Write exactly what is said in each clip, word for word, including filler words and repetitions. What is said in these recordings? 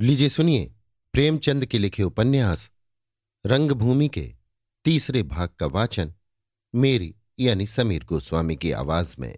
लीजिए सुनिए प्रेमचंद के लिखे उपन्यास रंगभूमि के तीसरे भाग का वाचन मेरी यानी समीर गोस्वामी की आवाज में।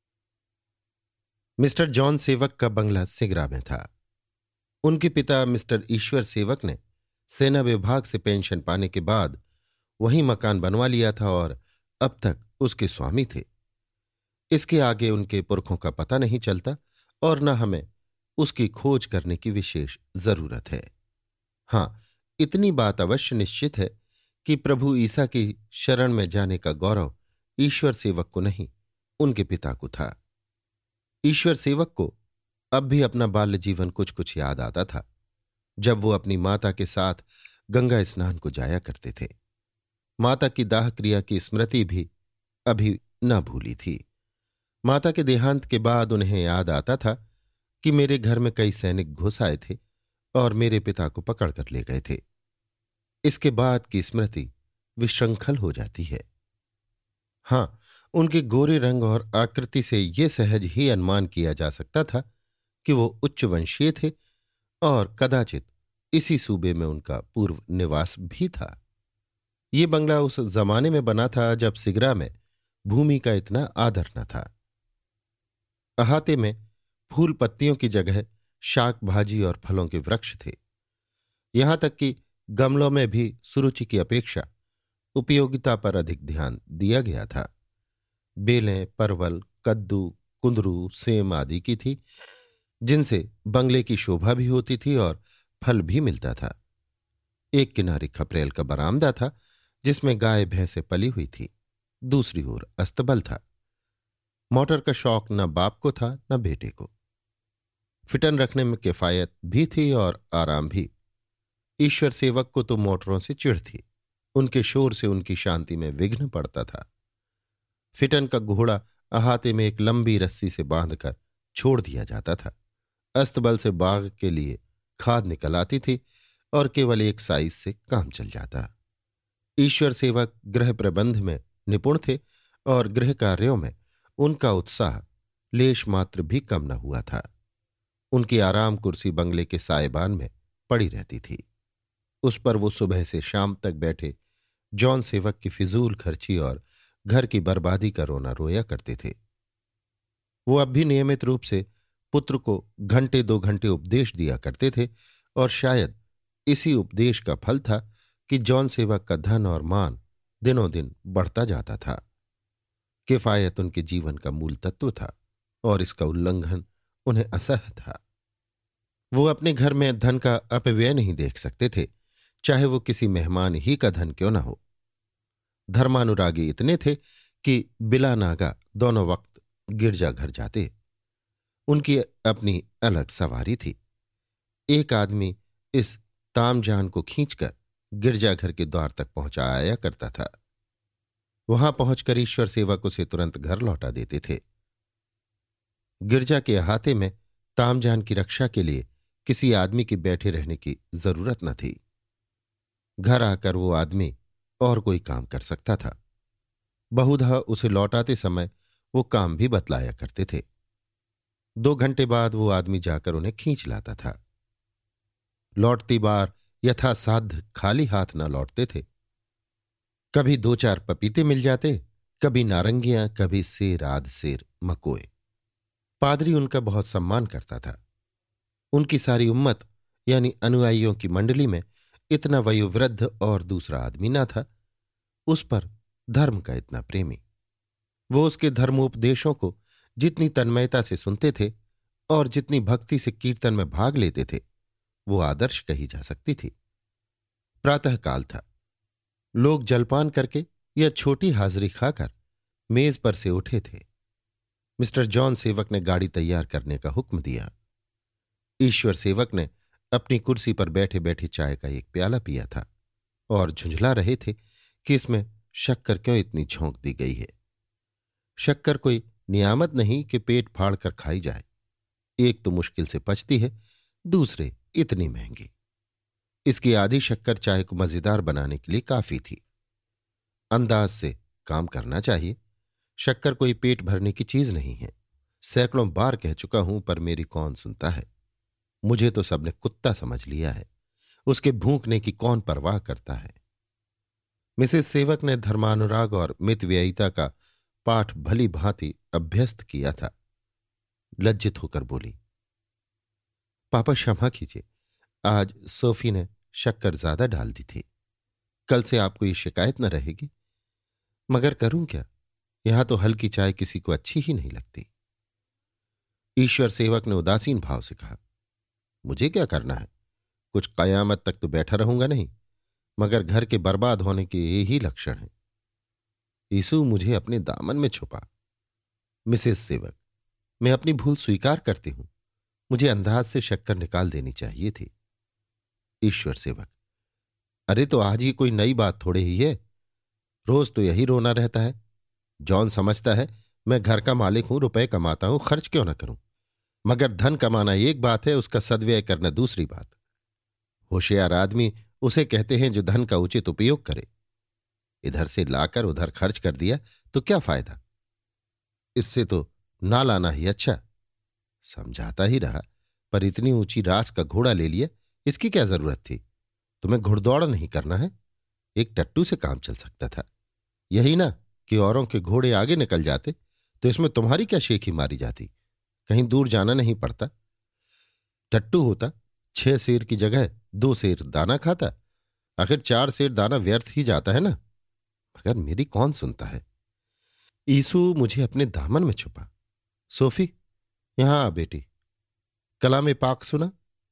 मिस्टर जॉन सेवक का बंगला सिगरा में था। उनके पिता मिस्टर ईश्वर सेवक ने सेना विभाग से पेंशन पाने के बाद वहीं मकान बनवा लिया था और अब तक उसके स्वामी थे। इसके आगे उनके पुरखों का पता नहीं चलता और न हमें उसकी खोज करने की विशेष जरूरत है। हां, इतनी बात अवश्य निश्चित है कि प्रभु ईसा की शरण में जाने का गौरव ईश्वर सेवक को नहीं, उनके पिता को था। ईश्वर सेवक को अब भी अपना बाल्य जीवन कुछ कुछ याद आता था, जब वो अपनी माता के साथ गंगा स्नान को जाया करते थे। माता की दाह क्रिया की स्मृति भी अभी न भूली थी। माता के देहांत के बाद उन्हें याद आता था कि मेरे घर में कई सैनिक घुस आए थे और मेरे पिता को पकड़ कर ले गए थे। इसके बाद की स्मृति विशृंखल हो जाती है। हां, उनके गोरे रंग और आकृति से ये सहज ही अनुमान किया जा सकता था कि वो उच्च वंशीय थे और कदाचित इसी सूबे में उनका पूर्व निवास भी था। ये बंगला उस जमाने में बना था जब सिगरा में भूमि का इतना आदर न था। अहाते में फूल पत्तियों की जगह शाक भाजी और फलों के वृक्ष थे। यहां तक कि गमलों में भी सुरुचि की अपेक्षा उपयोगिता पर अधिक ध्यान दिया गया था। बेलें, परवल, कद्दू, कुंदरू, सेम आदि की थी, जिनसे बंगले की शोभा भी होती थी और फल भी मिलता था। एक किनारे खपरेल का बरामदा था जिसमें गाय भैंसे पली हुई थी, दूसरी ओर अस्तबल था। मोटर का शौक न बाप को था न बेटे को। फिटन रखने में किफायत भी थी और आराम भी। ईश्वर सेवक को तो मोटरों से चिढ़ थी, उनके शोर से उनकी शांति में विघ्न पड़ता था। फिटन का घोड़ा अहाते में एक लंबी रस्सी से बांधकर छोड़ दिया जाता था। अस्तबल से बाग के लिए खाद निकल आती थी और केवल एक साइज से काम चल जाता। ईश्वर सेवक गृह प्रबंध में निपुण थे और गृह कार्यों में उनका उत्साह लेश मात्र भी कम न हुआ था। उनकी आराम कुर्सी बंगले के सायबान में पड़ी रहती थी। उस पर वो सुबह से शाम तक बैठे जॉन सेवक की फिजूल खर्ची और घर की बर्बादी का रोना रोया करते थे। वो अब भी नियमित रूप से पुत्र को घंटे दो घंटे उपदेश दिया करते थे और शायद इसी उपदेश का फल था कि जॉन सेवक का धन और मान दिनों दिन बढ़ता जाता था। किफायत उनके जीवन का मूल तत्व था और इसका उल्लंघन उन्हें असह्य था। वो अपने घर में धन का अपव्यय नहीं देख सकते थे, चाहे वो किसी मेहमान ही का धन क्यों न हो। धर्मानुरागी इतने थे कि बिला नागा दोनों वक्त गिरजाघर जाते। उनकी अपनी अलग सवारी थी। एक आदमी इस तामजान को खींचकर गिरजाघर के द्वार तक पहुंचा आया करता था। वहां पहुंचकर ईश्वर सेवक उसे तुरंत घर लौटा देते थे। गिरजा के अहाते में तामजान की रक्षा के लिए किसी आदमी के बैठे रहने की जरूरत न थी। घर आकर वो आदमी और कोई काम कर सकता था। बहुधा उसे लौटाते समय वो काम भी बतलाया करते थे। दो घंटे बाद वो आदमी जाकर उन्हें खींच लाता था। लौटती बार यथासाध्य खाली हाथ न लौटते थे। कभी दो चार पपीते मिल जाते, कभी नारंगियां, कभी सेर आध सेर मकोए। पादरी उनका बहुत सम्मान करता था। उनकी सारी उम्मत यानी अनुयायियों की मंडली में इतना वयोवृद्ध और दूसरा आदमी न था। उस पर धर्म का इतना प्रेमी। वो उसके धर्मोपदेशों को जितनी तन्मयता से सुनते थे और जितनी भक्ति से कीर्तन में भाग लेते थे, वो आदर्श कही जा सकती थी। प्रातःकाल था। लोग जलपान करके या छोटी हाजिरी खाकर मेज पर से उठे थे। मिस्टर जॉन सेवक ने गाड़ी तैयार करने का हुक्म दिया। ईश्वर सेवक ने अपनी कुर्सी पर बैठे बैठे चाय का एक प्याला पिया था और झुंझला रहे थे कि इसमें शक्कर क्यों इतनी झोंक दी गई है। शक्कर कोई नियामत नहीं कि पेट फाड़ कर खाई जाए। एक तो मुश्किल से पचती है, दूसरे इतनी महंगी। इसकी आधी शक्कर चाय को मजेदार बनाने के लिए काफी थी। अंदाज से काम करना चाहिए। शक्कर कोई पेट भरने की चीज नहीं है। सैकड़ों बार कह चुका हूं, पर मेरी कौन सुनता है। मुझे तो सबने कुत्ता समझ लिया है, उसके भूंकने की कौन परवाह करता है। मिसेस सेवक ने धर्मानुराग और मितव्ययिता का पाठ भली भांति अभ्यस्त किया था। लज्जित होकर बोली, पापा क्षमा कीजिए, आज सोफी ने शक्कर ज्यादा डाल दी थी। कल से आपको ये शिकायत न रहेगी। मगर करूं क्या, यहां तो हल्की चाय किसी को अच्छी ही नहीं लगती। ईश्वर सेवक ने उदासीन भाव से कहा, मुझे क्या करना है, कुछ कयामत तक तो बैठा रहूंगा नहीं, मगर घर के बर्बाद होने के यही लक्षण हैं। यीशु मुझे अपने दामन में छुपा। मिसेस सेवक, मैं अपनी भूल स्वीकार करती हूं, मुझे अंदाज से शक्कर निकाल देनी चाहिए थी। ईश्वर सेवक, अरे तो आज ही कोई नई बात थोड़े ही है, रोज तो यही रोना रहता है। जॉन समझता है मैं घर का मालिक हूं, रुपए कमाता हूं, खर्च क्यों ना करूं। मगर धन कमाना एक बात है, उसका सद्व्यय करना दूसरी बात। होशियार आदमी उसे कहते हैं जो धन का उचित उपयोग करे। इधर से लाकर उधर खर्च कर दिया तो क्या फायदा, इससे तो ना लाना ही अच्छा। समझाता ही रहा, पर इतनी ऊंची रास का घोड़ा ले लिया, इसकी क्या जरूरत थी। तुम्हें घुड़दौड़ नहीं करना है, एक टट्टू से काम चल सकता था। यही ना कि औरों के घोड़े आगे निकल जाते तो इसमें तुम्हारी क्या शेखी मारी जाती, कहीं दूर जाना नहीं पड़ता। टट्टू होता, छह शेर की जगह दो शेर दाना खाता, आखिर चार शेर दाना व्यर्थ ही जाता है ना। मगर मेरी कौन सुनता है। ईसु मुझे अपने दामन में छुपा। सोफी, यहां आ बेटी, कलाम पाक सुना।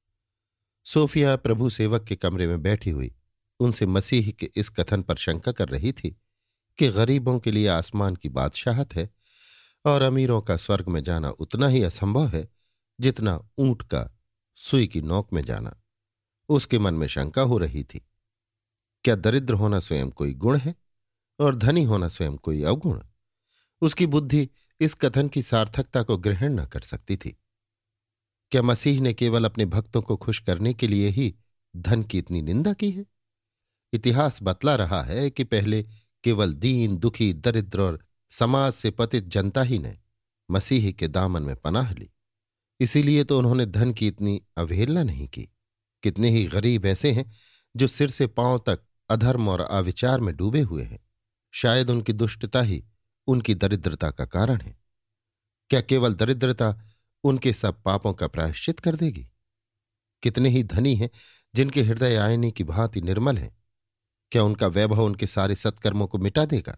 सोफिया प्रभु सेवक के कमरे में बैठी हुई उनसे मसीह के इस कथन पर शंका कर रही थी कि गरीबों के लिए आसमान की बादशाहत है और अमीरों का स्वर्ग में जाना उतना ही असंभव है जितना ऊंट का सुई की नोक में जाना। उसके मन में शंका हो रही थी, क्या दरिद्र होना स्वयं कोई गुण है और धनी होना स्वयं कोई अवगुण। उसकी बुद्धि इस कथन की सार्थकता को ग्रहण न कर सकती थी। क्या मसीह ने केवल अपने भक्तों को खुश करने के लिए ही धन की इतनी निंदा की है। इतिहास बतला रहा है कि पहले केवल दीन दुखी दरिद्र और समाज से पतित जनता ही ने मसीह के दामन में पनाह ली। इसीलिए तो उन्होंने धन की इतनी अवहेलना नहीं की। कितने ही गरीब ऐसे हैं जो सिर से पांव तक अधर्म और अविचार में डूबे हुए हैं। शायद उनकी दुष्टता ही उनकी दरिद्रता का कारण है। क्या केवल दरिद्रता उनके सब पापों का प्रायश्चित कर देगी। कितने ही धनी हैं जिनके हृदय आईने की भांति निर्मल हैं, क्या उनका वैभव उनके सारे सत्कर्मों को मिटा देगा।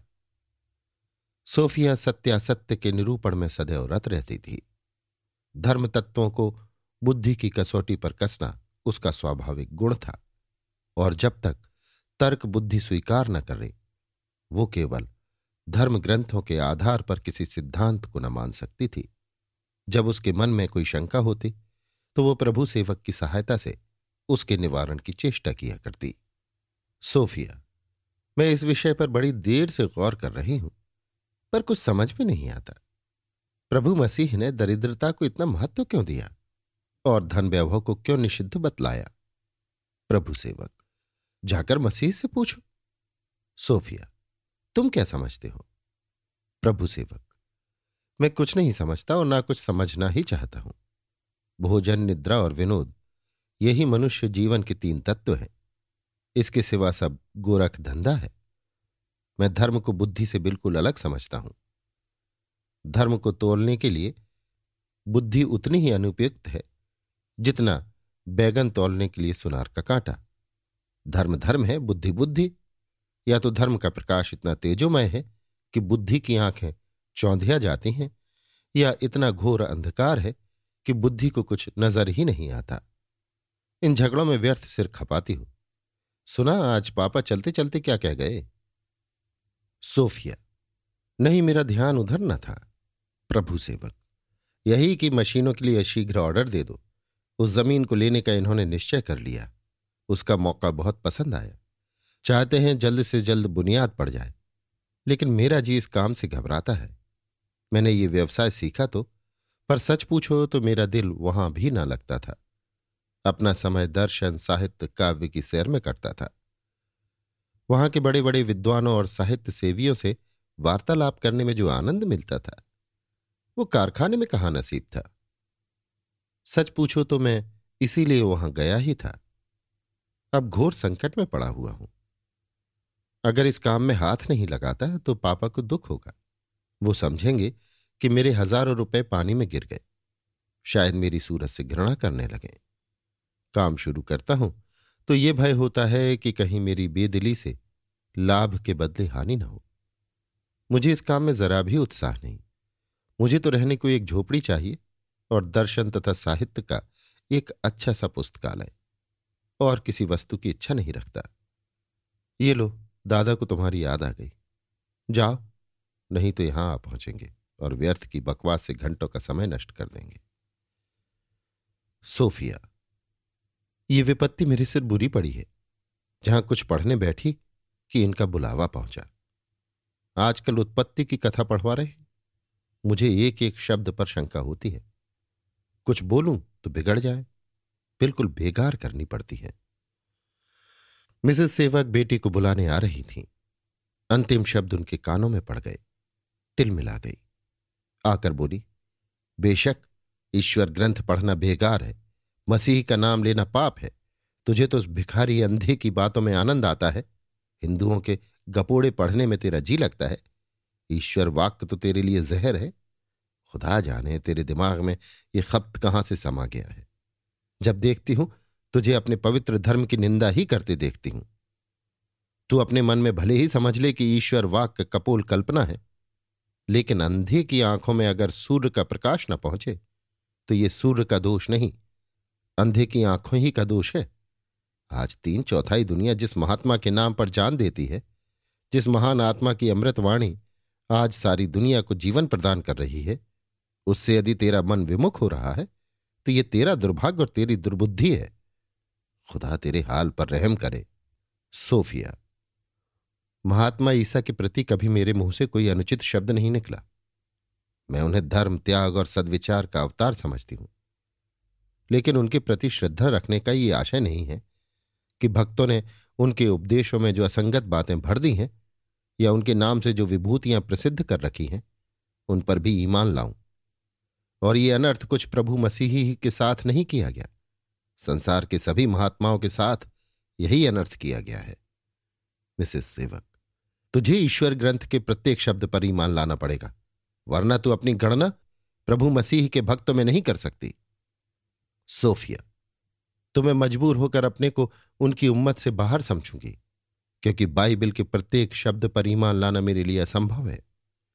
सोफिया सत्यासत्य के निरूपण में सदैव रत रहती थी। धर्म तत्वों को बुद्धि की कसौटी पर कसना उसका स्वाभाविक गुण था, और जब तक तर्क बुद्धि स्वीकार न करे वो केवल धर्म ग्रंथों के आधार पर किसी सिद्धांत को न मान सकती थी। जब उसके मन में कोई शंका होती तो वो प्रभु सेवक की सहायता से उसके निवारण की चेष्टा किया करती। सोफिया, मैं इस विषय पर बड़ी देर से गौर कर रही हूं, पर कुछ समझ में नहीं आता। प्रभु मसीह ने दरिद्रता को इतना महत्व क्यों दिया और धन वैभव को क्यों निषिद्ध बतलाया। प्रभु सेवक, जाकर मसीह से पूछो। सोफिया, तुम क्या समझते हो। प्रभु सेवक, मैं कुछ नहीं समझता और ना कुछ समझना ही चाहता हूं। भोजन, निद्रा और विनोद, यही मनुष्य जीवन के तीन तत्व हैं। इसके सिवा सब गोरख धंधा है। मैं धर्म को बुद्धि से बिल्कुल अलग समझता हूं। धर्म को तोलने के लिए बुद्धि उतनी ही अनुपयुक्त है जितना बैगन तोलने के लिए सुनार का कांटा। धर्म धर्म है, बुद्धि बुद्धि। या तो धर्म का प्रकाश इतना तेजोमय है कि बुद्धि की आंखें चौंधिया जाती हैं, या इतना घोर अंधकार है कि बुद्धि को कुछ नजर ही नहीं आता। इन झगड़ों में व्यर्थ सिर खपाती हूं। सुना आज पापा चलते चलते क्या कह गए। सोफिया, नहीं, मेरा ध्यान उधर न था। प्रभु सेवक, यही कि मशीनों के लिए शीघ्र ऑर्डर दे दो। उस जमीन को लेने का इन्होंने निश्चय कर लिया। उसका मौका बहुत पसंद आया। चाहते हैं जल्द से जल्द बुनियाद पड़ जाए, लेकिन मेरा जी इस काम से घबराता है। मैंने ये व्यवसाय सीखा तो, पर सच पूछो तो मेरा दिल वहां भी ना लगता था। अपना समय दर्शन, साहित्य, काव्य की सैर में कटता था। वहां के बड़े बड़े विद्वानों और साहित्य सेवियों से वार्तालाप करने में जो आनंद मिलता था वो कारखाने में कहाँ नसीब था। सच पूछो तो मैं इसीलिए वहां गया ही था। अब घोर संकट में पड़ा हुआ हूं। अगर इस काम में हाथ नहीं लगाता तो पापा को दुख होगा। वो समझेंगे कि मेरे हजारों रुपए पानी में गिर गए। शायद मेरी सूरत से घृणा करने लगे। काम शुरू करता हूं तो ये भय होता है कि कहीं मेरी बेदिली से लाभ के बदले हानि न हो। मुझे इस काम में जरा भी उत्साह नहीं। मुझे तो रहने को एक झोपड़ी चाहिए और दर्शन तथा साहित्य का एक अच्छा सा पुस्तकालय। और किसी वस्तु की इच्छा नहीं रखता। ये लो, दादा को तुम्हारी याद आ गई। जाओ, नहीं तो यहां आ पहुंचेंगे और व्यर्थ की बकवास से घंटों का समय नष्ट कर देंगे। सोफिया, ये विपत्ति मेरे सिर बुरी पड़ी है। जहां कुछ पढ़ने बैठी कि इनका बुलावा पहुंचा। आजकल उत्पत्ति की कथा पढ़वा रहे। मुझे एक एक शब्द पर शंका होती है। कुछ बोलूं तो बिगड़ जाए। बिल्कुल बेकार करनी पड़ती है। मिसेस सेवक बेटी को बुलाने आ रही थीं। अंतिम शब्द उनके कानों में पड़ गए। तिल मिला गई। आकर बोली, बेशक ईश्वर ग्रंथ पढ़ना बेकार है, मसीह का नाम लेना पाप है। तुझे तो उस भिखारी अंधे की बातों में आनंद आता है। हिंदुओं के गपोड़े पढ़ने में तेरा जी लगता है। ईश्वर वाक्य तो तेरे लिए जहर है। खुदा जाने तेरे दिमाग में ये खप्त कहां से समा गया है। जब देखती हूं तुझे अपने पवित्र धर्म की निंदा ही करते देखती हूं। तू अपने मन में भले ही समझ ले कि ईश्वर वाक्य कपोल कल्पना है, लेकिन अंधे की आंखों में अगर सूर्य का प्रकाश न पहुंचे तो ये सूर्य का दोष नहीं, अंधे की आंखों ही का दोष है। आज तीन चौथाई दुनिया जिस महात्मा के नाम पर जान देती है, जिस महान आत्मा की अमृतवाणी आज सारी दुनिया को जीवन प्रदान कर रही है, उससे यदि तेरा मन विमुख हो रहा है तो ये तेरा दुर्भाग्य और तेरी दुर्बुद्धि है। खुदा तेरे हाल पर रहम करे। सोफिया, महात्मा ईसा के प्रति कभी मेरे मुंह से कोई अनुचित शब्द नहीं निकला। मैं उन्हें धर्म, त्याग और सद्विचार का अवतार समझती हूं, लेकिन उनके प्रति श्रद्धा रखने का ये आशय नहीं है कि भक्तों ने उनके उपदेशों में जो असंगत बातें भर दी हैं या उनके नाम से जो विभूतियां प्रसिद्ध कर रखी हैं उन पर भी ईमान लाऊं। और ये अनर्थ कुछ प्रभु मसीही के साथ नहीं किया गया, संसार के सभी महात्माओं के साथ यही अनर्थ किया गया है। मिसेस सेवक, तुझे ईश्वर ग्रंथ के प्रत्येक शब्द पर ईमान लाना पड़ेगा, वरना तू अपनी गणना प्रभु मसीह के भक्तों में नहीं कर सकती। सोफिया, तो मैं मजबूर होकर अपने को उनकी उम्मत से बाहर समझूंगी, क्योंकि बाइबल के प्रत्येक शब्द पर ईमान लाना मेरे लिए असंभव है।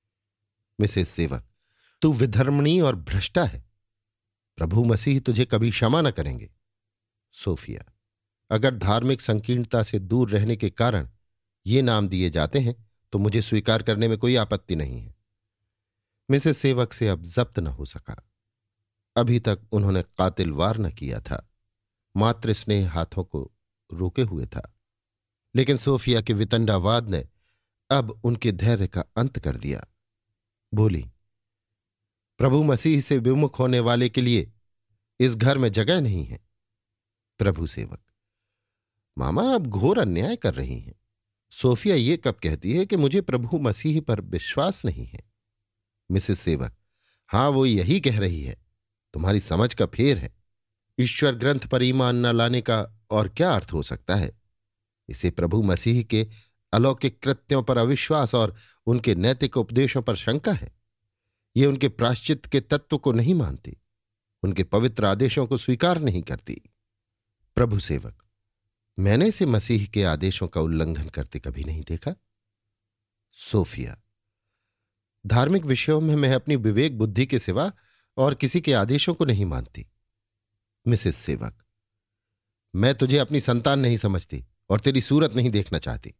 मिसेस सेवक, तू विधर्मणी और भ्रष्टा है। प्रभु मसीह तुझे कभी क्षमा न करेंगे। सोफिया, अगर धार्मिक संकीर्णता से दूर रहने के कारण ये नाम दिए जाते हैं तो मुझे स्वीकार करने में कोई आपत्ति नहीं है। मिसेस सेवक से अब जब्त न हो सका। अभी तक उन्होंने कातिल वार न किया था, मात्र स्नेह हाथों को रोके हुए था, लेकिन सोफिया के वितंडावाद ने अब उनके धैर्य का अंत कर दिया। बोली, प्रभु मसीह से विमुख होने वाले के लिए इस घर में जगह नहीं है। प्रभु सेवक, मामा आप घोर अन्याय कर रही हैं। सोफिया ये कब कहती है कि मुझे प्रभु मसीह पर विश्वास नहीं है। मिसेस सेवक, हां वो यही कह रही है, तुम्हारी समझ का फेर है। ईश्वर ग्रंथ पर ईमान न लाने का और क्या अर्थ हो सकता है। इसे प्रभु मसीह के अलौकिक कृत्यों पर अविश्वास और उनके नैतिक उपदेशों पर शंका है। ये उनके प्रायश्चित के तत्व को नहीं मानती, उनके पवित्र आदेशों को स्वीकार नहीं करती। प्रभु सेवक, मैंने इसे मसीह के आदेशों का उल्लंघन करते कभी नहीं देखा। सोफिया, धार्मिक विषयों में मैं अपनी विवेक बुद्धि के सिवा और किसी के आदेशों को नहीं मानती। मिसेस सेवक, मैं तुझे अपनी संतान नहीं समझती और तेरी सूरत नहीं देखना चाहती।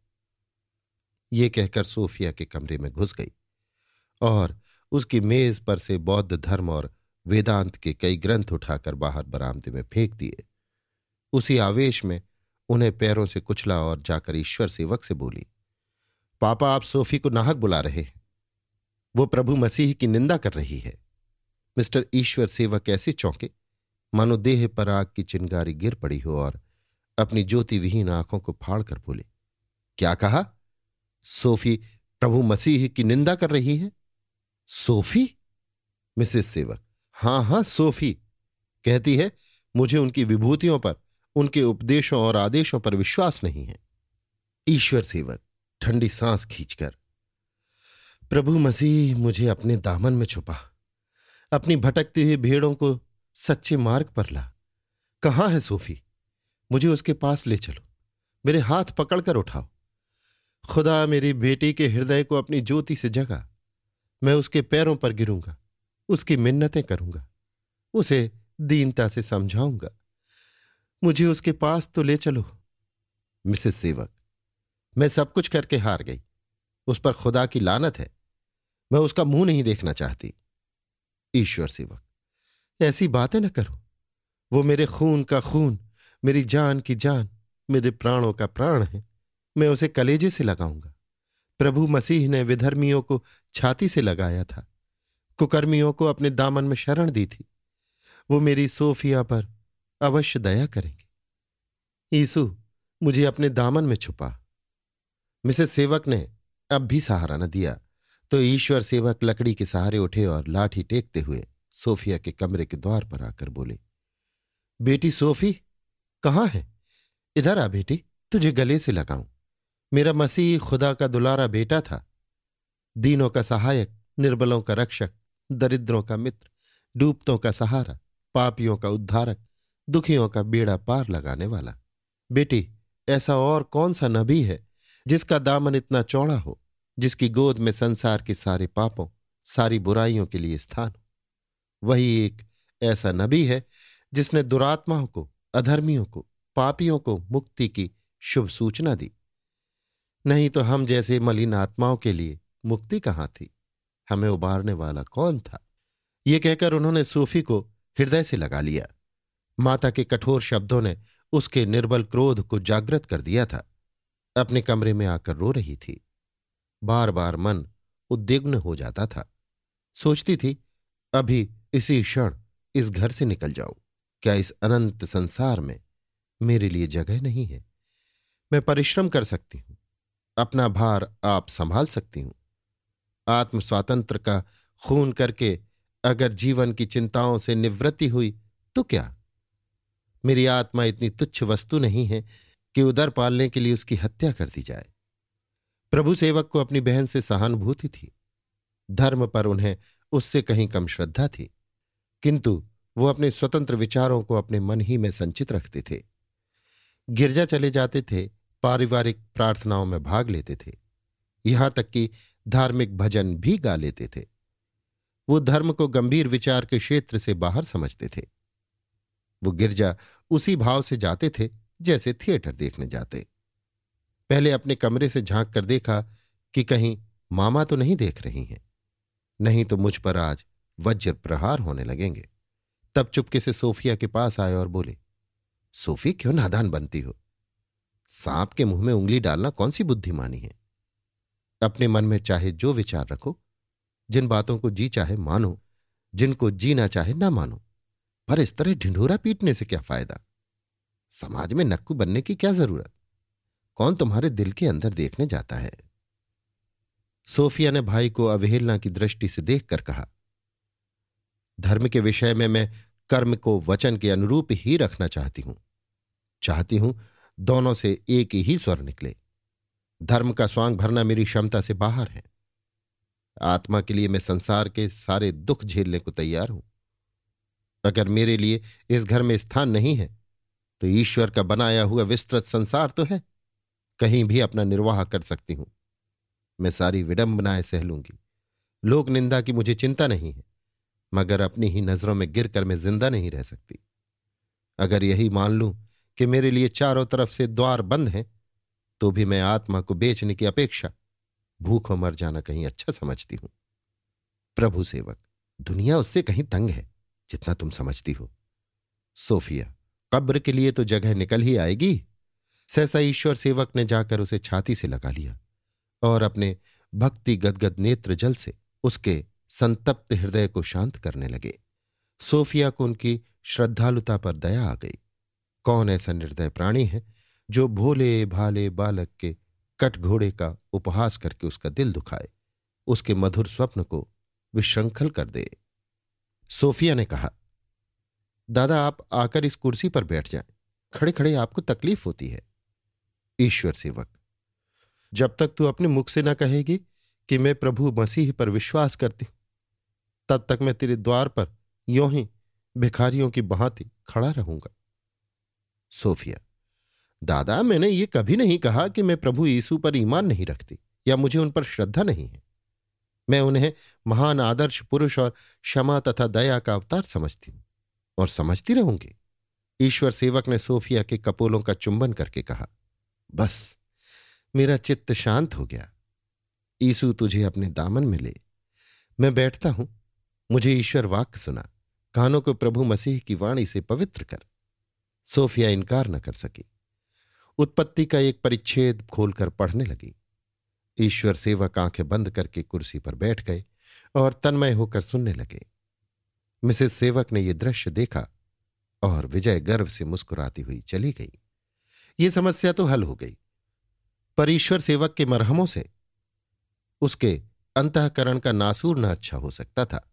ये कहकर सोफिया के कमरे में घुस गई और उसकी मेज पर से बौद्ध धर्म और वेदांत के कई ग्रंथ उठाकर बाहर बरामदे में फेंक दिए। उसी आवेश में उन्हें पैरों से कुचला और जाकर ईश्वर सेवक से बोली, पापा आप सोफी को नाहक बुला रहे हैं। वो प्रभु मसीह की निंदा कर रही है। मिस्टर ईश्वर सेवक ऐसे चौंके मानो देह पर आग की चिंगारी गिर पड़ी हो और अपनी ज्योति विहीन आंखों को फाड़ कर बोले, क्या कहा? सोफी प्रभु मसीह की निंदा कर रही है? सोफी? मिसेस सेवक, हां हां सोफी कहती है मुझे उनकी विभूतियों पर, उनके उपदेशों और आदेशों पर विश्वास नहीं है। ईश्वर सेवक ठंडी सांस खींचकर, प्रभु मसीह मुझे अपने दामन में छुपा, अपनी भटकती हुई भेड़ों को सच्चे मार्ग पर ला। कहाँ है सोफी? मुझे उसके पास ले चलो, मेरे हाथ पकड़कर उठाओ। खुदा मेरी बेटी के हृदय को अपनी ज्योति से जगा। मैं उसके पैरों पर गिरूंगा, उसकी मिन्नतें करूंगा, उसे दीनता से समझाऊंगा। मुझे उसके पास तो ले चलो। मिसेस सेवक, मैं सब कुछ करके हार गई। उस पर खुदा की लानत है। मैं उसका मुंह नहीं देखना चाहती। ईश्वर सेवक, ऐसी बातें न करो। वो मेरे खून का खून, मेरी जान की जान, मेरे प्राणों का प्राण है। मैं उसे कलेजे से लगाऊंगा। प्रभु मसीह ने विधर्मियों को छाती से लगाया था, कुकर्मियों को अपने दामन में शरण दी थी। वो मेरी सोफिया पर अवश्य दया करेंगे। यीशु, मुझे अपने दामन में छुपा। मिसेस सेवक ने अब भी सहारा न दिया तो ईश्वर सेवक लकड़ी के सहारे उठे और लाठी टेकते हुए सोफिया के कमरे के द्वार पर आकर बोले, बेटी सोफी, कहाँ है? इधर आ बेटी, तुझे गले से लगाऊं। मेरा मसीह खुदा का दुलारा बेटा था, दीनों का सहायक, निर्बलों का रक्षक, दरिद्रों का मित्र, डूबतों का सहारा, पापियों का उद्धारक, दुखियों का बेड़ा पार लगाने वाला। बेटी, ऐसा और कौन सा नबी है जिसका दामन इतना चौड़ा हो, जिसकी गोद में संसार के सारे पापों, सारी बुराइयों के लिए स्थान हो? वही एक ऐसा नबी है जिसने दुरात्माओं को, अधर्मियों को, पापियों को मुक्ति की शुभ सूचना दी। नहीं तो हम जैसे मलिन आत्माओं के लिए मुक्ति कहाँ थी? हमें उबारने वाला कौन था? ये कहकर उन्होंने सोफी को हृदय से लगा लिया। माता के कठोर शब्दों ने उसके निर्बल क्रोध को जागृत कर दिया था। अपने कमरे में आकर रो रही थी। बार बार मन उद्विग्न हो जाता था। सोचती थी, अभी इसी क्षण इस घर से निकल जाऊं। क्या इस अनंत संसार में मेरे लिए जगह नहीं है? मैं परिश्रम कर सकती हूं, अपना भार आप संभाल सकती हूं। आत्म स्वातंत्र का खून करके अगर जीवन की चिंताओं से निवृत्ति हुई तो क्या? मेरी आत्मा इतनी तुच्छ वस्तु नहीं है कि उदर पालने के लिए उसकी हत्या कर दी जाए। प्रभु सेवक को अपनी बहन से सहानुभूति थी। धर्म पर उन्हें उससे कहीं कम श्रद्धा थी, किंतु वो अपने स्वतंत्र विचारों को अपने मन ही में संचित रखते थे। गिरजा चले जाते थे, पारिवारिक प्रार्थनाओं में भाग लेते थे, यहां तक कि धार्मिक भजन भी गा लेते थे। वो धर्म को गंभीर विचार के क्षेत्र से बाहर समझते थे। वो गिरजा उसी भाव से जाते थे जैसे थिएटर देखने जाते। पहले अपने कमरे से झांक कर देखा कि कहीं मामा तो नहीं देख रही हैं, नहीं तो मुझ पर आज वज्र प्रहार होने लगेंगे। तब चुपके से सोफिया के पास आए और बोले, सोफी, क्यों नादान बनती हो? सांप के मुंह में उंगली डालना कौन सी बुद्धिमानी है? अपने मन में चाहे जो विचार रखो, जिन बातों को जी चाहे मानो, जिनको जी ना चाहे ना मानो, पर इस तरह ढिंढोरा पीटने से क्या फायदा? समाज में नक्कू बनने की क्या जरूरत? कौन तुम्हारे दिल के अंदर देखने जाता है? सोफिया ने भाई को अवहेलना की दृष्टि से देखकर कहा, धर्म के विषय में मैं कर्म को वचन के अनुरूप ही रखना चाहती हूं। चाहती हूं दोनों से एक ही स्वर निकले। धर्म का स्वांग भरना मेरी क्षमता से बाहर है। आत्मा के लिए मैं संसार के सारे दुख झेलने को तैयार हूं। अगर मेरे लिए इस घर में स्थान नहीं है तो ईश्वर का बनाया हुआ विस्तृत संसार तो है, कहीं भी अपना निर्वाह कर सकती हूं। मैं सारी विडंबनाएं सह लूंगी। लोक निंदा की मुझे चिंता नहीं है, मगर अपनी ही नजरों में गिरकर मैं जिंदा नहीं रह सकती। अगर यही मान लूं कि मेरे लिए चारों तरफ से द्वार बंद हैं, तो भी मैं आत्मा को बेचने की अपेक्षा भूखों मर जाना कहीं अच्छा समझती हूं। प्रभु सेवक, दुनिया उससे कहीं तंग है जितना तुम समझती हो। सोफिया, कब्र के लिए तो जगह निकल ही आएगी। सहसा ईश्वर सेवक ने जाकर उसे छाती से लगा लिया और अपने भक्ति गदगद नेत्र जल से उसके संतप्त हृदय को शांत करने लगे। सोफिया को उनकी श्रद्धालुता पर दया आ गई। कौन ऐसा निर्दय प्राणी है जो भोले भाले बालक के कटघोड़े का उपहास करके उसका दिल दुखाए, उसके मधुर स्वप्न को विशृंखल कर दे? सोफिया ने कहा, दादा आप आकर इस कुर्सी पर बैठ जाएं, खड़े खड़े आपको तकलीफ होती है। ईश्वर सेवक, जब तक तू अपने मुख से न कहेगी कि मैं प्रभु मसीह पर विश्वास करती हूं, तब तक मैं तेरे द्वार पर यों ही भिखारियों की भांति खड़ा रहूंगा। सोफिया, दादा मैंने ये कभी नहीं कहा कि मैं प्रभु यीशु पर ईमान नहीं रखती या मुझे उन पर श्रद्धा नहीं है। मैं उन्हें महान आदर्श पुरुष और क्षमा तथा दया का अवतार समझती हूं और समझती रहूंगी। ईश्वर सेवक ने सोफिया के कपोलों का चुंबन करके कहा, बस मेरा चित्त शांत हो गया। यीशु तुझे अपने दामन में ले। मैं बैठता हूं, मुझे ईश्वर वाक्य सुना, कानों को प्रभु मसीह की वाणी से पवित्र कर। सोफिया इनकार न कर सकी। उत्पत्ति का एक परिच्छेद खोलकर पढ़ने लगी। ईश्वर सेवक आंखें बंद करके कुर्सी पर बैठ गए और तन्मय होकर सुनने लगे। मिसेस सेवक ने यह दृश्य देखा और विजय गर्व से मुस्कुराती हुई चली गई। ये समस्या तो हल हो गई, पर ईश्वर सेवक के मरहमों से उसके अंतःकरण का नासूर न अच्छा हो सकता था।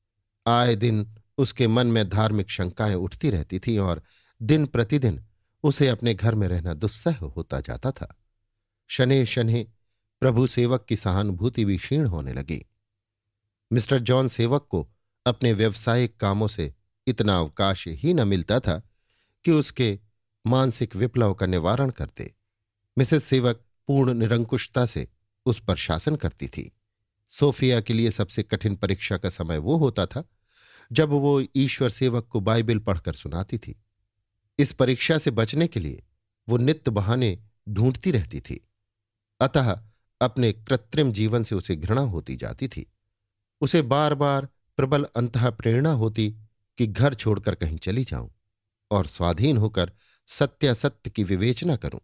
आए दिन उसके मन में धार्मिक शंकाएं उठती रहती थीं और दिन प्रतिदिन उसे अपने घर में रहना दुस्सह होता जाता था। शनै शनै प्रभु सेवक की सहानुभूति भी क्षीण होने लगी। मिस्टर जॉन सेवक को अपने व्यवसायिक कामों से इतना अवकाश ही न मिलता था कि उसके मानसिक विप्लव का निवारण करते। मिसेस सेवक पूर्ण निरंकुशता से उस पर शासन करती थी। सोफिया के लिए सबसे कठिन परीक्षा का समय वो होता था जब वो ईश्वर सेवक को बाइबिल पढ़कर सुनाती थी। इस परीक्षा से बचने के लिए वो नित्य बहाने ढूंढती रहती थी। अतः अपने कृत्रिम जीवन से उसे घृणा होती जाती थी। उसे बार बार प्रबल अंतः प्रेरणा होती कि घर छोड़कर कहीं चली जाऊं और स्वाधीन होकर सत्यासत्य की विवेचना करूं,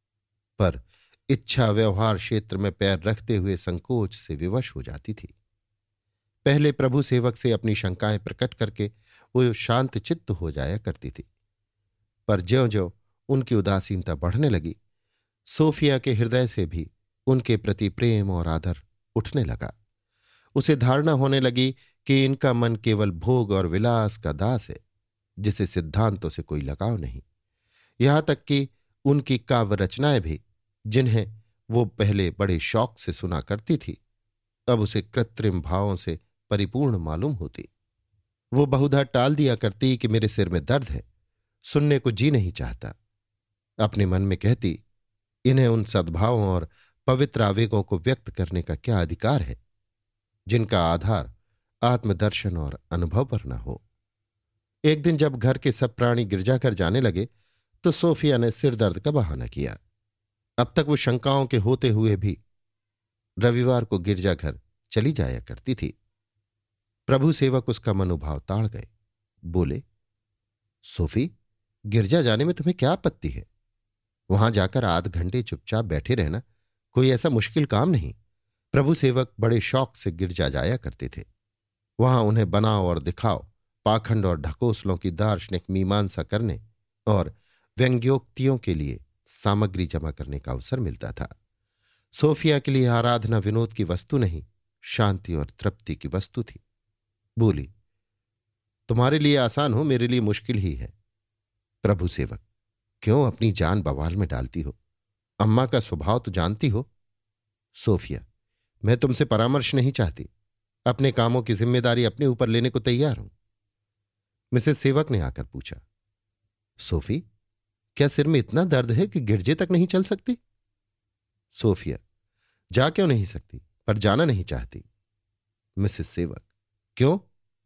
पर इच्छा व्यवहार क्षेत्र में पैर रखते हुए संकोच से विवश हो जाती थी। पहले प्रभु सेवक से अपनी शंकाएं प्रकट करके वो शांत चित्त हो जाया करती थी, पर ज्यों ज्यों उनकी उदासीनता बढ़ने लगी, सोफिया के हृदय से भी उनके प्रति प्रेम और आदर उठने लगा। उसे धारणा होने लगी कि इनका मन केवल भोग और विलास का दास है, जिसे सिद्धांतों से कोई लगाव नहीं। यहां तक कि उनकी काव्य रचनाएं भी, जिन्हें वो पहले बड़े शौक से सुना करती थी, अब उसे कृत्रिम भावों से परिपूर्ण मालूम होती। वो बहुधा टाल दिया करती कि मेरे सिर में दर्द है, सुनने को जी नहीं चाहता। अपने मन में कहती, इन्हें उन सद्भावों और पवित्र आवेगों को व्यक्त करने का क्या अधिकार है जिनका आधार आत्मदर्शन और अनुभव पर न हो। एक दिन जब घर के सब प्राणी गिरजाघर जाने लगे तो सोफिया ने सिर दर्द का बहाना किया। अब तक वो शंकाओं के होते हुए भी रविवार को गिरजाघर चली जाया करती थी। प्रभु सेवक उसका मनोभाव ताड़ गए। बोले, सोफी, गिरजा जाने में तुम्हें क्या आपत्ति है? वहां जाकर आध घंटे चुपचाप बैठे रहना कोई ऐसा मुश्किल काम नहीं। प्रभु सेवक बड़े शौक से गिरजा जाया करते थे। वहां उन्हें बनाओ और दिखाओ, पाखंड और ढकोसलों की दार्शनिक मीमांसा करने और व्यंग्योक्तियों के लिए सामग्री जमा करने का अवसर मिलता था। सोफिया के लिए आराधना विनोद की वस्तु नहीं, शांति और तृप्ति की वस्तु थी। बोली, तुम्हारे लिए आसान हो, मेरे लिए मुश्किल ही है। प्रभु सेवक, क्यों अपनी जान बवाल में डालती हो? अम्मा का स्वभाव तो जानती हो। सोफिया, मैं तुमसे परामर्श नहीं चाहती, अपने कामों की जिम्मेदारी अपने ऊपर लेने को तैयार हूं। मिसेस सेवक ने आकर पूछा, सोफी, क्या सिर में इतना दर्द है कि गिरजे तक नहीं चल सकती? सोफिया, जा क्यों नहीं सकती, पर जाना नहीं चाहती। मिसेस सेवक, क्यों?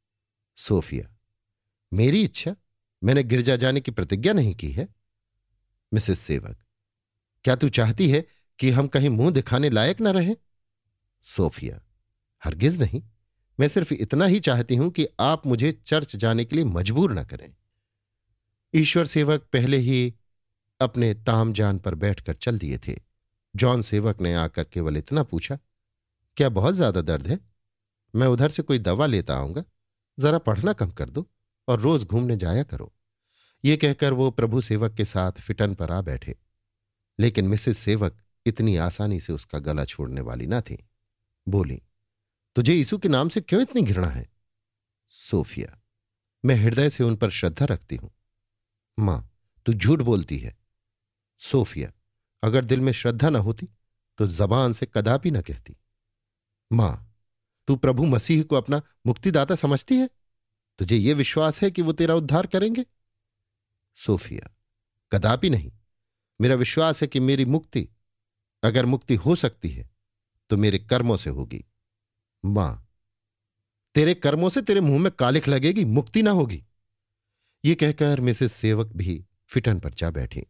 सोफिया, मेरी इच्छा, मैंने गिरजा जाने की प्रतिज्ञा नहीं की है। मिसेस सेवक, क्या तू चाहती है कि हम कहीं मुंह दिखाने लायक न रहें? सोफिया, हरगिज नहीं, मैं सिर्फ इतना ही चाहती हूं कि आप मुझे चर्च जाने के लिए मजबूर न करें। ईश्वर सेवक पहले ही अपने तामजान पर बैठकर चल दिए थे। जॉन सेवक ने आकर केवल इतना पूछा, क्या बहुत ज्यादा दर्द है? मैं उधर से कोई दवा लेता आऊंगा, जरा पढ़ना कम कर दो और रोज घूमने जाया करो। ये कहकर वो प्रभु सेवक के साथ फिटन पर आ बैठे, लेकिन मिसेस सेवक इतनी आसानी से उसका गला छोड़ने वाली न थी। बोली, तुझे यीशु के नाम से क्यों इतनी घृणा है? सोफिया, मैं हृदय से उन पर श्रद्धा रखती हूं। मां, तू झूठ बोलती है। सोफिया, अगर दिल में श्रद्धा न होती तो जबान से कदापि न कहती। मां, तू प्रभु मसीह को अपना मुक्तिदाता समझती है? तुझे यह विश्वास है कि वो तेरा उद्धार करेंगे? सोफिया, कदापि नहीं। मेरा विश्वास है कि मेरी मुक्ति, अगर मुक्ति हो सकती है, तो मेरे कर्मों से होगी। मां, तेरे कर्मों से तेरे मुंह में कालिख लगेगी, मुक्ति ना होगी। ये कहकर मिसेस सेवक भी फिटन पर जा बैठी।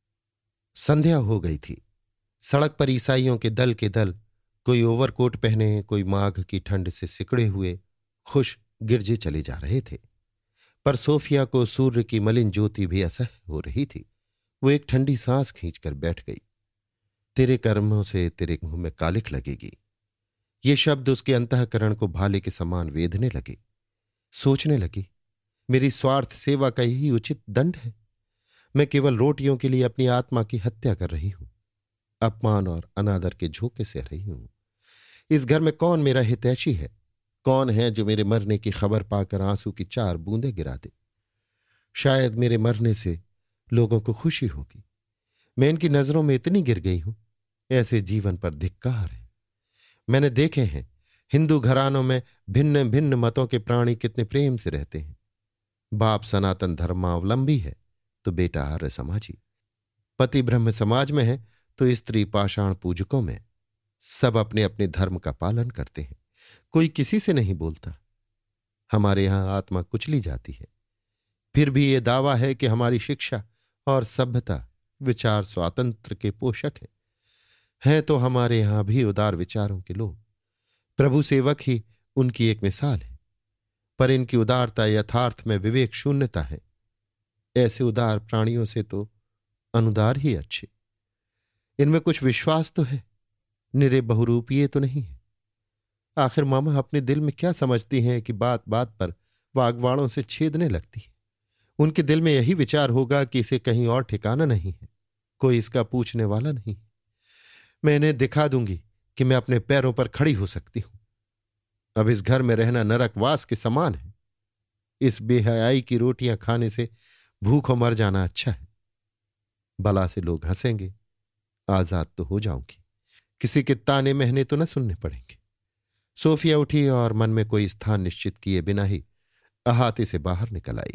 संध्या हो गई थी। सड़क पर ईसाइयों के दल के दल, कोई ओवरकोट पहने, कोई माघ की ठंड से सिकड़े हुए खुश गिरजे चले जा रहे थे। पर सोफिया को सूर्य की मलिन ज्योति भी असह्य हो रही थी। वो एक ठंडी सांस खींचकर बैठ गई। तेरे कर्मों से तेरे मुंह में कालिख लगेगी, ये शब्द उसके अंतःकरण को भाले के समान वेधने लगे। सोचने लगी, मेरी स्वार्थ सेवा का यही उचित दंड है। मैं केवल रोटियों के लिए अपनी आत्मा की हत्या कर रही हूं, अपमान और अनादर के झोंके से रही हूं। इस घर में कौन मेरा हितैषी है? कौन है जो मेरे मरने की खबर पाकर आंसू की चार बूंदें गिरा दे? शायद मेरे मरने से लोगों को खुशी होगी। मैं इनकी नजरों में इतनी गिर गई हूं, ऐसे जीवन पर धिक्कार है। मैंने देखे हैं हिंदू घरानों में भिन्न भिन्न मतों के प्राणी कितने प्रेम से रहते हैं। बाप सनातन धर्मावलंबी है तो बेटा आर्य समाजी, पति ब्रह्म समाज में है तो स्त्री पाषाण पूजकों में। सब अपने अपने धर्म का पालन करते हैं, कोई किसी से नहीं बोलता। हमारे यहां आत्मा कुचली जाती है, फिर भी ये दावा है कि हमारी शिक्षा और सभ्यता विचार स्वातंत्र के पोषक है। हैं तो हमारे यहां भी उदार विचारों के लोग। प्रभु सेवक ही उनकी एक मिसाल है। पर इनकी उदारता यथार्थ में विवेक शून्यता है। ऐसे उदार प्राणियों से तो अनुदार ही अच्छे। इनमें कुछ विश्वास तो है, निरे बहुरूपीय तो नहीं है। आखिर मामा अपने दिल में क्या समझती हैं कि बात बात पर वाग्वाणों से छेदने लगती है? उनके दिल में यही विचार होगा कि इसे कहीं और ठिकाना नहीं है, कोई इसका पूछने वाला नहीं। मैं इन्हें दिखा दूंगी कि मैं अपने पैरों पर खड़ी हो सकती हूं। अब इस घर में रहना नरकवास के समान है। इस बेहयाई की रोटियां खाने से भूखों मर जाना अच्छा है। बला से लोग हंसेंगे, आजाद तो हो जाऊंगी, किसी के ताने महने तो न सुनने पड़ेंगे। सोफिया उठी और मन में कोई स्थान निश्चित किए बिना ही अहाते से बाहर निकल आई।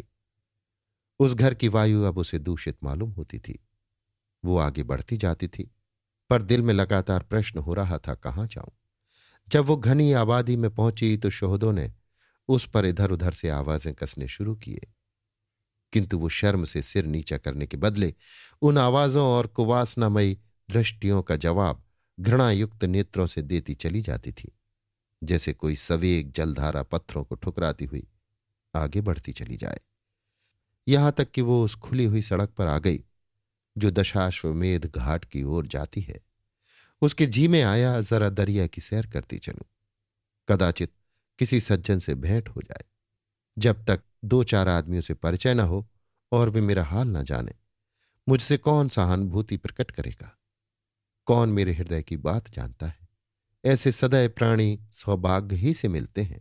उस घर की वायु अब उसे दूषित मालूम होती थी। वो आगे बढ़ती जाती थी, पर दिल में लगातार प्रश्न हो रहा था, कहां जाऊं? जब वो घनी आबादी में पहुंची तो शोहदों ने उस पर इधर उधर से आवाजें कसने शुरू किए, किंतु वो शर्म से सिर नीचा करने के बदले उन आवाजों और कुवासनामयी दृष्टियों का जवाब घृणायुक्त नेत्रों से देती चली जाती थी, जैसे कोई सवेग जलधारा पत्थरों को ठुकराती हुई आगे बढ़ती चली जाए। यहां तक कि वो उस खुली हुई सड़क पर आ गई जो दशाश्वमेध घाट की ओर जाती है। उसके जी में आया, जरा दरिया की सैर करती चलूं, कदाचित किसी सज्जन से भेंट हो जाए। जब तक दो चार आदमियों से परिचय न हो और वे मेरा हाल न जाने, मुझसे कौन सहानुभूति प्रकट करेगा? कौन मेरे हृदय की बात जानता है? ऐसे सदैव प्राणी सौभाग्य ही से मिलते हैं।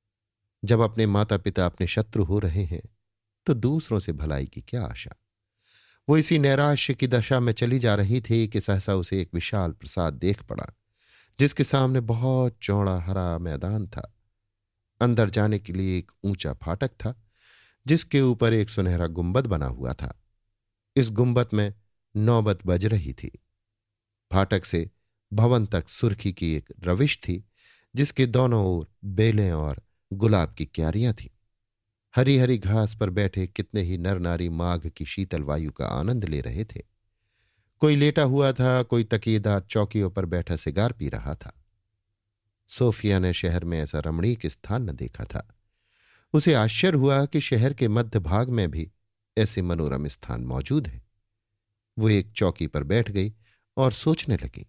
जब अपने माता पिता अपने शत्रु हो रहे हैं तो दूसरों से भलाई की क्या आशा? वो इसी नैराश्य की दशा में चली जा रही थी कि सहसा उसे एक विशाल प्रसाद देख पड़ा, जिसके सामने बहुत चौड़ा हरा मैदान था। अंदर जाने के लिए एक ऊंचा फाटक था, जिसके ऊपर एक सुनहरा गुंबद बना हुआ था। इस गुंबद में नौबत बज रही थी। फाटक से भवन तक सुर्खी की एक रविश थी, जिसके दोनों ओर बेलें और गुलाब की क्यारियां थीं। हरी हरी घास पर बैठे कितने ही नर नारी माघ की शीतल वायु का आनंद ले रहे थे। कोई लेटा हुआ था, कोई तकिएदार चौकियों पर बैठा सिगार पी रहा था। सोफिया ने शहर में ऐसा रमणीक स्थान न देखा था। उसे आश्चर्य हुआ कि शहर के मध्य भाग में भी ऐसे मनोरम स्थान मौजूद है। वो एक चौकी पर बैठ गई और सोचने लगी,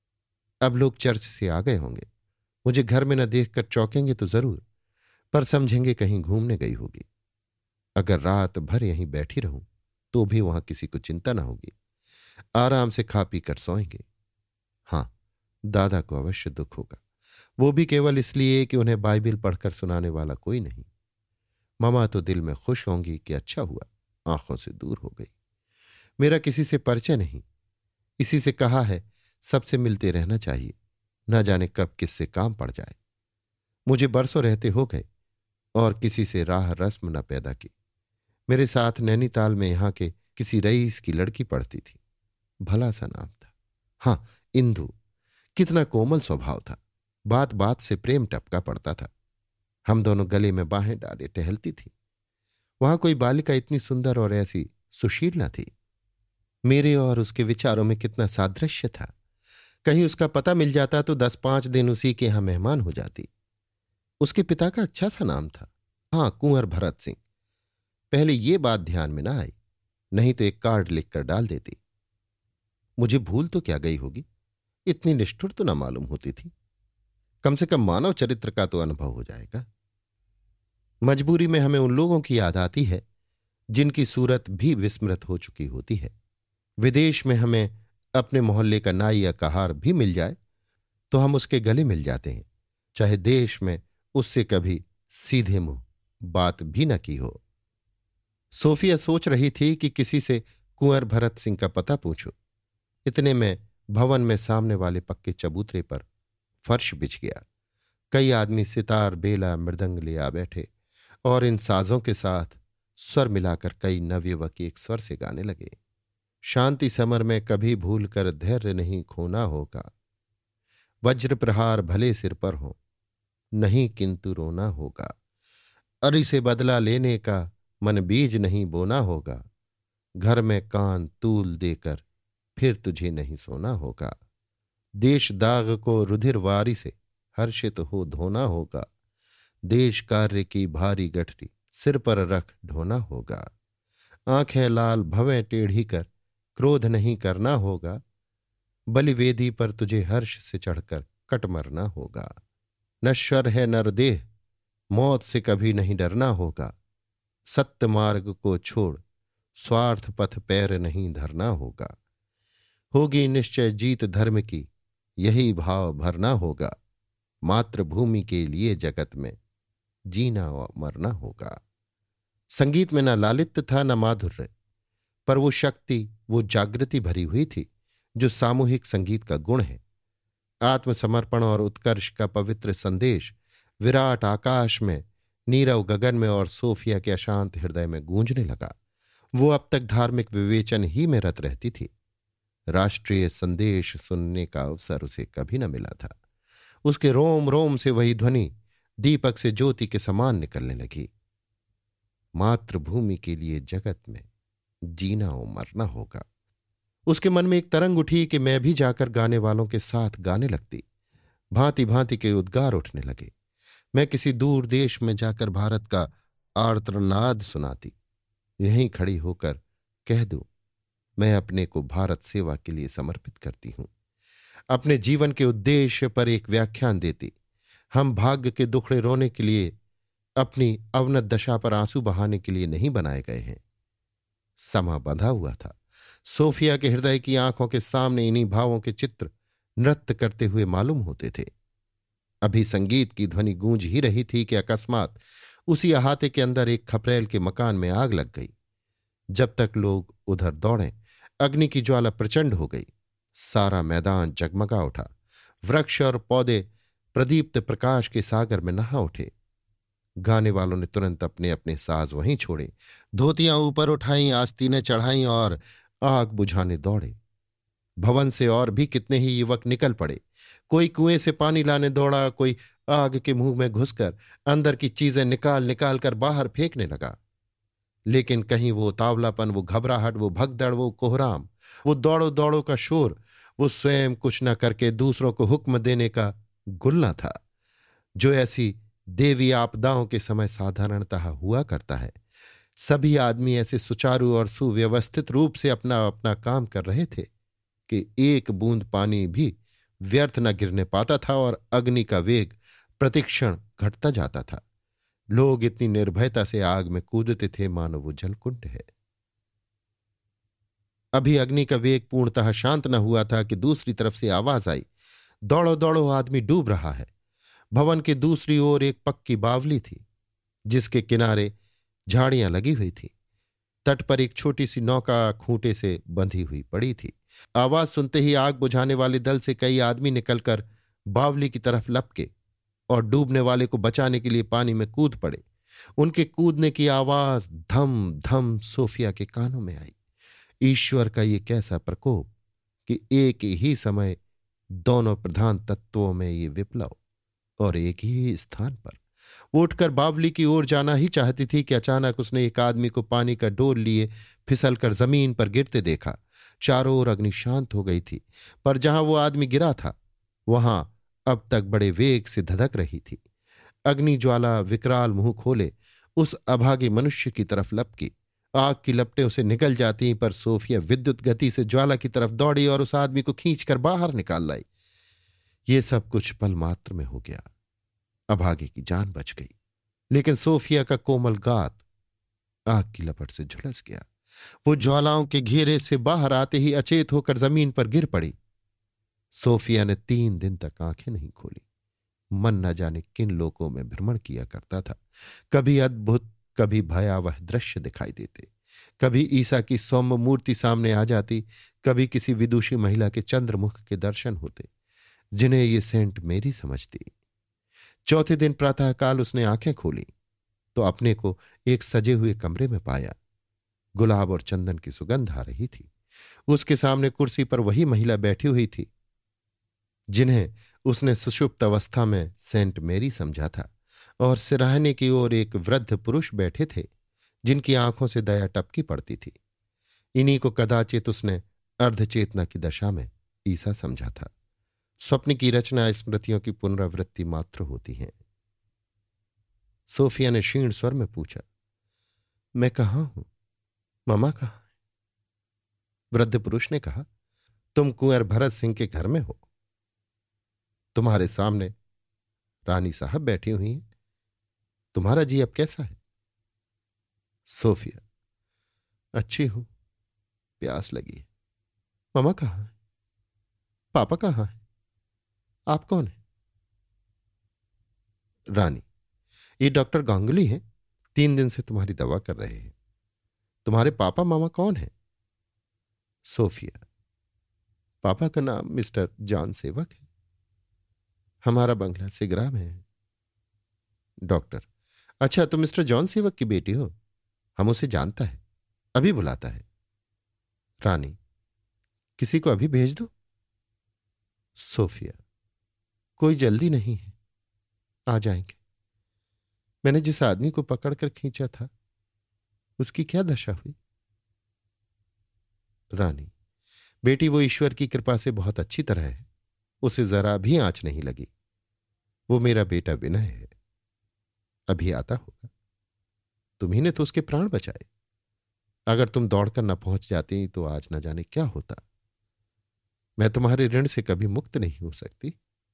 अब लोग चर्च से आ गए होंगे, मुझे घर में न देखकर चौंकेंगे तो जरूर, पर समझेंगे कहीं घूमने गई होगी। अगर रात भर यहीं बैठी रहूं तो भी वहां किसी को चिंता न होगी। आराम से खा पी कर सोएंगे। हां, दादा को अवश्य दुख होगा, वो भी केवल इसलिए कि उन्हें बाइबिल पढ़कर सुनाने वाला कोई नहीं। मामा तो दिल में खुश होंगी कि अच्छा हुआ, आंखों से दूर हो गई। मेरा किसी से परिचय नहीं, इसी से कहा है सबसे मिलते रहना चाहिए, न जाने कब किससे काम पड़ जाए। मुझे बरसों रहते हो गए और किसी से राह रस्म न पैदा की। मेरे साथ नैनीताल में यहां के किसी रईस की लड़की पढ़ती थी, भला सा नाम था, हाँ इंदु। कितना कोमल स्वभाव था, बात बात से प्रेम टपका पड़ता था। हम दोनों गले में बाहें डाले टहलती थी। वहां कोई बालिका इतनी सुंदर और ऐसी सुशील न थी। मेरे और उसके विचारों में कितना सादृश्य था। कहीं उसका पता मिल जाता तो दस पांच दिन उसी के यहां मेहमान हो जाती। उसके पिता का अच्छा सा नाम था, हाँ कुंवर भरत सिंह। पहले ये बात ध्यान में ना आई, नहीं तो एक कार्ड लिखकर डाल देती। मुझे भूल तो क्या गई होगी, इतनी निष्ठुर तो ना मालूम होती थी। कम से कम मानव चरित्र का तो अनुभव हो जाएगा। मजबूरी में हमें उन लोगों की याद आती है जिनकी सूरत भी विस्मृत हो चुकी होती है। विदेश में हमें अपने मोहल्ले का नाई या कहार भी मिल जाए तो हम उसके गले मिल जाते हैं, चाहे देश में उससे कभी सीधे मुंह बात भी न की हो। सोफिया सोच रही थी कि किसी से कुंवर भरत सिंह का पता पूछो। इतने में भवन में सामने वाले पक्के चबूतरे पर फर्श बिछ गया। कई आदमी सितार, बेला, मृदंग ले आ बैठे और इन साजों के साथ स्वर मिलाकर कई नवयुवक एक स्वर से गाने लगे। शांति समर में कभी भूल कर धैर्य नहीं खोना होगा, वज्र प्रहार भले सिर पर हो नहीं किंतु रोना होगा, अरि से बदला लेने का मन बीज नहीं बोना होगा, घर में कान तूल देकर फिर तुझे नहीं सोना होगा, देश दाग को रुधिर वारी से हर्षित हो धोना होगा, देश कार्य की भारी गठरी सिर पर रख ढोना होगा, आंखें लाल भवें टेढ़ी कर क्रोध नहीं करना होगा, बलिवेदी पर तुझे हर्ष से चढ़कर कट मरना होगा, नश्वर है नरदेह मौत से कभी नहीं डरना होगा, सत्य मार्ग को छोड़ स्वार्थ पथ पैर नहीं धरना होगा, होगी निश्चय जीत धर्म की यही भाव भरना होगा, मातृभूमि के लिए जगत में जीना और मरना होगा। संगीत में न लालित्य था न माधुर्य, पर वो शक्ति, वो जागृति भरी हुई थी जो सामूहिक संगीत का गुण है। आत्मसमर्पण और उत्कर्ष का पवित्र संदेश विराट आकाश में, नीरव गगन में और सोफिया के अशांत हृदय में गूंजने लगा। वो अब तक धार्मिक विवेचन ही में रत रहती थी। राष्ट्रीय संदेश सुनने का अवसर उसे कभी न मिला था। उसके रोम रोम से वही ध्वनि दीपक से ज्योति के समान निकलने लगी। मातृभूमि के लिए जगत में जीना और मरना होगा। उसके मन में एक तरंग उठी कि मैं भी जाकर गाने वालों के साथ गाने लगती। भांति भांति के उद्गार उठने लगे। मैं किसी दूर देश में जाकर भारत का आर्तनाद सुनाती। यहीं खड़ी होकर कह दूं, मैं अपने को भारत सेवा के लिए समर्पित करती हूं। अपने जीवन के उद्देश्य पर एक व्याख्यान देती। हम भाग्य के दुखड़े रोने के लिए, अपनी अवनत दशा पर आंसू बहाने के लिए नहीं बनाए गए हैं। समा बंधा हुआ था। सोफिया के हृदय की आंखों के सामने इन्हीं भावों के चित्र नृत्य करते हुए मालूम होते थे। अभी संगीत की ध्वनि गूंज ही रही थी कि अकस्मात उसी अहाते के अंदर एक खपरेल के मकान में आग लग गई। जब तक लोग उधर दौड़े, अग्नि की ज्वाला प्रचंड हो गई। सारा मैदान जगमगा उठा। वृक्ष और पौधे प्रदीप्त प्रकाश के सागर में नहा उठे। गाने वालों ने तुरंत अपने अपने साज वहीं छोड़े, धोतियां ऊपर उठाईं, आस्तीनें चढ़ाईं और आग बुझाने दौड़े। भवन से और भी कितने ही युवक निकल पड़े। कोई कुएं से पानी लाने दौड़ा, कोई आग के मुंह में घुसकर अंदर की चीजें निकाल निकाल कर बाहर फेंकने लगा। लेकिन कहीं वो तावलापन, वो घबराहट, वो भगदड़, वो कोहराम, वो दौड़ो दौड़ो का शोर, वो स्वयं कुछ न करके दूसरों को हुक्म देने का गुल्ला था, जो ऐसी देवी आपदाओं के समय साधारणतः हुआ करता है। सभी आदमी ऐसे सुचारू और सुव्यवस्थित रूप से अपना अपना काम कर रहे थे कि एक बूंद पानी भी व्यर्थ न गिरने पाता था और अग्नि का वेग प्रतिक्षण घटता जाता था। लोग इतनी निर्भयता से आग में कूदते थे मानो वो जलकुंड है। अभी अग्नि का वेग पूर्णतः शांत न हुआ था कि दूसरी तरफ से आवाज आई, दौड़ो दौड़ो, आदमी डूब रहा है। भवन के दूसरी ओर एक पक्की बावली थी, जिसके किनारे झाड़ियां लगी हुई थी। तट पर एक छोटी सी नौका खूंटे से बंधी हुई पड़ी थी। आवाज सुनते ही आग बुझाने वाले दल से कई आदमी निकलकर बावली की तरफ लपके और डूबने वाले को बचाने के लिए पानी में कूद पड़े। उनके कूदने की आवाज धम धम सोफिया के कानों में आई। ईश्वर का ये कैसा प्रकोप कि एक ही समय दोनों प्रधान तत्वों में ये विप्लव, और एक ही स्थान पर। वो उठकर बावली की ओर जाना ही चाहती थी कि अचानक उसने एक आदमी को पानी का डोल लिए फिसलकर जमीन पर गिरते देखा। चारों ओर अग्नि शांत हो गई थी, पर जहां वो आदमी गिरा था वहां अब तक बड़े वेग से धधक रही थी। अग्नि ज्वाला विकराल मुंह खोले उस अभागे मनुष्य की तरफ लपकी। आग की लपटें उसे निकल जाती, पर सोफिया विद्युत गति से ज्वाला की तरफ दौड़ी और उस आदमी को खींचकर बाहर निकाल लाई। ये सब कुछ पल मात्र में हो गया। अभागे की जान बच गई, लेकिन सोफिया का कोमल गात आग की लपट से झुलस गया। वो ज्वालाओं के घेरे से बाहर आते ही अचेत होकर जमीन पर गिर पड़ी। सोफिया ने तीन दिन तक आंखें नहीं खोली। मन न जाने किन लोकों में भ्रमण किया करता था। कभी अद्भुत, कभी भयावह दृश्य दिखाई देते, कभी ईसा की सौम्य मूर्ति सामने आ जाती, कभी किसी विदुषी महिला के चंद्रमुख के दर्शन होते, जिन्हें ये सेंट मेरी समझती। चौथे दिन प्रातःकाल उसने आंखें खोली तो अपने को एक सजे हुए कमरे में पाया। गुलाब और चंदन की सुगंध आ रही थी। उसके सामने कुर्सी पर वही महिला बैठी हुई थी जिन्हें उसने सुषुप्त अवस्था में सेंट मेरी समझा था, और सिराहने की ओर एक वृद्ध पुरुष बैठे थे जिनकी आंखों से दया टपकी पड़ती थी। इन्हीं को कदाचित उसने अर्धचेतना की दशा में ईसा समझा था। स्वप्न की रचना स्मृतियों की पुनरावृत्ति मात्र होती है। सोफिया ने क्षीण स्वर में पूछा, मैं कहाँ हूं? मामा कहाँ है? वृद्ध पुरुष ने कहा, तुम कुंवर भरत सिंह के घर में हो। तुम्हारे सामने रानी साहब बैठी हुई हैं। तुम्हारा जी अब कैसा है? सोफिया, अच्छी हूं, प्यास लगी है। मामा कहाँ है? पापा कहाँ है? आप कौन है? रानी, ये डॉक्टर गांगुली हैं, तीन दिन से तुम्हारी दवा कर रहे हैं। तुम्हारे पापा मामा कौन है? सोफिया, पापा का नाम मिस्टर जॉन सेवक है। हमारा बंगला सिगरा में है। डॉक्टर, अच्छा, तुम मिस्टर जॉन सेवक की बेटी हो? हम उसे जानता है, अभी बुलाता है। रानी, किसी को अभी भेज दो? सोफिया, कोई जल्दी नहीं है, आ जाएंगे। मैंने जिस आदमी को पकड़कर खींचा था उसकी क्या दशा हुई? रानी, बेटी, वो ईश्वर की कृपा से बहुत अच्छी तरह है, उसे जरा भी आंच नहीं लगी। वो मेरा बेटा विनय है, अभी आता होगा। तुम्ही ने तो उसके प्राण बचाए। अगर तुम दौड़कर न पहुंच जाती तो आज न जाने क्या होता। मैं तुम्हारे ऋण से कभी मुक्त नहीं हो सकती।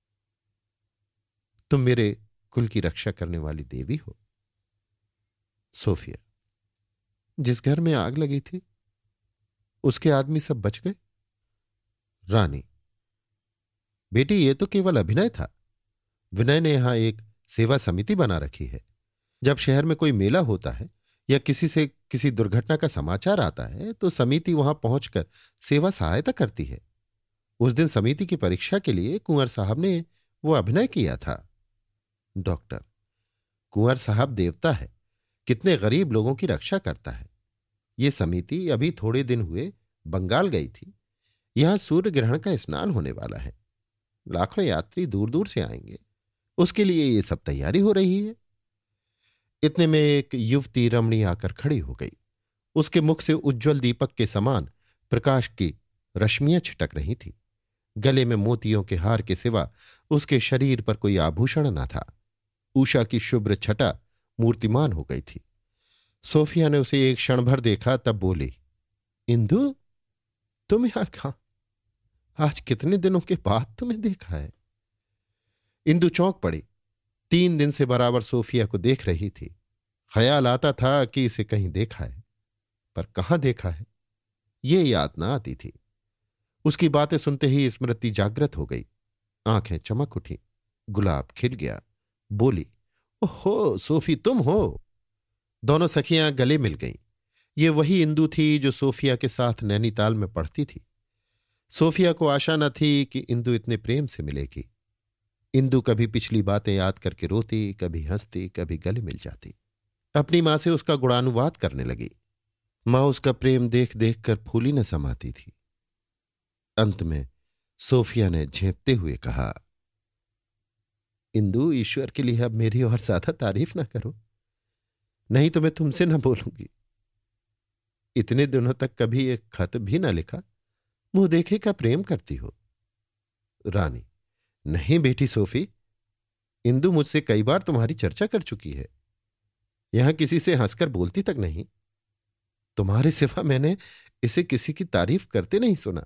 तुम मेरे कुल की रक्षा करने वाली देवी हो। सोफिया, जिस घर में आग लगी थी उसके आदमी सब बच गए? रानी, बेटी, ये तो केवल अभिनय था। विनय ने यहां एक सेवा समिति बना रखी है। जब शहर में कोई मेला होता है या किसी से किसी दुर्घटना का समाचार आता है तो समिति वहां पहुंचकर सेवा सहायता करती है। उस दिन समिति की परीक्षा के लिए कुंवर साहब ने वो अभिनय किया था। डॉक्टर, कुंवर साहब देवता है, कितने गरीब लोगों की रक्षा करता है। ये समिति अभी थोड़े दिन हुए बंगाल गई थी। यहां सूर्य ग्रहण का स्नान होने वाला है, लाखों यात्री दूर दूर से आएंगे, उसके लिए ये सब तैयारी हो रही है। इतने में एक युवती रमणी आकर खड़ी हो गई। उसके मुख से उज्ज्वल दीपक के समान प्रकाश की रश्मियां छिटक रही थी। गले में मोतियों के हार के सिवा उसके शरीर पर कोई आभूषण न था। उषा की शुभ्र छटा मूर्तिमान हो गई थी। सोफिया ने उसे एक क्षण भर देखा, तब बोली, इंदु, तुम यहां कहां? आज कितने दिनों के बाद तुम्हें देखा है। इंदु चौंक पड़ी। तीन दिन से बराबर सोफिया को देख रही थी। ख्याल आता था कि इसे कहीं देखा है, पर कहां देखा है ये याद ना आती थी। उसकी बातें सुनते ही स्मृति जागृत हो गई, आंखें चमक उठी, गुलाब खिल गया। बोली, ओहो सोफी, तुम हो? दोनों सखियां गले मिल गईं। ये वही इंदु थी जो सोफिया के साथ नैनीताल में पढ़ती थी। सोफिया को आशा न थी कि इंदु इतने प्रेम से मिलेगी। इंदु कभी पिछली बातें याद करके रोती, कभी हंसती, कभी गले मिल जाती। अपनी मां से उसका गुणानुवाद करने लगी। मां उसका प्रेम देख देख कर फूली न समाती थी। अंत में सोफिया ने झेंपते हुए कहा, इंदु, ईश्वर के लिए अब मेरी और ज्यादा तारीफ ना करो, नहीं तो मैं तुमसे ना बोलूंगी। इतने दिनों तक कभी एक खत भी ना लिखा, मुंह देखे का प्रेम करती हो। रानी, नहीं बेटी सोफी, इंदु मुझसे कई बार तुम्हारी चर्चा कर चुकी है। यहां किसी से हंसकर बोलती तक नहीं। तुम्हारे सिवा मैंने इसे किसी की तारीफ करते नहीं सुना।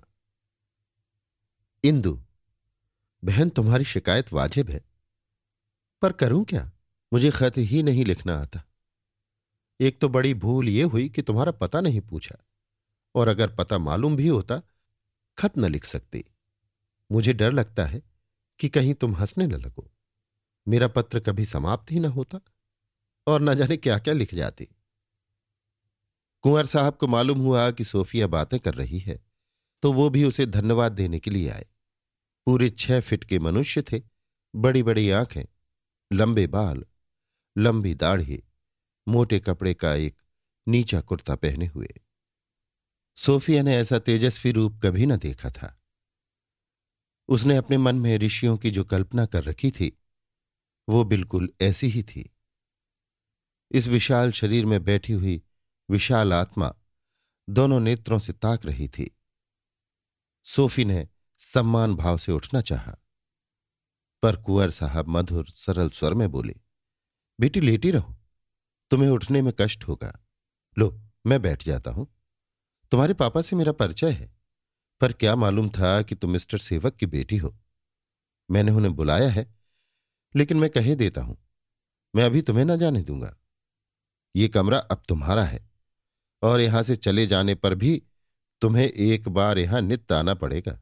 इंदु, बहन तुम्हारी शिकायत वाजिब है, पर करूं क्या? मुझे खत ही नहीं लिखना आता। एक तो बड़ी भूल यह हुई कि तुम्हारा पता नहीं पूछा, और अगर पता मालूम भी होता खत न लिख सकती। मुझे डर लगता है कि कहीं तुम हंसने न लगो। मेरा पत्र कभी समाप्त ही न होता और न जाने क्या क्या लिख जाती। कुंवर साहब को मालूम हुआ कि सोफिया बातें कर रही है, तो वो भी उसे धन्यवाद देने के लिए आए। पूरे छह फीट के मनुष्य थे, बड़ी बड़ी आंखें, लंबे बाल, लंबी दाढ़ी, मोटे कपड़े का एक नीचा कुर्ता पहने हुए। सोफिया ने ऐसा तेजस्वी रूप कभी न देखा था। उसने अपने मन में ऋषियों की जो कल्पना कर रखी थी, वो बिल्कुल ऐसी ही थी। इस विशाल शरीर में बैठी हुई विशाल आत्मा दोनों नेत्रों से ताक रही थी। सोफी ने सम्मान भाव से उठना चाहा, पर कुंवर साहब मधुर सरल स्वर में बोले, बेटी लेटी रहो, तुम्हें उठने में कष्ट होगा। लो, मैं बैठ जाता हूं। तुम्हारे पापा से मेरा परिचय है, पर क्या मालूम था कि तुम मिस्टर सेवक की बेटी हो। मैंने उन्हें बुलाया है, लेकिन मैं कहे देता हूं, मैं अभी तुम्हें ना जाने दूंगा। ये कमरा अब तुम्हारा है, और यहां से चले जाने पर भी तुम्हें एक बार यहां नित्य आना पड़ेगा।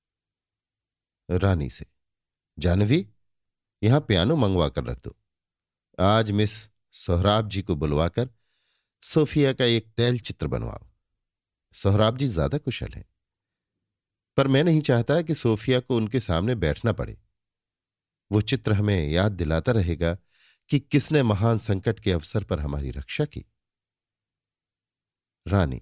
रानी से, जानवी, यहां पियानो मंगवा कर रख दो। आज मिस सोहराब जी को बुलवाकर सोफिया का एक तैल चित्र बनवाओ। सोहराब जी ज्यादा कुशल हैं, पर मैं नहीं चाहता कि सोफिया को उनके सामने बैठना पड़े। वो चित्र हमें याद दिलाता रहेगा कि किसने महान संकट के अवसर पर हमारी रक्षा की। रानी,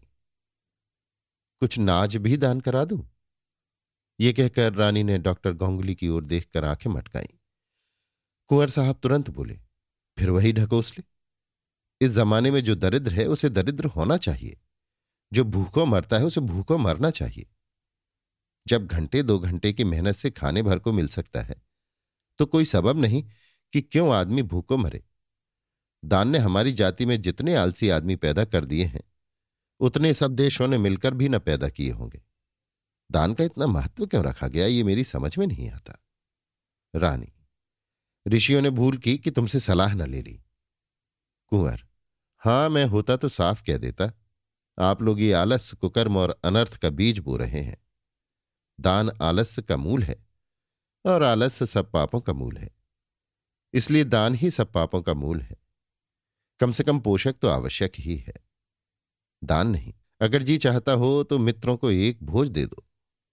कुछ नाज भी दान करा दूं? ये कहकर रानी ने डॉक्टर गांगुली की ओर देखकर आंखें मटकाईं। कुंवर साहब तुरंत बोले, फिर वही ढकोसले। इस जमाने में जो दरिद्र है उसे दरिद्र होना चाहिए, जो भूखों मरता है उसे भूखों मरना चाहिए। जब घंटे दो घंटे की मेहनत से खाने भर को मिल सकता है, तो कोई सबब नहीं कि क्यों आदमी भूखों मरे। दान ने हमारी जाति में जितने आलसी आदमी पैदा कर दिए हैं, उतने सब देशों ने मिलकर भी न पैदा किए होंगे। दान का इतना महत्व क्यों रखा गया, ये मेरी समझ में नहीं आता। रानी, ऋषियों ने भूल की कि तुमसे सलाह न ले ली। कुंवर, हां, मैं होता तो साफ कह देता। आप लोग ये आलस्य, कुकर्म और अनर्थ का बीज बो रहे हैं। दान आलस्य का मूल है, और आलस्य सब पापों का मूल है। इसलिए दान ही सब पापों का मूल है। कम से कम पोषक तो आवश्यक ही है, दान नहीं। अगर जी चाहता हो तो मित्रों को एक भोज दे दो।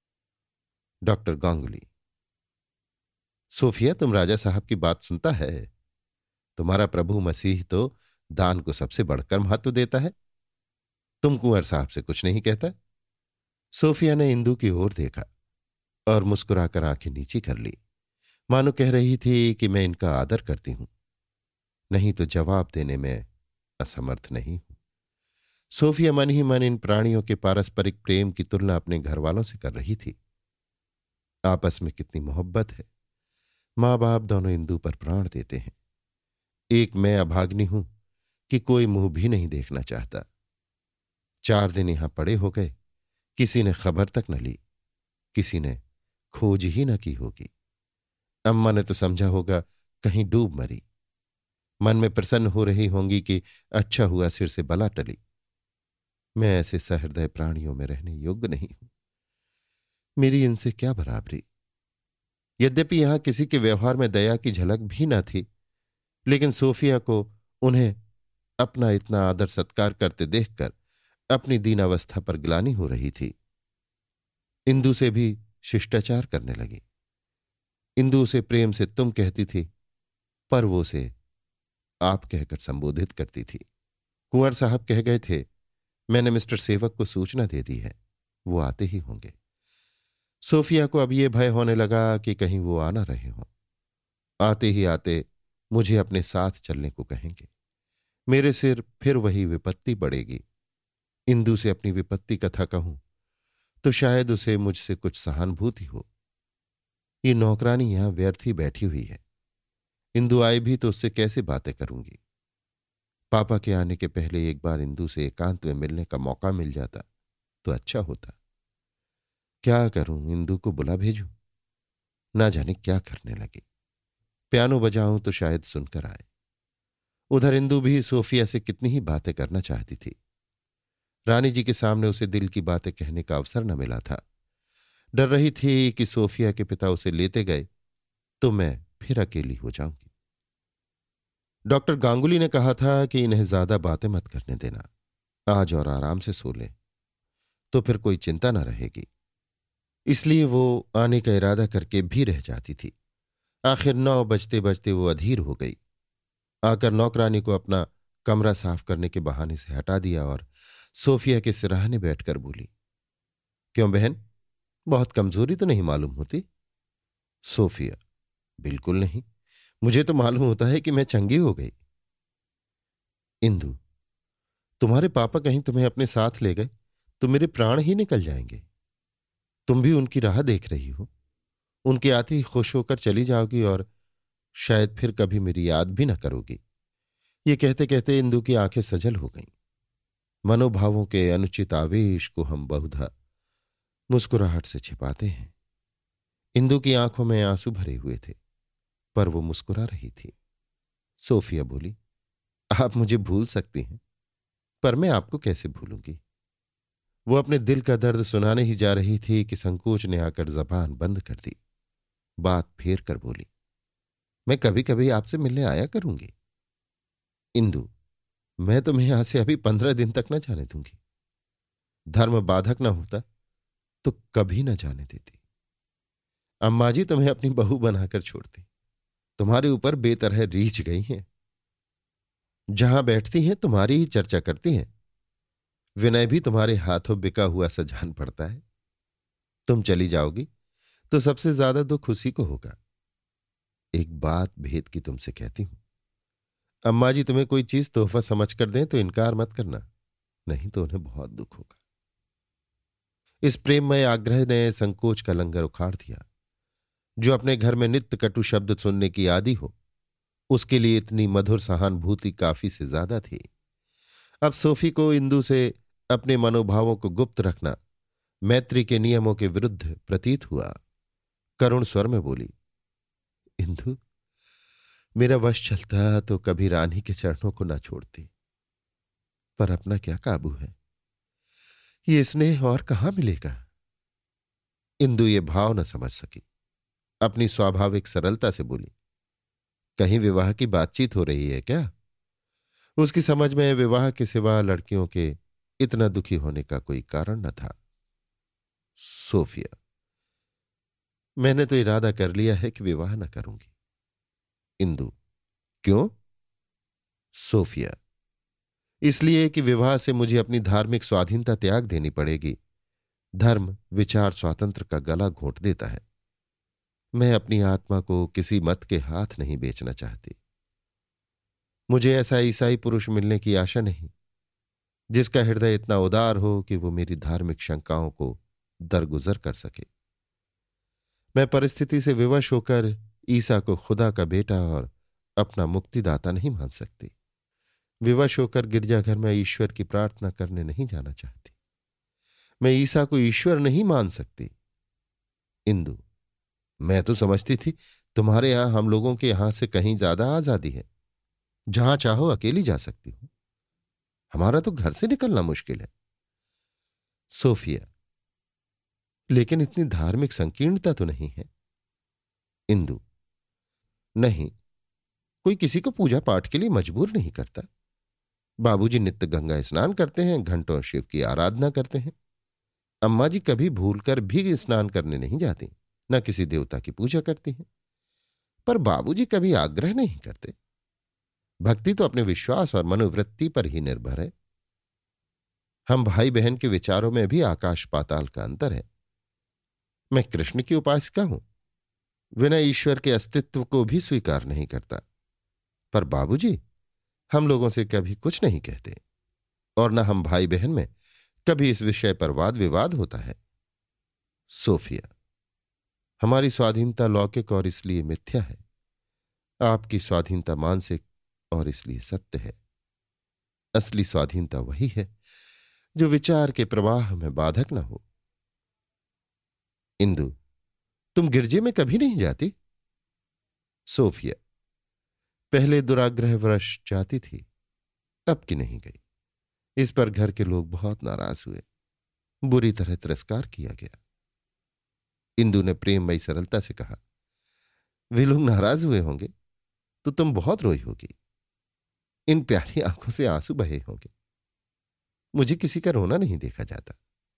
डॉक्टर गांगुली, सोफिया, तुम राजा साहब की बात सुनता है? तुम्हारा प्रभु मसीह तो दान को सबसे बढ़कर महत्व देता है। तुम कुंवर साहब से कुछ नहीं कहता? सोफिया ने इंदु की ओर देखा और मुस्कुराकर आंखें नीची कर ली, मानो कह रही थी कि मैं इनका आदर करती हूं, नहीं तो जवाब देने में असमर्थ नहीं हूं। सोफिया मन ही मन इन प्राणियों के पारस्परिक प्रेम की तुलना अपने घर वालों से कर रही थी। आपस में कितनी मोहब्बत है। मां बाप दोनों इंदु पर प्राण देते हैं। एक मैं अभाग्नि हूं कि कोई मुंह भी नहीं देखना चाहता। चार दिन यहां पड़े हो गए, किसी ने खबर तक न ली, किसी ने खोज ही न की होगी। अम्मा ने तो समझा होगा कहीं डूब मरी। मन में प्रसन्न हो रही होंगी कि अच्छा हुआ सिर से बला टली। मैं ऐसे सहृदय प्राणियों में रहने योग्य नहीं हूं। मेरी इनसे क्या बराबरी। यद्यपि यहां किसी के व्यवहार में दया की झलक भी न थी, लेकिन सोफिया को उन्हें अपना इतना आदर सत्कार करते देखकर अपनी दीनावस्था पर ग्लानि हो रही थी। इंदु से भी शिष्टाचार करने लगी। इंदु उसे प्रेम से तुम कहती थी, पर वो उसे आप कहकर संबोधित करती थी। कुंवर साहब कह गए थे, मैंने मिस्टर सेवक को सूचना दे दी है, वो आते ही होंगे। सोफिया को अब ये भय होने लगा कि कहीं वो आ ना रहे हों। आते ही आते मुझे अपने साथ चलने को कहेंगे। मेरे सिर फिर वही विपत्ति पड़ेगी। इंदु से अपनी विपत्ति कथा कहूं तो शायद उसे मुझसे कुछ सहानुभूति हो। ये नौकरानी यहां व्यर्थ ही बैठी हुई है। इंदु आए भी तो उससे कैसे बातें करूंगी। पापा के आने के पहले एक बार इंदु से एकांत में मिलने का मौका मिल जाता तो अच्छा होता। क्या करूं, इंदु को बुला भेजूं? ना जाने क्या करने लगी। पियानो बजाऊं तो शायद सुनकर आए। उधर इंदु भी सोफिया से कितनी ही बातें करना चाहती थी। रानी जी के सामने उसे दिल की बातें कहने का अवसर न मिला था। डर रही थी कि सोफिया के पिता उसे लेते गए तो मैं फिर अकेली हो जाऊंगी। डॉक्टर गांगुली ने कहा था कि इन्हें ज्यादा बातें मत करने देना, आज और आराम से सो लें, तो फिर कोई चिंता न रहेगी। इसलिए वो आने का इरादा करके भी रह जाती थी। आखिर नौ बजते बजते वो अधीर हो गई। आकर नौकरानी को अपना कमरा साफ करने के बहाने से हटा दिया और सोफिया के सिरहाने बैठकर बोली, क्यों बहन, बहुत कमजोरी तो नहीं मालूम होती? सोफिया, बिल्कुल नहीं, मुझे तो मालूम होता है कि मैं चंगी हो गई। इंदु, तुम्हारे पापा कहीं तुम्हें अपने साथ ले गए तो मेरे प्राण ही निकल जाएंगे। तुम भी उनकी राह देख रही हो। उनके आते ही खुश होकर चली जाओगी और शायद फिर कभी मेरी याद भी न करोगी। ये कहते कहते इंदु की आंखें सजल हो गईं। मनोभावों के अनुचित आवेश को हम बहुधा मुस्कुराहट से छिपाते हैं। इंदु की आंखों में आंसू भरे हुए थे, पर वो मुस्कुरा रही थी। सोफिया बोली, आप मुझे भूल सकती हैं, पर मैं आपको कैसे भूलूंगी? वो अपने दिल का दर्द सुनाने ही जा रही थी कि संकोच ने आकर जबान बंद कर दी। बात फेर कर बोली, मैं कभी कभी आपसे मिलने आया करूंगी। इंदु, मैं तुम्हें यहां से अभी पंद्रह दिन तक न जाने दूंगी। धर्म बाधक न होता तो कभी न जाने देती। अम्मा जी तुम्हें अपनी बहू बनाकर छोड़ती, तुम्हारे ऊपर बेतरह रीछ गई हैं। जहां बैठती हैं तुम्हारी ही चर्चा करती हैं। विनय भी तुम्हारे हाथों बिका हुआ सा जान पड़ता है। तुम चली जाओगी तो सबसे ज्यादा दुख उसी को होगा। एक बात भेद की तुमसे कहती हूं, अम्मा जी तुम्हें कोई चीज तोहफा समझ कर दें तो इनकार मत करना, नहीं तो उन्हें बहुत दुख होगा। इस प्रेममय आग्रह ने संकोच का लंगर उखाड़ दिया। जो अपने घर में नित्य कटु शब्द सुनने की आदि हो, उसके लिए इतनी मधुर सहानुभूति काफी से ज्यादा थी। अब सोफी को इंदु से अपने मनोभावों को गुप्त रखना मैत्री के नियमों के विरुद्ध प्रतीत हुआ। करुण स्वर में बोली, इंदु, मेरा वश चलता तो कभी रानी के चरणों को ना छोड़ती, पर अपना क्या काबू है। ये स्नेह और कहां मिलेगा? इंदु ये भाव न समझ सकी। अपनी स्वाभाविक सरलता से बोली, कहीं विवाह की बातचीत हो रही है क्या? उसकी समझ में विवाह के सिवा लड़कियों के इतना दुखी होने का कोई कारण न था। सोफिया, मैंने तो इरादा कर लिया है कि विवाह न करूंगी। इंदु, क्यों? सोफिया, इसलिए कि विवाह से मुझे अपनी धार्मिक स्वाधीनता त्याग देनी पड़ेगी। धर्म विचार स्वातंत्र का गला घोंट देता है। मैं अपनी आत्मा को किसी मत के हाथ नहीं बेचना चाहती। मुझे ऐसा ईसाई पुरुष मिलने की आशा नहीं जिसका हृदय इतना उदार हो कि वो मेरी धार्मिक शंकाओं को दरगुजर कर सके। मैं परिस्थिति से विवश होकर ईसा को खुदा का बेटा और अपना मुक्तिदाता नहीं मान सकती। विवश होकर गिरजाघर में ईश्वर की प्रार्थना करने नहीं जाना चाहती। मैं ईसा को ईश्वर नहीं मान सकती। इंदु, मैं तो समझती थी तुम्हारे यहां हम लोगों के यहां से कहीं ज्यादा आजादी है। जहां चाहो अकेली जा सकती हो। हमारा तो घर से निकलना मुश्किल है। सोफिया, लेकिन इतनी धार्मिक संकीर्णता तो नहीं है। इंदु, नहीं, कोई किसी को पूजा पाठ के लिए मजबूर नहीं करता। बाबूजी नित्य गंगा स्नान करते हैं, घंटों शिव की आराधना करते हैं। अम्मा जी कभी भूलकर भी स्नान करने नहीं जाती, न किसी देवता की पूजा करती हैं। पर बाबूजी कभी आग्रह नहीं करते। भक्ति तो अपने विश्वास और मनोवृत्ति पर ही निर्भर है। हम भाई बहन के विचारों में भी आकाश पाताल का अंतर है। मैं कृष्ण की उपासिका हूं, विनय ईश्वर के अस्तित्व को भी स्वीकार नहीं करता। पर बाबूजी हम लोगों से कभी कुछ नहीं कहते, और न हम भाई बहन में कभी इस विषय पर वाद विवाद होता है। सोफिया, हमारी स्वाधीनता लौकिक और इसलिए मिथ्या है, आपकी स्वाधीनता मानसिक और इसलिए सत्य है। असली स्वाधीनता वही है जो विचार के प्रवाह में बाधक न हो। इंदु, तुम गिरजे में कभी नहीं जाती? सोफिया, पहले दुराग्रहवश जाती थी, अब की नहीं गई। इस पर घर के लोग बहुत नाराज हुए, बुरी तरह तिरस्कार किया गया। इंदु ने प्रेममयी सरलता से कहा, वे लोग नाराज हुए होंगे तो तुम बहुत रोई होगी, इन प्यारी आंखों से आंसू बहे होंगे। मुझे किसी का रोना नहीं देखा जाता।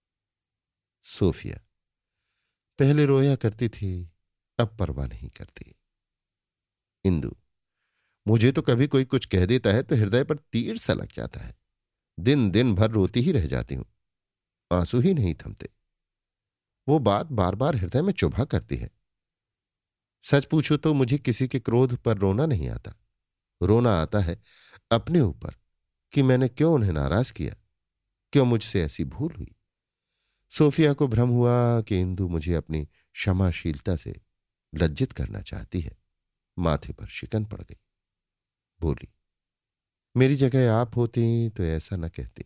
सोफिया, पहले रोया करती थी, अब परवाह नहीं करती। इंदु, मुझे तो कभी कोई कुछ कह देता है तो हृदय पर तीर सा लग जाता है। दिन दिन भर रोती ही रह जाती हूं, आंसू ही नहीं थमते। वो बात बार बार हृदय में चुभा करती है। सच पूछो तो मुझे किसी के क्रोध पर रोना नहीं आता। रोना आता है अपने ऊपर कि मैंने क्यों उन्हें नाराज किया, क्यों मुझसे ऐसी भूल हुई। सोफिया को भ्रम हुआ कि इंदु मुझे अपनी क्षमाशीलता से लज्जित करना चाहती है। माथे पर शिकन पड़ गई। बोली, मेरी जगह आप होती तो ऐसा न कहती।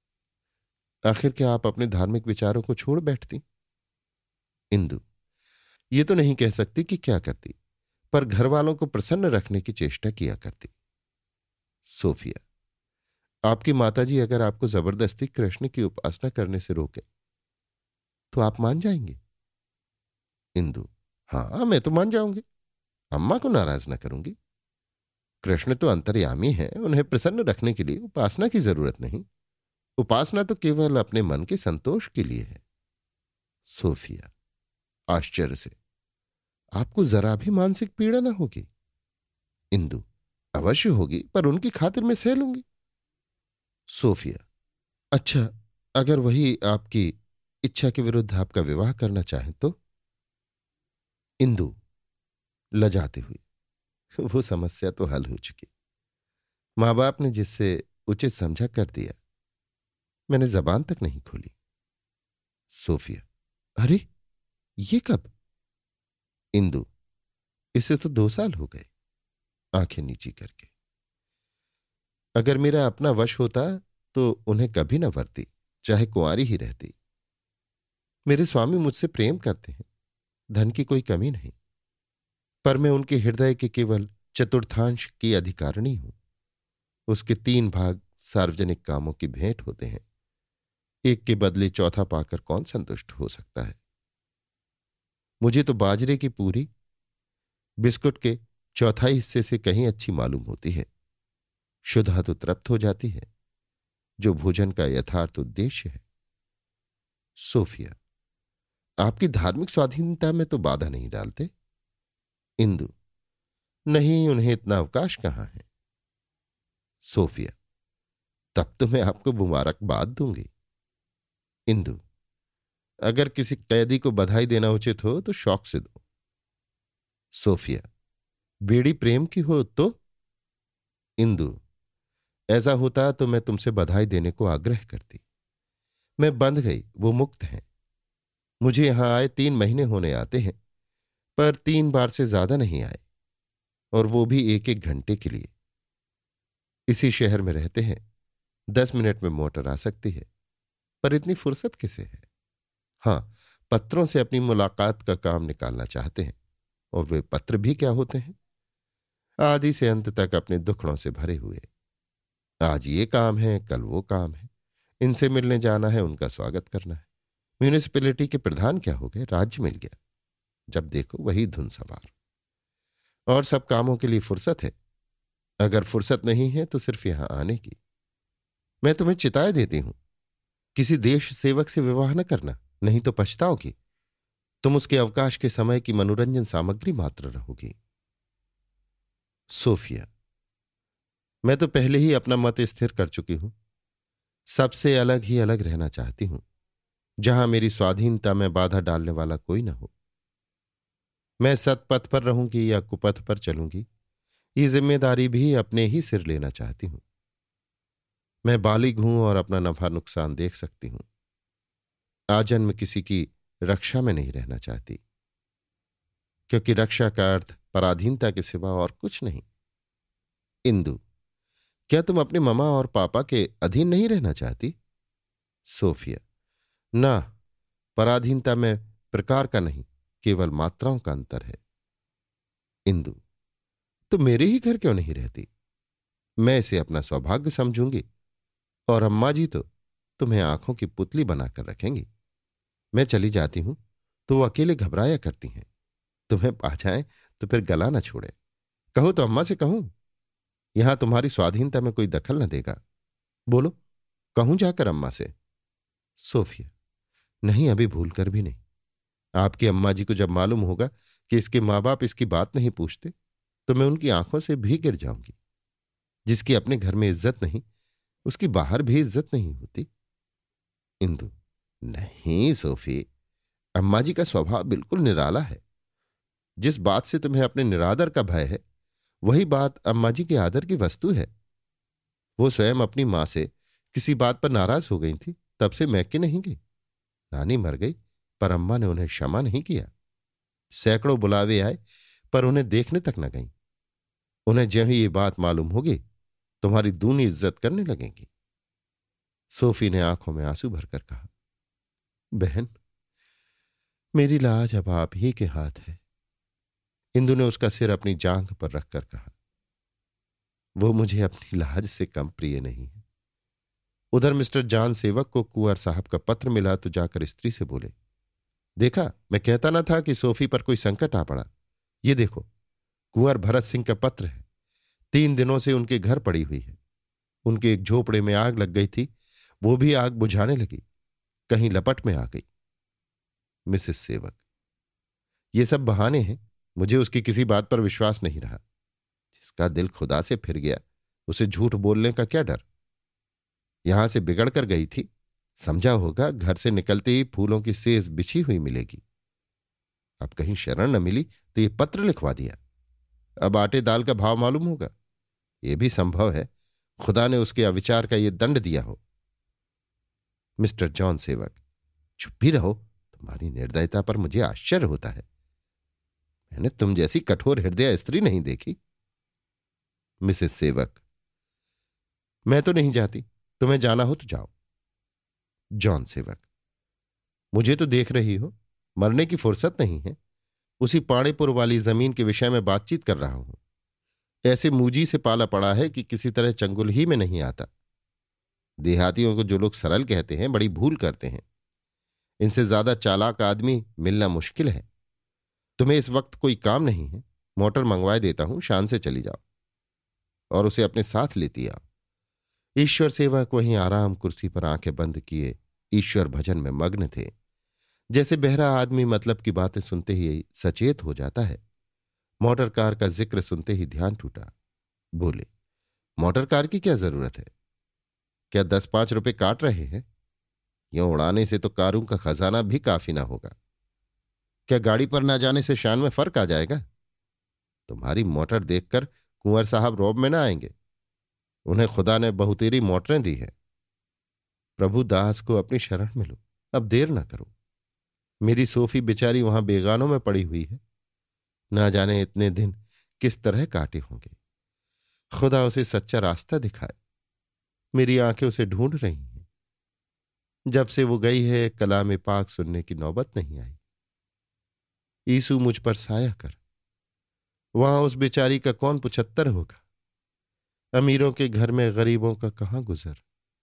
आखिर क्या आप अपने धार्मिक विचारों को छोड़ बैठती? इंदु, ये तो नहीं कह सकती कि क्या करती, पर घर वालों को प्रसन्न रखने की चेष्टा किया करती। सोफिया, आपकी माताजी अगर आपको जबरदस्ती कृष्ण की उपासना करने से रोके तो आप मान जाएंगे? इंदु, हां, मैं तो मान जाऊंगी, अम्मा को नाराज न करूंगी। कृष्ण तो अंतर्यामी हैं, उन्हें प्रसन्न रखने के लिए उपासना की जरूरत नहीं। उपासना तो केवल अपने मन के संतोष के लिए है। सोफिया, आश्चर्य से, आपको जरा भी मानसिक पीड़ा ना होगी? इंदु, अवश्य होगी, पर उनकी खातिर मैं सह लूंगी। सोफिया, अच्छा, अगर वही आपकी इच्छा के विरुद्ध आपका विवाह करना चाहें तो? इंदु लजाते हुए, वो समस्या तो हल हो चुकी। मां बाप ने जिससे उचित समझा कर दिया, मैंने जबान तक नहीं खोली। सोफिया, अरे ये कब? इंदु, इसे तो दो साल हो गए। आंखें नीची करके, अगर मेरा अपना वश होता तो उन्हें कभी न वरती, चाहे कुंवारी ही रहती। मेरे स्वामी मुझसे प्रेम करते हैं, धन की कोई कमी नहीं, पर मैं उनके हृदय के केवल चतुर्थांश की अधिकारिणी हूं। उसके तीन भाग सार्वजनिक कामों की भेंट होते हैं। एक के बदले चौथा पाकर कौन संतुष्ट हो सकता है? मुझे तो बाजरे की पूरी बिस्कुट के चौथाई हिस्से से कहीं अच्छी मालूम होती है। शुद्धा तो तृप्त हो जाती है, जो भोजन का यथार्थ उद्देश्य है। सोफिया, आपकी धार्मिक स्वाधीनता में तो बाधा नहीं डालते? इंदु, नहीं, उन्हें इतना अवकाश कहां है। सोफिया, तब तो मैं आपको मुबारकबाद दूंगी। इंदु, अगर किसी कैदी को बधाई देना उचित हो तो शौक से दो। सोफिया, बेड़ी प्रेम की हो तो? इंदु, ऐसा होता तो मैं तुमसे बधाई देने को आग्रह करती। मैं बंध गई, वो मुक्त हैं। मुझे यहां आए तीन महीने होने आते हैं, पर तीन बार से ज्यादा नहीं आए, और वो भी एक एक घंटे के लिए। इसी शहर में रहते हैं, दस मिनट में मोटर आ सकती है, पर इतनी फुर्सत किसे है? हां, पत्रों से अपनी मुलाकात का काम निकालना चाहते हैं, और वे पत्र भी क्या होते हैं, आदि से अंत तक अपने दुखड़ों से भरे हुए। आज ये काम है, कल वो काम है, इनसे मिलने जाना है, उनका स्वागत करना है। म्यूनिसिपैलिटी के प्रधान क्या हो गए, राज्य मिल गया, जब देखो वही धुन सवार। और सब कामों के लिए फुर्सत है, अगर फुर्सत नहीं है तो सिर्फ यहां आने की। मैं तुम्हें चिताए देती हूं, किसी देश सेवक से विवाह न करना, नहीं तो पछताओगी। तुम उसके अवकाश के समय की मनोरंजन सामग्री मात्र रहोगी। सोफिया, मैं तो पहले ही अपना मत स्थिर कर चुकी हूं। सबसे अलग ही अलग रहना चाहती हूं, जहां मेरी स्वाधीनता में बाधा डालने वाला कोई ना हो। मैं सतपथ पर रहूंगी या कुपथ पर चलूंगी, ये जिम्मेदारी भी अपने ही सिर लेना चाहती हूं। मैं बालिग हूं और अपना नफा नुकसान देख सकती हूं। आजन्म किसी की रक्षा में नहीं रहना चाहती, क्योंकि रक्षा का अर्थ पराधीनता के सिवा और कुछ नहीं। इंदु, क्या तुम अपने ममा और पापा के अधीन नहीं रहना चाहती? सोफिया, ना, पराधीनता में प्रकार का नहीं, केवल मात्राओं का अंतर है। इंदु, तो मेरे ही घर क्यों नहीं रहती? मैं इसे अपना सौभाग्य समझूंगी, और अम्मा जी तो तुम्हें आंखों की पुतली बनाकर रखेंगी। मैं चली जाती हूं तो वो अकेले घबराया करती हैं। तुम्हें पा जाएं तो फिर गला न छोड़े। कहो तो अम्मा से कहूं, यहां तुम्हारी स्वाधीनता में कोई दखल न देगा। बोलो, कहूं जाकर अम्मा से? सोफिया, नहीं, अभी भूल कर भी नहीं। आपकी अम्मा जी को जब मालूम होगा कि इसके माँ बाप इसकी बात नहीं पूछते, तो मैं उनकी आंखों से भी गिर जाऊंगी। जिसकी अपने घर में इज्जत नहीं, उसकी बाहर भी इज्जत नहीं होती। इंदु, नहीं सोफी, अम्मा जी का स्वभाव बिल्कुल निराला है। जिस बात से तुम्हें अपने निरादर का भय है, वही बात अम्मा जी के आदर की वस्तु है। वो स्वयं अपनी मां से किसी बात पर नाराज हो गई थी, तब से मैके नहीं गई। नानी मर गई, पर अम्मा ने उन्हें क्षमा नहीं किया। सैकड़ों बुलावे आए, पर उन्हें देखने तक न गई। उन्हें ज्यों ही ये बात मालूम होगी, तुम्हारी दूनी इज्जत करने लगेंगी। सोफी ने आंखों में आंसू भरकर कहा, बहन, मेरी लाज अब आप ही के हाथ है। इंदु ने उसका सिर अपनी जांघ पर रखकर कहा, वो मुझे अपनी लाज से कम प्रिय नहीं है। उधर मिस्टर जान सेवक को कुंवर साहब का पत्र मिला तो जाकर स्त्री से बोले, देखा, मैं कहता ना था कि सोफी पर कोई संकट आ पड़ा। ये देखो, कुंवर भरत सिंह का पत्र है। तीन दिनों से उनके घर पड़ी हुई है। उनके एक झोपड़े में आग लग गई थी, वो भी आग बुझाने लगी, कहीं लपट में आ गई। मिसेस सेवक, ये सब बहाने हैं, मुझे उसकी किसी बात पर विश्वास नहीं रहा। जिसका दिल खुदा से फिर गया, उसे झूठ बोलने का क्या डर। यहां से बिगड़ कर गई थी, समझा होगा घर से निकलते ही फूलों की सेज बिछी हुई मिलेगी। अब कहीं शरण न मिली तो ये पत्र लिखवा दिया। अब आटे दाल का भाव मालूम होगा। यह भी संभव है खुदा ने उसके अविचार का ये दंड दिया हो। मिस्टर जॉन सेवक, चुप भी रहो, तुम्हारी निर्दयता पर मुझे आश्चर्य होता है। मैंने तुम जैसी कठोर हृदय स्त्री नहीं देखी। मिसेस सेवक, मैं तो नहीं जाती, तुम्हें जाना हो तो जाओ। जॉन सेवक, मुझे तो देख रही हो, मरने की फुर्सत नहीं है। उसी पाणेपुर वाली जमीन के विषय में बातचीत कर रहा हूं। ऐसे मूजी से पाला पड़ा है कि किसी तरह चंगुल ही में नहीं आता। देहातियों को जो लोग सरल कहते हैं, बड़ी भूल करते हैं। इनसे ज्यादा चालाक आदमी मिलना मुश्किल है। तुम्हें इस वक्त कोई काम नहीं है, मोटर मंगवाए देता हूं, शान से चली जाओ और उसे अपने साथ लेती आओ। ईश्वर सेवक वहीं आराम कुर्सी पर आंखें बंद किए ईश्वर भजन में मग्न थे। जैसे बहरा आदमी मतलब की बातें सुनते ही सचेत हो जाता है। मोटर कार का जिक्र सुनते ही ध्यान टूटा। बोले, मोटर कार की क्या जरूरत है? क्या दस पांच रुपए काट रहे हैं? यों उड़ाने से तो कारों का खजाना भी काफी ना होगा। क्या गाड़ी पर ना जाने से शान में फर्क आ जाएगा? तुम्हारी मोटर देखकर कुंवर साहब रौब में ना आएंगे। उन्हें खुदा ने बहुतेरी मोटरें दी है। प्रभु दास को अपनी शरण में लो, अब देर ना करो। मेरी सोफी बेचारी वहां बेगानों में पड़ी हुई है। ना जाने इतने दिन किस तरह काटे होंगे। खुदा उसे सच्चा रास्ता दिखाए। मेरी आंखें उसे ढूंढ रही हैं। जब से वो गई है, कलाम पाक सुनने की नौबत नहीं आई। यीशु मुझ पर साया कर। वहां उस बेचारी का कौन पुछत्तर होगा? अमीरों के घर में गरीबों का कहां गुजर।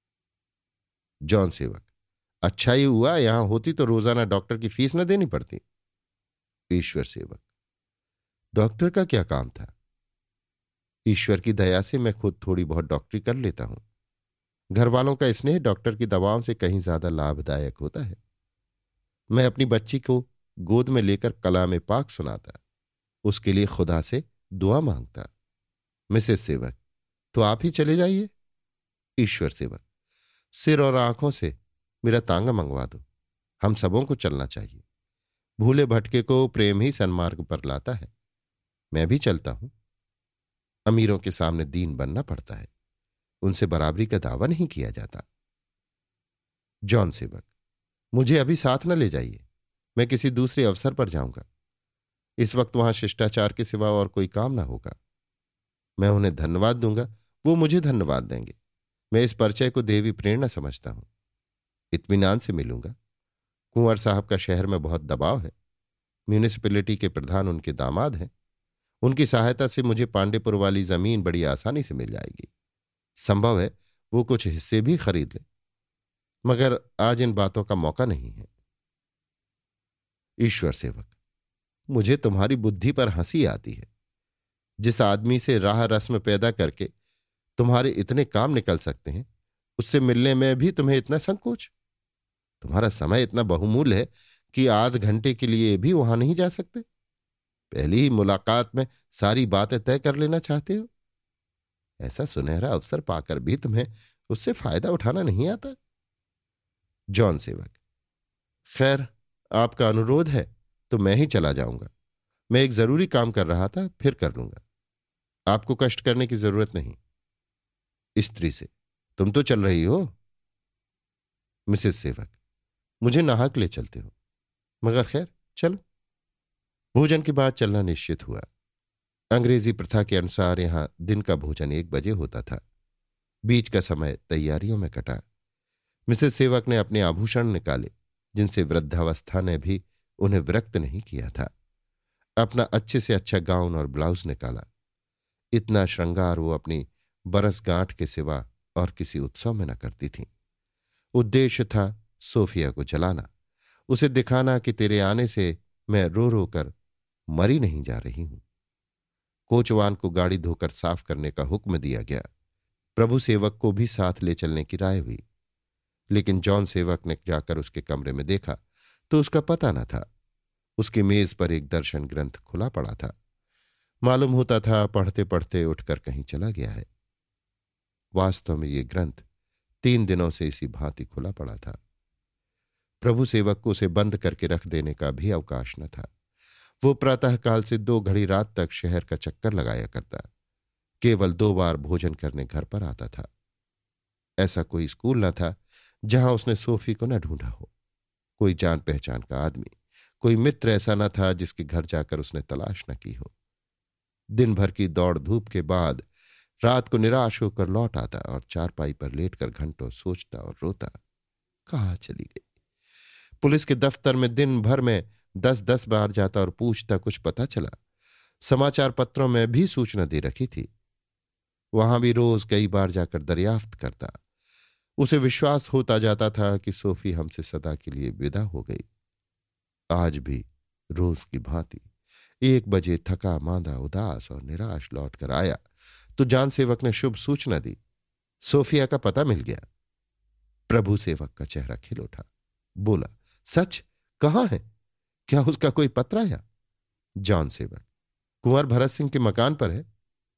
जॉन सेवक, अच्छा ही हुआ, यहां होती तो रोजाना डॉक्टर की फीस न देनी पड़ती। ईश्वर सेवक, डॉक्टर का क्या काम था? ईश्वर की दया से मैं खुद थोड़ी बहुत डॉक्टरी कर लेता हूं। घर वालों का स्नेह डॉक्टर की दवाओं से कहीं ज्यादा लाभदायक होता है। मैं अपनी बच्ची को गोद में लेकर कलाम पाक सुनाता, उसके लिए खुदा से दुआ मांगता। मिसेस सेवक, तो आप ही चले जाइए। ईश्वर सेवक, सिर और आंखों से मेरा तांगा मंगवा दो, हम सबों को चलना चाहिए। भूले भटके को प्रेम ही सन्मार्ग पर लाता है। मैं भी चलता हूं। अमीरों के सामने दीन बनना पड़ता है, उनसे बराबरी का दावा नहीं किया जाता। जॉन सेवक, मुझे अभी साथ न ले जाइए, मैं किसी दूसरे अवसर पर जाऊंगा। इस वक्त वहां शिष्टाचार के सिवा और कोई काम ना होगा। मैं उन्हें धन्यवाद दूंगा, वो मुझे धन्यवाद देंगे। मैं इस परिचय को देवी प्रेरणा समझता हूं। इत्मीनान से मिलूंगा। कुंवर साहब का शहर में बहुत दबाव है। म्यूनिसिपैलिटी के प्रधान उनके दामाद हैं। उनकी सहायता से मुझे पांडेपुर वाली जमीन बड़ी आसानी से मिल जाएगी। संभव है वो कुछ हिस्से भी खरीद ले, मगर आज इन बातों का मौका नहीं है। ईश्वर सेवक, मुझे तुम्हारी बुद्धि पर हंसी आती है। जिस आदमी से राह रस्म पैदा करके तुम्हारे इतने काम निकल सकते हैं, उससे मिलने में भी तुम्हें इतना संकोच। तुम्हारा समय इतना बहुमूल्य है कि आध घंटे के लिए भी वहां नहीं जा सकते। पहली ही मुलाकात में सारी बातें तय कर लेना चाहते हो। ऐसा सुनहरा अवसर पाकर भी तुम्हें उससे फायदा उठाना नहीं आता। जॉन सेवक, खैर आपका अनुरोध है तो मैं ही चला जाऊंगा। मैं एक जरूरी काम कर रहा था, फिर कर लूंगा। आपको कष्ट करने की जरूरत नहीं। स्त्री से, तुम तो चल रही हो। मिसेस सेवक, मुझे नाहक ले चलते हो, मगर खैर चलो। भोजन के बाद चलना निश्चित हुआ। अंग्रेजी प्रथा के अनुसार यहां दिन का भोजन एक बजे होता था। बीच का समय तैयारियों में कटा। मिसेस सेवक ने अपने आभूषण निकाले, जिनसे वृद्धावस्था ने भी उन्हें विरक्त नहीं किया था। अपना अच्छे से अच्छा गाउन और ब्लाउज निकाला। इतना श्रृंगार वो अपनी बरसगांठ के सिवा और किसी उत्सव में न करती थी। उद्देश्य था सोफिया को जलाना, उसे दिखाना कि तेरे आने से मैं रो रो कर मरी नहीं जा रही हूं। कोचवान को गाड़ी धोकर साफ करने का हुक्म दिया गया। प्रभु सेवक को भी साथ ले चलने की राय हुई, लेकिन जॉन सेवक ने जाकर उसके कमरे में देखा तो उसका पता न था। उसकी मेज पर एक दर्शन ग्रंथ खुला पड़ा था। मालूम होता था पढ़ते पढ़ते उठकर कहीं चला गया है। वास्तव में ये ग्रंथ तीन दिनों से इसी भांति खुला पड़ा था। प्रभु सेवक को उसे बंद करके रख देने का भी अवकाश न था। वो प्रातःकाल से दो घड़ी रात तक शहर का चक्कर लगाया करता। केवल दो बार भोजन करने घर पर आता था। ऐसा कोई स्कूल न था जहां उसने सोफी को न ढूंढा हो। कोई जान पहचान का आदमी, कोई मित्र ऐसा न था जिसके घर जाकर उसने तलाश न की हो। दिन भर की दौड़ धूप के बाद रात को निराश होकर लौट आता और चारपाई पर लेटकर घंटों सोचता और रोता। कहाँ चली गई? पुलिस के दफ्तर में दिन भर में दस दस बार जाता और पूछता, कुछ पता चला? समाचार पत्रों में भी सूचना दे रखी थी। वहां भी रोज कई बार जाकर दरियाफ्त करता। उसे विश्वास होता जाता था कि सोफी हमसे सदा के लिए विदा हो गई। आज भी रोज की भांति एक बजे थका मांदा उदास और निराश लौटकर आया तो जान सेवक ने शुभ सूचना दी, सोफिया का पता मिल गया। प्रभु सेवक का चेहरा खिल उठा। बोला, सच? कहाँ है? क्या उसका कोई पत्र आया? जॉन सेवक, कुंवर भरत सिंह के मकान पर है।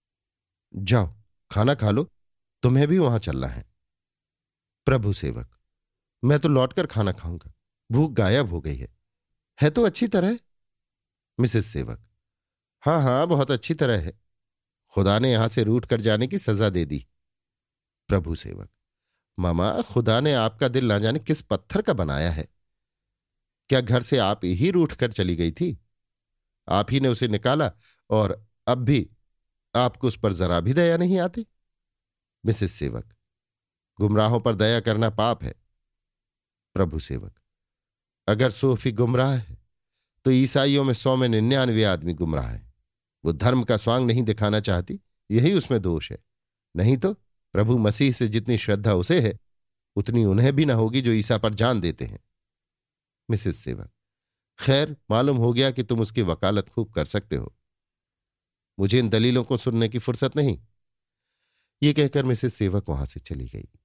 जाओ खाना खा लो, तुम्हें भी वहां चलना है। प्रभु सेवक, मैं तो लौटकर खाना खाऊंगा, भूख गायब हो गई है। है तो अच्छी तरह? मिसेस सेवक, हां हां बहुत अच्छी तरह है। खुदा ने यहां से रूठ कर जाने की सजा दे दी। प्रभु सेवक, मामा, खुदा ने आपका दिल ना जाने किस पत्थर का बनाया है। क्या घर से आप ही रूठ कर चली गई थी? आप ही ने उसे निकाला और अब भी आपको उस पर जरा भी दया नहीं आती? मिसेस सेवक, गुमराहों पर दया करना पाप है। प्रभु सेवक, अगर सोफी गुमराह है तो ईसाइयों में सौ में निन्यानवे आदमी गुमराह हैं। वो धर्म का स्वांग नहीं दिखाना चाहती, यही उसमें दोष है। नहीं तो प्रभु मसीह से जितनी श्रद्धा उसे है उतनी उन्हें भी ना होगी जो ईसा पर जान देते हैं। मिसेस सेवक, खैर मालूम हो गया कि तुम उसकी वकालत खूब कर सकते हो। मुझे इन दलीलों को सुनने की फुर्सत नहीं। ये कहकर मिसेस सेवक वहां से चली गई।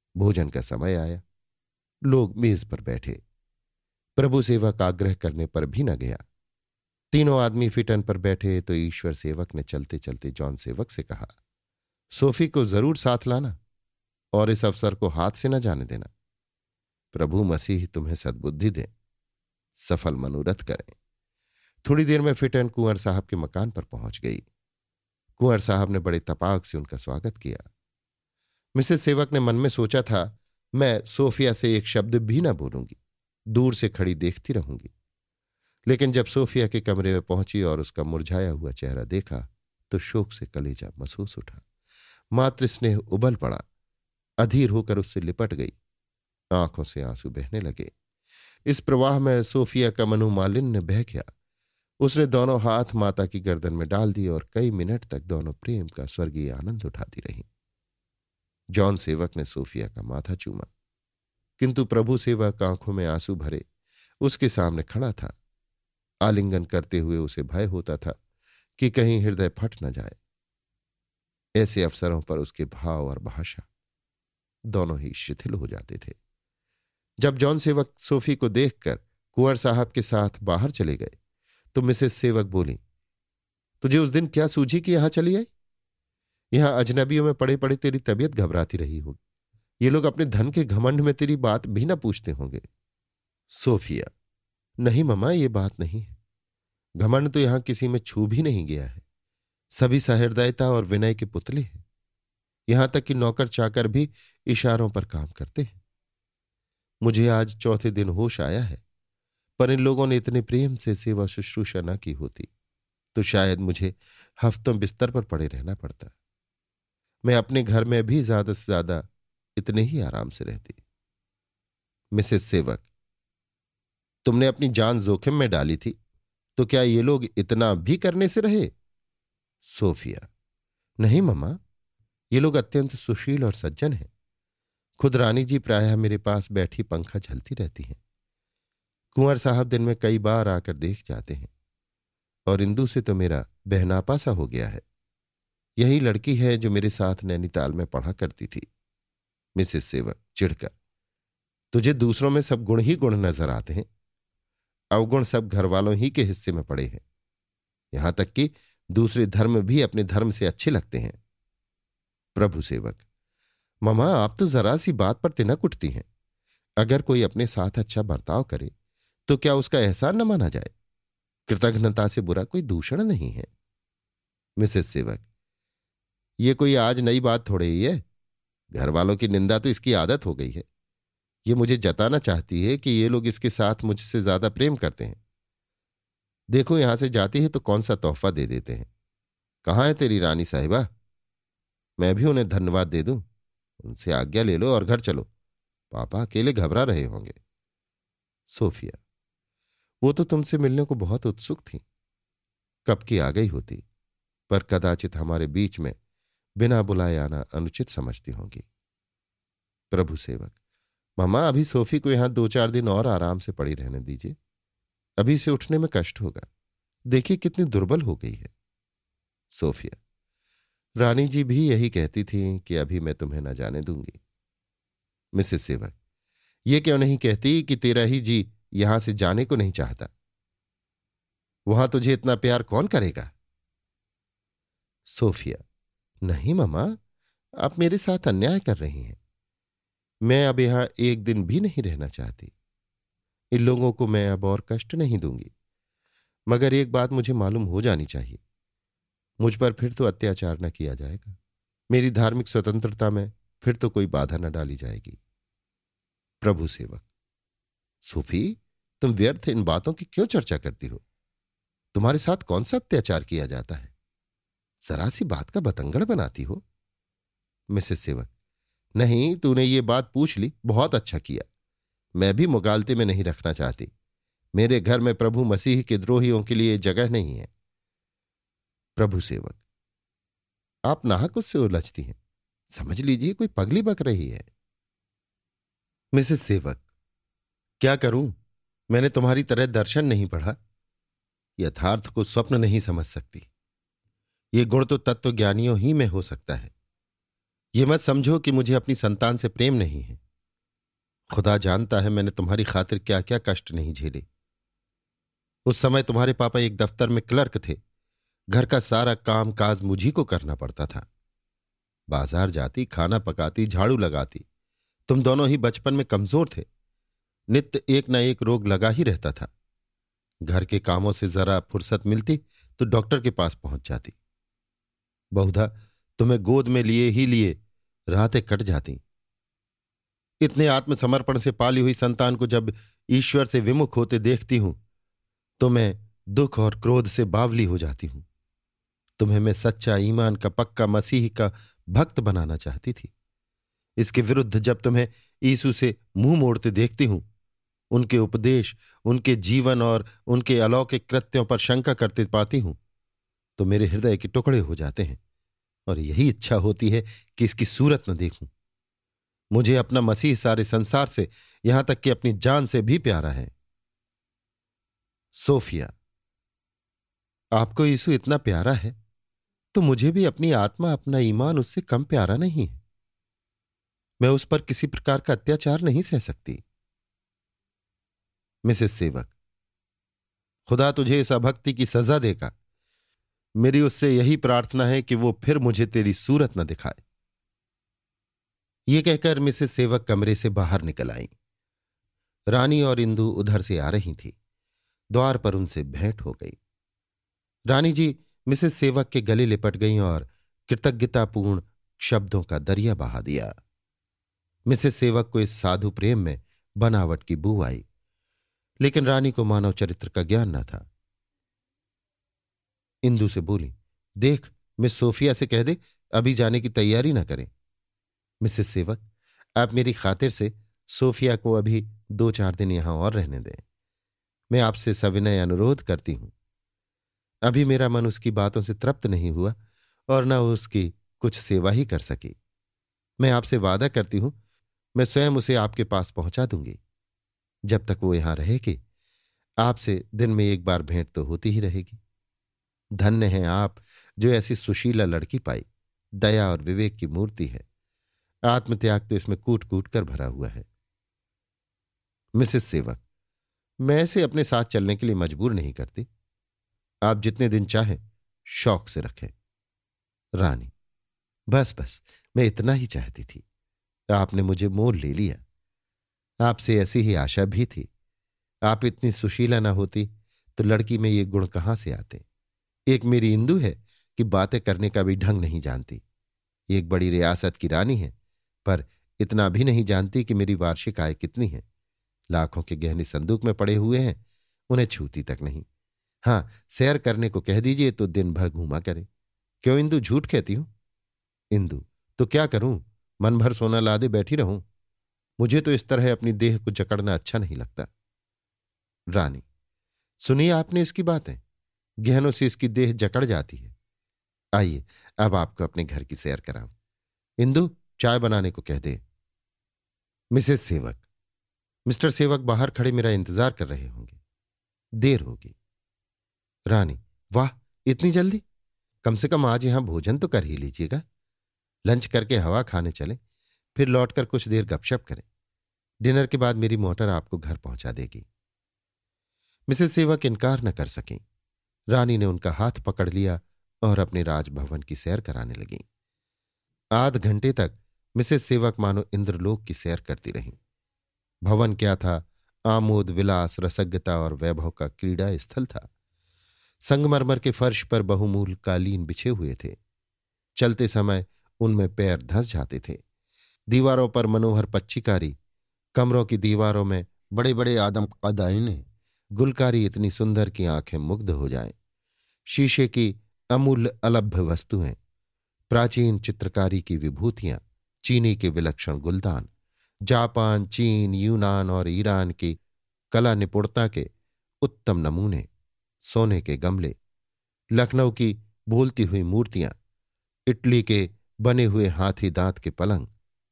भोजन का समय आया। लोग मेज पर बैठे। प्रभु सेवक आग्रह करने पर भी न गया। तीनों आदमी फिटन पर बैठे तो ईश्वर सेवक ने चलते चलते जॉन सेवक से कहा, सोफी को जरूर साथ लाना और इस अवसर को हाथ से न जाने देना। प्रभु मसीह तुम्हें सद्बुद्धि दें, सफल मनोरथ करें। थोड़ी देर में फिटन कुंवर साहब के मकान पर पहुंच गई। कुंवर साहब ने बड़े तपाक से उनका स्वागत किया। मिसेस सेवक ने मन में सोचा था, मैं सोफिया से एक शब्द भी न बोलूंगी, दूर से खड़ी देखती रहूंगी। लेकिन जब सोफिया के कमरे में पहुंची और उसका मुरझाया हुआ चेहरा देखा तो शोक से कलेजा महसूस उठा। मातृ स्नेह उबल पड़ा। अधीर होकर उससे लिपट गई। आंखों से आंसू बहने लगे। इस प्रवाह में सोफिया का मनोमालिन्य बह गया। उसने दोनों हाथ माता की गर्दन में डाल दिए और कई मिनट तक दोनों प्रेम का स्वर्गीय आनंद उठाती रहीं। जॉन सेवक ने सोफिया का माथा चूमा, किंतु प्रभु सेवक आंखों में आंसू भरे उसके सामने खड़ा था। आलिंगन करते हुए उसे भय होता था कि कहीं हृदय फट न जाए। ऐसे अवसरों पर उसके भाव और भाषा दोनों ही शिथिल हो जाते थे। जब जॉन सेवक सोफी को देखकर कुंवर साहब के साथ बाहर चले गए तो मिसेस सेवक बोली, तुझे उस दिन क्या सूझी कि यहां चली आई? यहां अजनबियों में पड़े पड़े तेरी तबीयत घबराती रही होगी। ये लोग अपने धन के घमंड में तेरी बात भी न पूछते होंगे। सोफिया, नहीं ममा, ये बात नहीं है। घमंड तो यहां किसी में छू भी नहीं गया है। सभी सहृदयता और विनय के पुतले हैं। यहां तक कि नौकर चाकर भी इशारों पर काम करते हैं। मुझे आज चौथे दिन होश आया है, पर इन लोगों ने इतने प्रेम से सेवा शुश्रूषा न की होती तो शायद मुझे हफ्तों बिस्तर पर पड़े रहना पड़ता। मैं अपने घर में भी ज्यादा से ज्यादा इतने ही आराम से रहती। मिसेस सेवक, तुमने अपनी जान जोखिम में डाली थी तो क्या ये लोग इतना भी करने से रहे? सोफिया, नहीं मम्मा, ये लोग अत्यंत सुशील और सज्जन हैं। खुद रानी जी प्रायः मेरे पास बैठी पंखा झलती रहती हैं। कुंवर साहब दिन में कई बार आकर देख जाते हैं। और इंदु से तो मेरा बहनापा सा हो गया है। यही लड़की है जो मेरे साथ नैनीताल में पढ़ा करती थी। मिसेस सेवक चिढ़कर, तुझे दूसरों में सब गुण ही गुण नजर आते हैं। अवगुण सब घर वालों ही के हिस्से में पड़े हैं। यहां तक कि दूसरे धर्म भी अपने धर्म से अच्छे लगते हैं। प्रभु सेवक, ममा, आप तो जरा सी बात पर तिनक उठती हैं। अगर कोई अपने साथ अच्छा बर्ताव करे तो क्या उसका एहसान न माना जाए? कृतज्ञता से बुरा कोई दूषण नहीं है। मिसेस सेवक, ये कोई आज नई बात थोड़े ही है। घर वालों की निंदा तो इसकी आदत हो गई है। ये मुझे जताना चाहती है कि ये लोग इसके साथ मुझसे ज्यादा प्रेम करते हैं। देखो, यहां से जाती है तो कौन सा तोहफा दे देते हैं। कहाँ है तेरी रानी साहिबा? मैं भी उन्हें धन्यवाद दे दूं। उनसे आज्ञा ले लो और घर चलो। पापा अकेले घबरा रहे होंगे। सोफिया, वो तो तुमसे मिलने को बहुत उत्सुक थी। कब की आ गई होती, पर कदाचित हमारे बीच में बिना बुलाए आना अनुचित समझती होंगी। प्रभु सेवक, मामा, अभी सोफी को यहां दो चार दिन और आराम से पड़ी रहने दीजिए। अभी से उठने में कष्ट होगा। देखिए कितनी दुर्बल हो गई है। सोफिया, रानी जी भी यही कहती थी कि अभी मैं तुम्हें न जाने दूंगी। मिसेस सेवक, ये क्यों नहीं कहती कि तेरा ही जी यहां से जाने को नहीं चाहता? वहां तुझे इतना प्यार कौन करेगा? सोफिया, नहीं ममा, आप मेरे साथ अन्याय कर रही हैं। मैं अब यहां एक दिन भी नहीं रहना चाहती। इन लोगों को मैं अब और कष्ट नहीं दूंगी। मगर एक बात मुझे मालूम हो जानी चाहिए, मुझ पर फिर तो अत्याचार न किया जाएगा। मेरी धार्मिक स्वतंत्रता में फिर तो कोई बाधा न डाली जाएगी। प्रभु सेवक, सोफी, तुम व्यर्थ इन बातों की क्यों चर्चा करती हो? तुम्हारे साथ कौन सा अत्याचार किया जाता है? जरा सी बात का बतंगड़ बनाती हो। मिसेस सेवक, नहीं, तूने ये बात पूछ ली, बहुत अच्छा किया। मैं भी मुगालते में नहीं रखना चाहती। मेरे घर में प्रभु मसीह के द्रोहियों के लिए जगह नहीं है। प्रभु सेवक, आप नाहक उससे उलझती हैं। समझ लीजिए कोई पगली बक रही है। मिसेस सेवक, क्या करूं? मैंने तुम्हारी तरह दर्शन नहीं पढ़ा, यथार्थ को स्वप्न नहीं समझ सकती। ये गुण तो तत्वज्ञानियों ही में हो सकता है। ये मत समझो कि मुझे अपनी संतान से प्रेम नहीं है। खुदा जानता है मैंने तुम्हारी खातिर क्या क्या कष्ट नहीं झेले। उस समय तुम्हारे पापा एक दफ्तर में क्लर्क थे। घर का सारा काम काज मुझी को करना पड़ता था। बाजार जाती, खाना पकाती, झाड़ू लगाती। तुम दोनों ही बचपन में कमजोर थे। नित्य एक न एक रोग लगा ही रहता था। घर के कामों से जरा फुर्सत मिलती तो डॉक्टर के पास पहुंच जाती। बहुधा तुम्हें गोद में लिए ही लिए रातें कट जाती। इतने आत्मसमर्पण से पाली हुई संतान को जब ईश्वर से विमुख होते देखती हूं तो मैं दुख और क्रोध से बावली हो जाती हूं। तुम्हें मैं सच्चा ईमान का पक्का मसीह का भक्त बनाना चाहती थी। इसके विरुद्ध जब तुम्हें यीशु से मुंह मोड़ते देखती हूं, उनके उपदेश, उनके जीवन और उनके अलौकिक कृत्यों पर शंका करते पाती हूं, तो मेरे हृदय के टुकड़े हो जाते हैं और यही इच्छा होती है कि इसकी सूरत न देखूं। मुझे अपना मसीह सारे संसार से, यहां तक कि अपनी जान से भी प्यारा है। सोफिया, आपको यीशु इतना प्यारा है तो मुझे भी अपनी आत्मा, अपना ईमान उससे कम प्यारा नहीं है। मैं उस पर किसी प्रकार का अत्याचार नहीं सह सकती। मिसेस सेवक, खुदा तुझे इस अभक्ति की सजा देगा। मेरी उससे यही प्रार्थना है कि वो फिर मुझे तेरी सूरत न दिखाए। ये कहकर मिसेस सेवक कमरे से बाहर निकल आई। रानी और इंदु उधर से आ रही थी। द्वार पर उनसे भेंट हो गई। रानी जी मिसेस सेवक के गले लिपट गईं और कृतज्ञतापूर्ण शब्दों का दरिया बहा दिया। मिसेस सेवक को इस साधु प्रेम में बनावट की बू आई, लेकिन रानी को मानव चरित्र का ज्ञान न था। इंदु से बोली, देख, मिस सोफिया से कह दे अभी जाने की तैयारी न करें। मिसेस सेवक, आप मेरी खातिर से सोफिया को अभी दो चार दिन यहां और रहने दें। मैं आपसे सविनय अनुरोध करती हूं। अभी मेरा मन उसकी बातों से तृप्त नहीं हुआ और न उसकी कुछ सेवा ही कर सकी। मैं आपसे वादा करती हूं, मैं स्वयं उसे आपके पास पहुंचा दूंगी। जब तक वो यहां रहेगी आपसे दिन में एक बार भेंट तो होती ही रहेगी। धन्य हैं आप जो ऐसी सुशीला लड़की पाई। दया और विवेक की मूर्ति है। आत्मत्याग तो इसमें कूट कूट कर भरा हुआ है। मिसेस सेवक, मैं ऐसे अपने साथ चलने के लिए मजबूर नहीं करती। आप जितने दिन चाहें शौक से रखें। रानी, बस बस, मैं इतना ही चाहती थी। आपने मुझे मोल ले लिया। आपसे ऐसी ही आशा भी थी। आप इतनी सुशीला ना होती तो लड़की में ये गुण कहां से आते। एक मेरी इंदु है कि बातें करने का भी ढंग नहीं जानती। एक बड़ी रियासत की रानी है, पर इतना भी नहीं जानती कि मेरी वार्षिक आय कितनी है। लाखों के गहने संदूक में पड़े हुए हैं, उन्हें छूती तक नहीं। हां, सैर करने को कह दीजिए तो दिन भर घूमा करे। क्यों इंदु, झूठ कहती हूं? इंदु, तो क्या करूं, मन भर सोना लादे बैठी रहूं? मुझे तो इस तरह अपनी देह को जकड़ना अच्छा नहीं लगता। रानी, सुनिए आपने इसकी बातें। गहनों से इसकी देह जकड़ जाती है। आइए अब आपको अपने घर की सैर कराऊं। इंदु, चाय बनाने को कह दे। मिसेस सेवक, मिस्टर सेवक बाहर खड़े मेरा इंतजार कर रहे होंगे, देर होगी। रानी, वाह, इतनी जल्दी? कम से कम आज यहां भोजन तो कर ही लीजिएगा। लंच करके हवा खाने चले, फिर लौटकर कुछ देर गपशप करें। डिनर के बाद मेरी मोटर आपको घर पहुंचा देगी। मिसेस सेवक इनकार न कर सकें। रानी ने उनका हाथ पकड़ लिया और अपने राजभवन की सैर कराने लगी। आध घंटे तक मिसेस सेवक मानो इंद्रलोक की सैर करती रहीं। भवन क्या था, आमोद विलास, रसज्ञता और वैभव का क्रीड़ा स्थल था। संगमरमर के फर्श पर बहुमूल कालीन बिछे हुए थे। चलते समय उनमें पैर धंस जाते थे। दीवारों पर मनोहर पच्चीकारी, कमरों की दीवारों में बड़े बड़े आदम कद आईने, गुलकारी इतनी सुंदर कि आंखें मुग्ध हो जाएं। शीशे की अमूल्य अलभ्य वस्तुएं, प्राचीन चित्रकारी की विभूतियां, चीनी के विलक्षण गुलदान, जापान, चीन, यूनान और ईरान की कला निपुणता के उत्तम नमूने, सोने के गमले, लखनऊ की बोलती हुई मूर्तियां, इटली के बने हुए हाथी दांत के पलंग,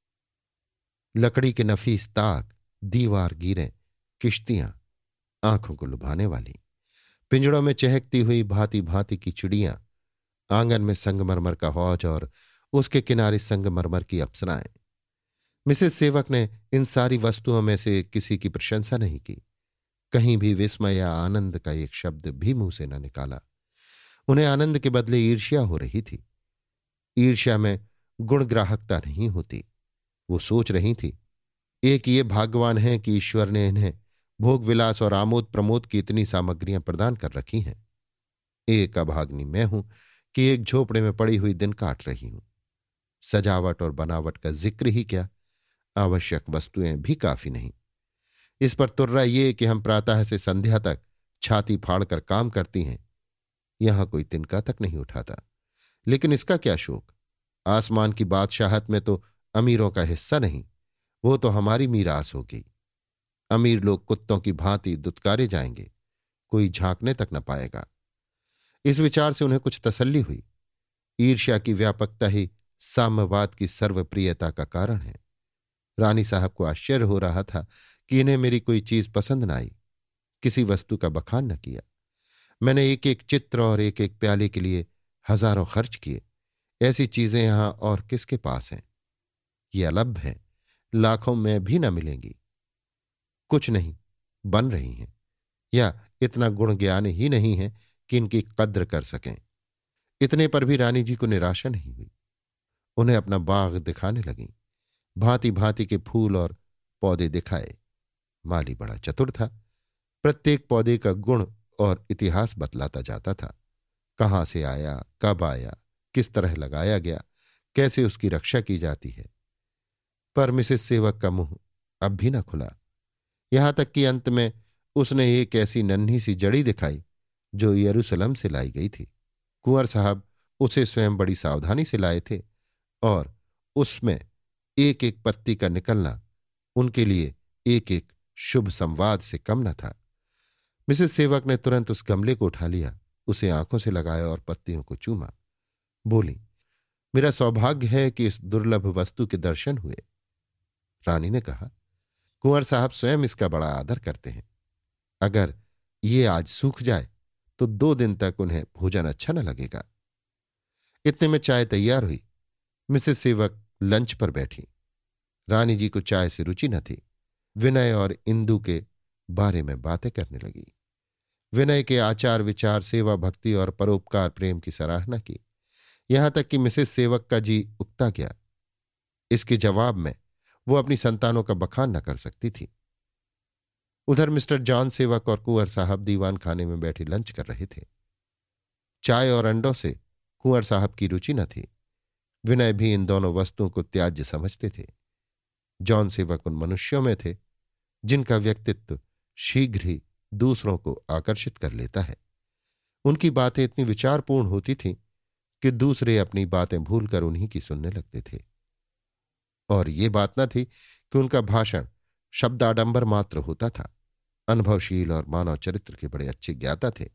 लकड़ी के नफीस ताक, दीवार गिरें, किश्तियां, आंखों को लुभाने वाली, पिंजड़ों में चहकती हुई भांति भांति की चिड़ियां, आंगन में संगमरमर का हौज और उसके किनारे संगमरमर की अप्सराएं। मिसेस सेवक ने इन सारी वस्तुओं में से किसी की प्रशंसा नहीं की। कहीं भी विस्मय या आनंद का एक शब्द भी मुंह से न निकाला। उन्हें आनंद के बदले ईर्ष्या हो रही थी। ईर्ष्या में गुणग्राहकता नहीं होती। वो सोच रही थी, एक ये भाग्यवान है कि ईश्वर ने इन्हें भोग विलास और आमोद प्रमोद की इतनी सामग्रियां प्रदान कर रखी हैं। एक अभाग्नि मैं हूं कि एक झोपड़े में पड़ी हुई दिन काट रही हूं। सजावट और बनावट का जिक्र ही क्या, आवश्यक वस्तुएं भी काफी नहीं। इस पर तुर्रा ये कि हम प्रातः से संध्या तक छाती फाड़कर काम करती हैं, यहां कोई तिनका तक नहीं उठाता। लेकिन इसका क्या शोक, आसमान की बादशाहत में तो अमीरों का हिस्सा नहीं, वो तो हमारी मीरास होगी। अमीर लोग कुत्तों की भांति दुत्कारे जाएंगे, कोई झांकने तक न पाएगा। इस विचार से उन्हें कुछ तसल्ली हुई। ईर्ष्या की व्यापकता ही साम्यवाद की सर्वप्रियता का कारण है। रानी साहब को आश्चर्य हो रहा था कि इन्हें मेरी कोई चीज पसंद न आई। किसी वस्तु का बखान न किया। मैंने एक एक चित्र और एक एक प्याले के लिए हजारों खर्च किए। ऐसी चीजें यहां और किसके पास हैं? ये अलभ है, लाखों में भी न मिलेंगी। कुछ नहीं, बन रही हैं, या इतना गुण ज्ञान ही नहीं है कि इनकी कद्र कर सकें। इतने पर भी रानी जी को निराशा नहीं हुई। उन्हें अपना बाग दिखाने लगी। भांति भांति के फूल और पौधे दिखाए। माली बड़ा चतुर था। प्रत्येक पौधे का गुण और इतिहास बतलाता जाता था। कहां से आया, कब आया, किस तरह लगाया गया, कैसे उसकी रक्षा की जाती है। पर मिसेस सेवक का मुंह अब भी न खुला। यहां तक कि अंत में उसने एक ऐसी नन्ही सी जड़ी दिखाई जो यरूशलेम से लाई गई थी। कुंवर साहब उसे स्वयं बड़ी सावधानी से लाए थे और उसमें एक एक पत्ती का निकलना उनके लिए एक एक शुभ संवाद से कम न था। मिसेस सेवक ने तुरंत उस गमले को उठा लिया, उसे आंखों से लगाया और पत्तियों को चूमा। बोली, मेरा सौभाग्य है कि इस दुर्लभ वस्तु के दर्शन हुए। रानी ने कहा, कुंवर साहब स्वयं इसका बड़ा आदर करते हैं। अगर ये आज सूख जाए तो दो दिन तक उन्हें भोजन अच्छा न लगेगा। इतने में चाय तैयार हुई। मिसेस सेवक लंच पर बैठी। रानी जी को चाय से रुचि न थी। विनय और इंदु के बारे में बातें करने लगी। विनय के आचार विचार, सेवा भक्ति और परोपकार प्रेम की सराहना की। यहां तक कि मिसेस सेवक का जी उकता गया। इसके जवाब में वो अपनी संतानों का बखान न कर सकती थी। उधर मिस्टर जॉन सेवक और कुंवर साहब दीवान खाने में बैठे लंच कर रहे थे। चाय और अंडों से कुंवर साहब की रुचि न थी। विनय भी इन दोनों वस्तुओं को त्याज्य समझते थे। जॉन सेवक उन मनुष्यों में थे जिनका व्यक्तित्व शीघ्र ही दूसरों को आकर्षित कर लेता है। उनकी बातें इतनी विचारपूर्ण होती थीं कि दूसरे अपनी बातें भूलकर उन्हीं की सुनने लगते थे। और ये बात न थी कि उनका भाषण शब्दाडंबर मात्र होता था। अनुभवशील और मानव चरित्र के बड़े अच्छे ज्ञाता थे।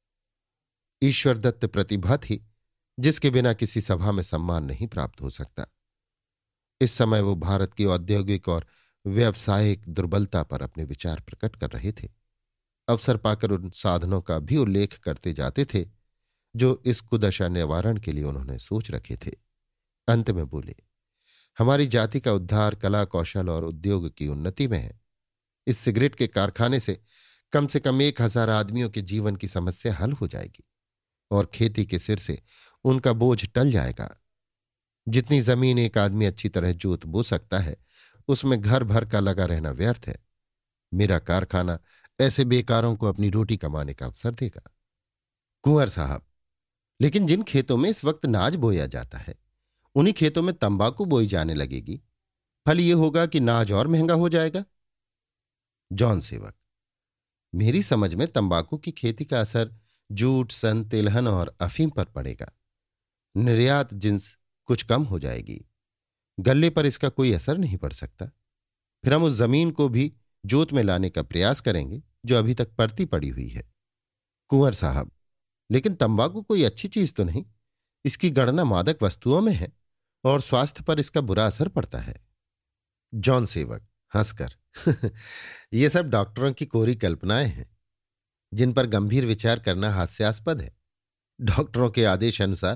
ईश्वर दत्त प्रतिभा थी जिसके बिना किसी सभा में सम्मान नहीं प्राप्त हो सकता। इस समय वो भारत की औद्योगिक और व्यावसायिक दुर्बलता पर अपने विचार प्रकट कर रहे थे। अवसर पाकर उन साधनों का भी उल्लेख करते जाते थे जो इस कुदशा निवारण के लिए उन्होंने सोच रखे थे। अंत में बोले, हमारी जाति का उद्धार कला कौशल और उद्योग की उन्नति में है। इस सिगरेट के कारखाने से कम से कम एक हजार आदमियों के जीवन की समस्या हल हो जाएगी और खेती के सिर से उनका बोझ टल जाएगा। जितनी जमीन एक आदमी अच्छी तरह जोत बो सकता है, उसमें घर भर का लगा रहना व्यर्थ है। मेरा कारखाना ऐसे बेकारों को अपनी रोटी कमाने का अवसर देगा। कुंवर साहब, लेकिन जिन खेतों में इस वक्त नाज बोया जाता है, उन्हीं खेतों में तंबाकू बोई जाने लगेगी। फल ये होगा कि नाज और महंगा हो जाएगा। जॉन सेवक, मेरी समझ में तंबाकू की खेती का असर जूट, सन, तिलहन और अफीम पर पड़ेगा। निर्यात जिन्स कुछ कम हो जाएगी। गल्ले पर इसका कोई असर नहीं पड़ सकता। फिर हम उस जमीन को भी जोत में लाने का प्रयास करेंगे जो अभी तक पड़ती पड़ी हुई है। कुंवर साहब, लेकिन तंबाकू कोई अच्छी चीज तो नहीं। इसकी गणना मादक वस्तुओं में है और स्वास्थ्य पर इसका बुरा असर पड़ता है। जॉन सेवक हंसकर, ये सब डॉक्टरों की कोरी कल्पनाएं हैं जिन पर गंभीर विचार करना हास्यास्पद है। डॉक्टरों के आदेश अनुसार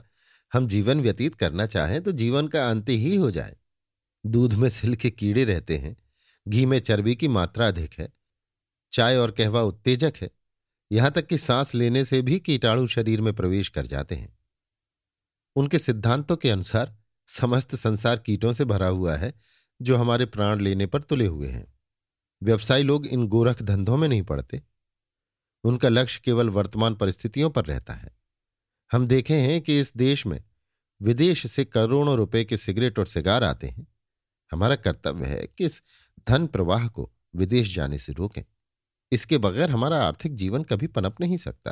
हम जीवन व्यतीत करना चाहें तो जीवन का अंत ही हो जाए। दूध में सिल के कीड़े रहते हैं, घी में चर्बी की मात्रा अधिक है, चाय और कहवा उत्तेजक है, यहां तक कि सांस लेने से भी कीटाणु शरीर में प्रवेश कर जाते हैं। उनके सिद्धांतों के अनुसार समस्त संसार कीटों से भरा हुआ है जो हमारे प्राण लेने पर तुले हुए हैं। व्यवसायी लोग इन गोरख धंधों में नहीं पड़ते। उनका लक्ष्य केवल वर्तमान परिस्थितियों पर रहता है। हम देखे हैं कि इस देश में विदेश से करोड़ों रुपए के सिगरेट और सिगार आते हैं। हमारा कर्तव्य है कि इस धन प्रवाह को विदेश जाने से रोकें। इसके बगैर हमारा आर्थिक जीवन कभी पनप नहीं सकता।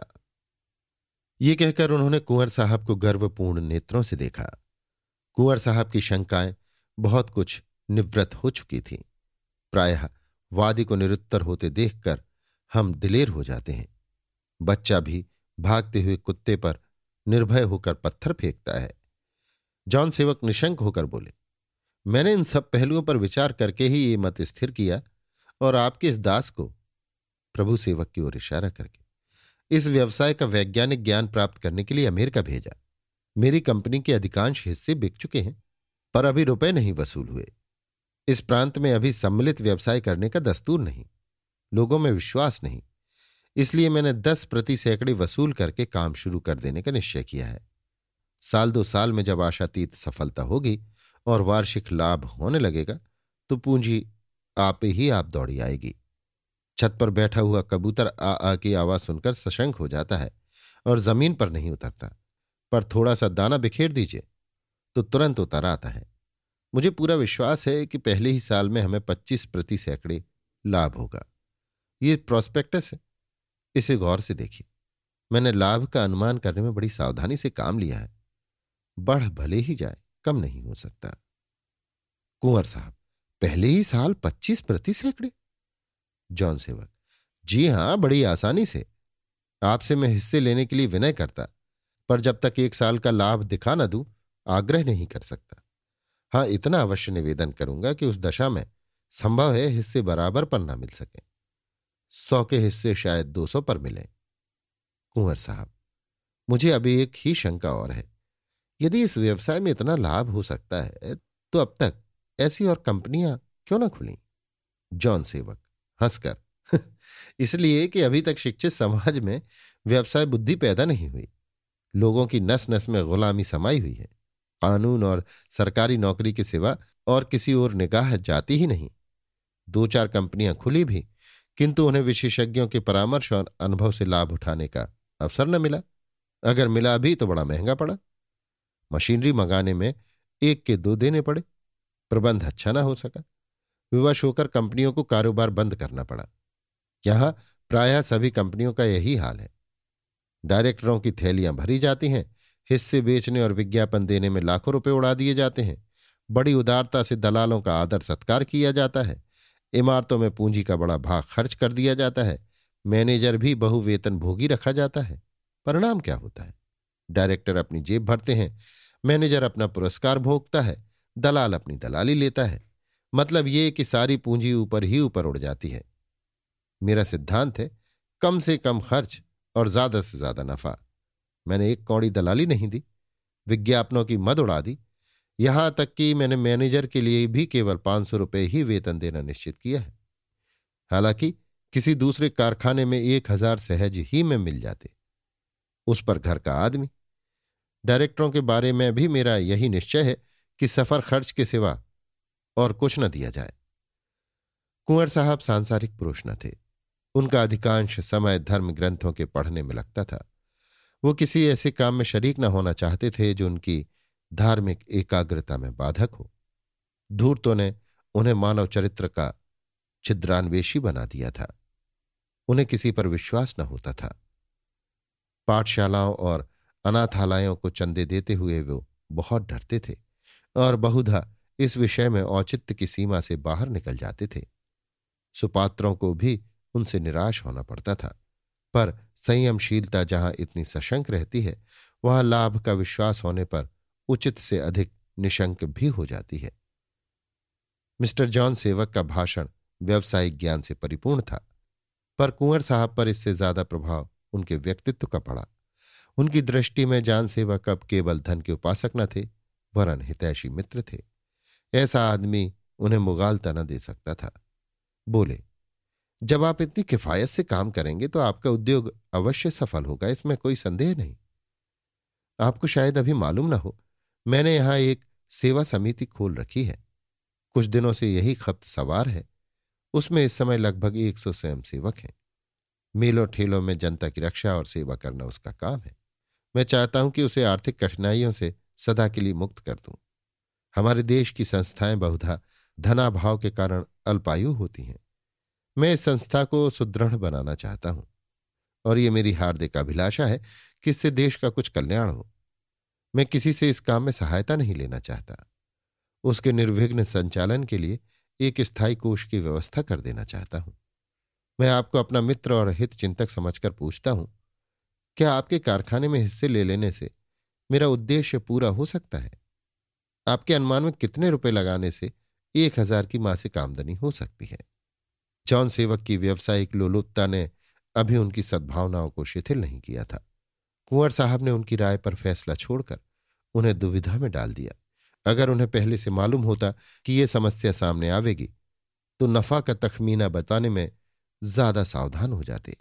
ये कहकर उन्होंने कुंवर साहब को गर्वपूर्ण नेत्रों से देखा। कुंवर साहब की शंकाएं बहुत कुछ निवृत्त हो चुकी थीं। प्रायः वादी को निरुत्तर होते देखकर हम दिलेर हो जाते हैं। बच्चा भी भागते हुए कुत्ते पर निर्भय होकर पत्थर फेंकता है। जॉन सेवक निशंक होकर बोले, मैंने इन सब पहलुओं पर विचार करके ही ये मत स्थिर किया और आपके इस दास को, प्रभु सेवक की ओर इशारा करके, इस व्यवसाय का वैज्ञानिक ज्ञान प्राप्त करने के लिए अमेरिका भेजा। मेरी कंपनी के अधिकांश हिस्से बिक चुके हैं, पर अभी रुपए नहीं वसूल हुए। इस प्रांत में अभी सम्मिलित व्यवसाय करने का दस्तूर नहीं, लोगों में विश्वास नहीं। इसलिए मैंने दस प्रति सैकड़े वसूल करके काम शुरू कर देने का निश्चय किया है। साल दो साल में जब आशातीत सफलता होगी और वार्षिक लाभ होने लगेगा तो पूंजी आप ही आप दौड़ी आएगी। छत पर बैठा हुआ कबूतर आ आ की आवाज सुनकर सशंक हो जाता है और जमीन पर नहीं उतरता, पर थोड़ा सा दाना बिखेर दीजिए तो तुरंत उतर आता है। मुझे पूरा विश्वास है कि पहले ही साल में हमें पच्चीस प्रति सैकड़े लाभ होगा। ये प्रोस्पेक्टस है, इसे गौर से देखिए। मैंने लाभ का अनुमान करने में बड़ी सावधानी से काम लिया है। बढ़ भले ही जाए, कम नहीं हो सकता। कुंवर साहब, पहले ही साल पच्चीस प्रति सैकड़े? जॉन सेवक, जी हां, बड़ी आसानी से। आपसे मैं हिस्से लेने के लिए विनय करता, पर जब तक एक साल का लाभ दिखा न दूं आग्रह नहीं कर सकता। हां, इतना अवश्य निवेदन करूंगा कि उस दशा में संभव है हिस्से बराबर पर ना मिल सके। सौ के हिस्से शायद दो सौ पर मिले। कुंवर साहब, मुझे अभी एक ही शंका और है। यदि इस व्यवसाय में इतना लाभ हो सकता है तो अब तक ऐसी और कंपनियां क्यों ना खुली? जॉन सेवक हंसकर, इसलिए कि अभी तक शिक्षित समाज में व्यवसाय बुद्धि पैदा नहीं हुई। लोगों की नस नस में गुलामी समाई हुई है। कानून और सरकारी नौकरी के सिवा और किसी और निगाह जाती ही नहीं। दो चार कंपनियां खुली भी, किंतु उन्हें विशेषज्ञों के परामर्श और अनुभव से लाभ उठाने का अवसर न मिला। अगर मिला भी तो बड़ा महंगा पड़ा। मशीनरी मंगाने में एक के दो देने पड़े। प्रबंध अच्छा ना हो सका। विवश होकर कंपनियों को कारोबार बंद करना पड़ा। यहां प्रायः सभी कंपनियों का यही हाल है। डायरेक्टरों की थैलियां भरी जाती हैं, हिस्से बेचने और विज्ञापन देने में लाखों रुपए उड़ा दिए जाते हैं। बड़ी उदारता से दलालों का आदर सत्कार किया जाता है। इमारतों में पूंजी का बड़ा भाग खर्च कर दिया जाता है। मैनेजर भी बहुवेतन भोगी रखा जाता है। परिणाम क्या होता है? डायरेक्टर अपनी जेब भरते हैं, मैनेजर अपना पुरस्कार भोगता है, दलाल अपनी दलाली लेता है। मतलब ये कि सारी पूंजी ऊपर ही ऊपर उड़ जाती है। मेरा सिद्धांत है कम से कम खर्च और ज्यादा से ज्यादा नफा। मैंने एक कौड़ी दलाली नहीं दी, विज्ञापनों की मद उड़ा दी। यहां तक कि मैंने मैनेजर के लिए भी केवल पांच सौ रुपये ही वेतन देना निश्चित किया है। हालांकि किसी दूसरे कारखाने में एक हजार सहज ही में मिल जाते, उस पर घर का आदमी। डायरेक्टरों के बारे में भी मेरा यही निश्चय है कि सफर खर्च के सिवा और कुछ न दिया जाए। कुंवर साहब सांसारिक पुरुष न थे। उनका अधिकांश समय धर्म ग्रंथों के पढ़ने में लगता था। वो किसी ऐसे काम में शरीक न होना चाहते थे जो उनकी धार्मिक एकाग्रता में बाधक हो। धूर्तों ने उन्हें मानव चरित्र का छिद्रान्वेषी बना दिया था। उन्हें किसी पर विश्वास न होता था। पाठशालाओं और अनाथालयों को चंदे देते हुए वो बहुत डरते थे और बहुधा इस विषय में औचित्य की सीमा से बाहर निकल जाते थे। सुपात्रों को भी उनसे निराश होना पड़ता था। पर संयमशीलता जहां इतनी सशंक रहती है, वहां लाभ का विश्वास होने पर उचित से अधिक निशंक भी हो जाती है। मिस्टर जॉन सेवक का भाषण व्यावसायिक ज्ञान से परिपूर्ण था, पर कुंवर साहब पर इससे ज्यादा प्रभाव उनके व्यक्तित्व का पड़ा। उनकी दृष्टि में जान सेवक अब केवल धन के उपासक न थे, वरन हितैषी मित्र थे। ऐसा आदमी उन्हें मुगालता न दे सकता था। बोले, जब आप इतनी किफायत से काम करेंगे तो आपका उद्योग अवश्य सफल होगा, इसमें कोई संदेह नहीं। आपको शायद अभी मालूम ना हो, मैंने यहां एक सेवा समिति खोल रखी है। कुछ दिनों से यही खप्त सवार है। उसमें इस समय लगभग एक सौ स्वयंसेवक हैं। मेलों ठेलों में जनता की रक्षा और सेवा करना उसका काम है। मैं चाहता हूं कि उसे आर्थिक कठिनाइयों से सदा के लिए मुक्त कर दूं। हमारे देश की संस्थाएं बहुधा धनाभाव के कारण अल्पायु होती हैं। मैं इस संस्था को सुदृढ़ बनाना चाहता हूं और ये मेरी हार्दिक अभिलाषा है कि इससे देश का कुछ कल्याण हो। मैं किसी से इस काम में सहायता नहीं लेना चाहता। उसके निर्विघ्न संचालन के लिए एक स्थायी कोष की व्यवस्था कर देना चाहता हूं। मैं आपको अपना मित्र और हित चिंतक समझकर पूछता हूं, क्या आपके कारखाने में हिस्से ले लेने से मेरा उद्देश्य पूरा हो सकता है? आपके अनुमान में कितने रुपए लगाने से एक हजार की मासिक आमदनी हो सकती है? जॉन सेवक की व्यावसायिक लोलुपता ने अभी उनकी सद्भावनाओं को शिथिल नहीं किया था। कुंवर साहब ने उनकी राय पर फैसला छोड़कर उन्हें दुविधा में डाल दिया। अगर उन्हें पहले से मालूम होता कि यह समस्या सामने आवेगी तो नफा का तखमीना बताने में ज्यादा सावधान हो जाते।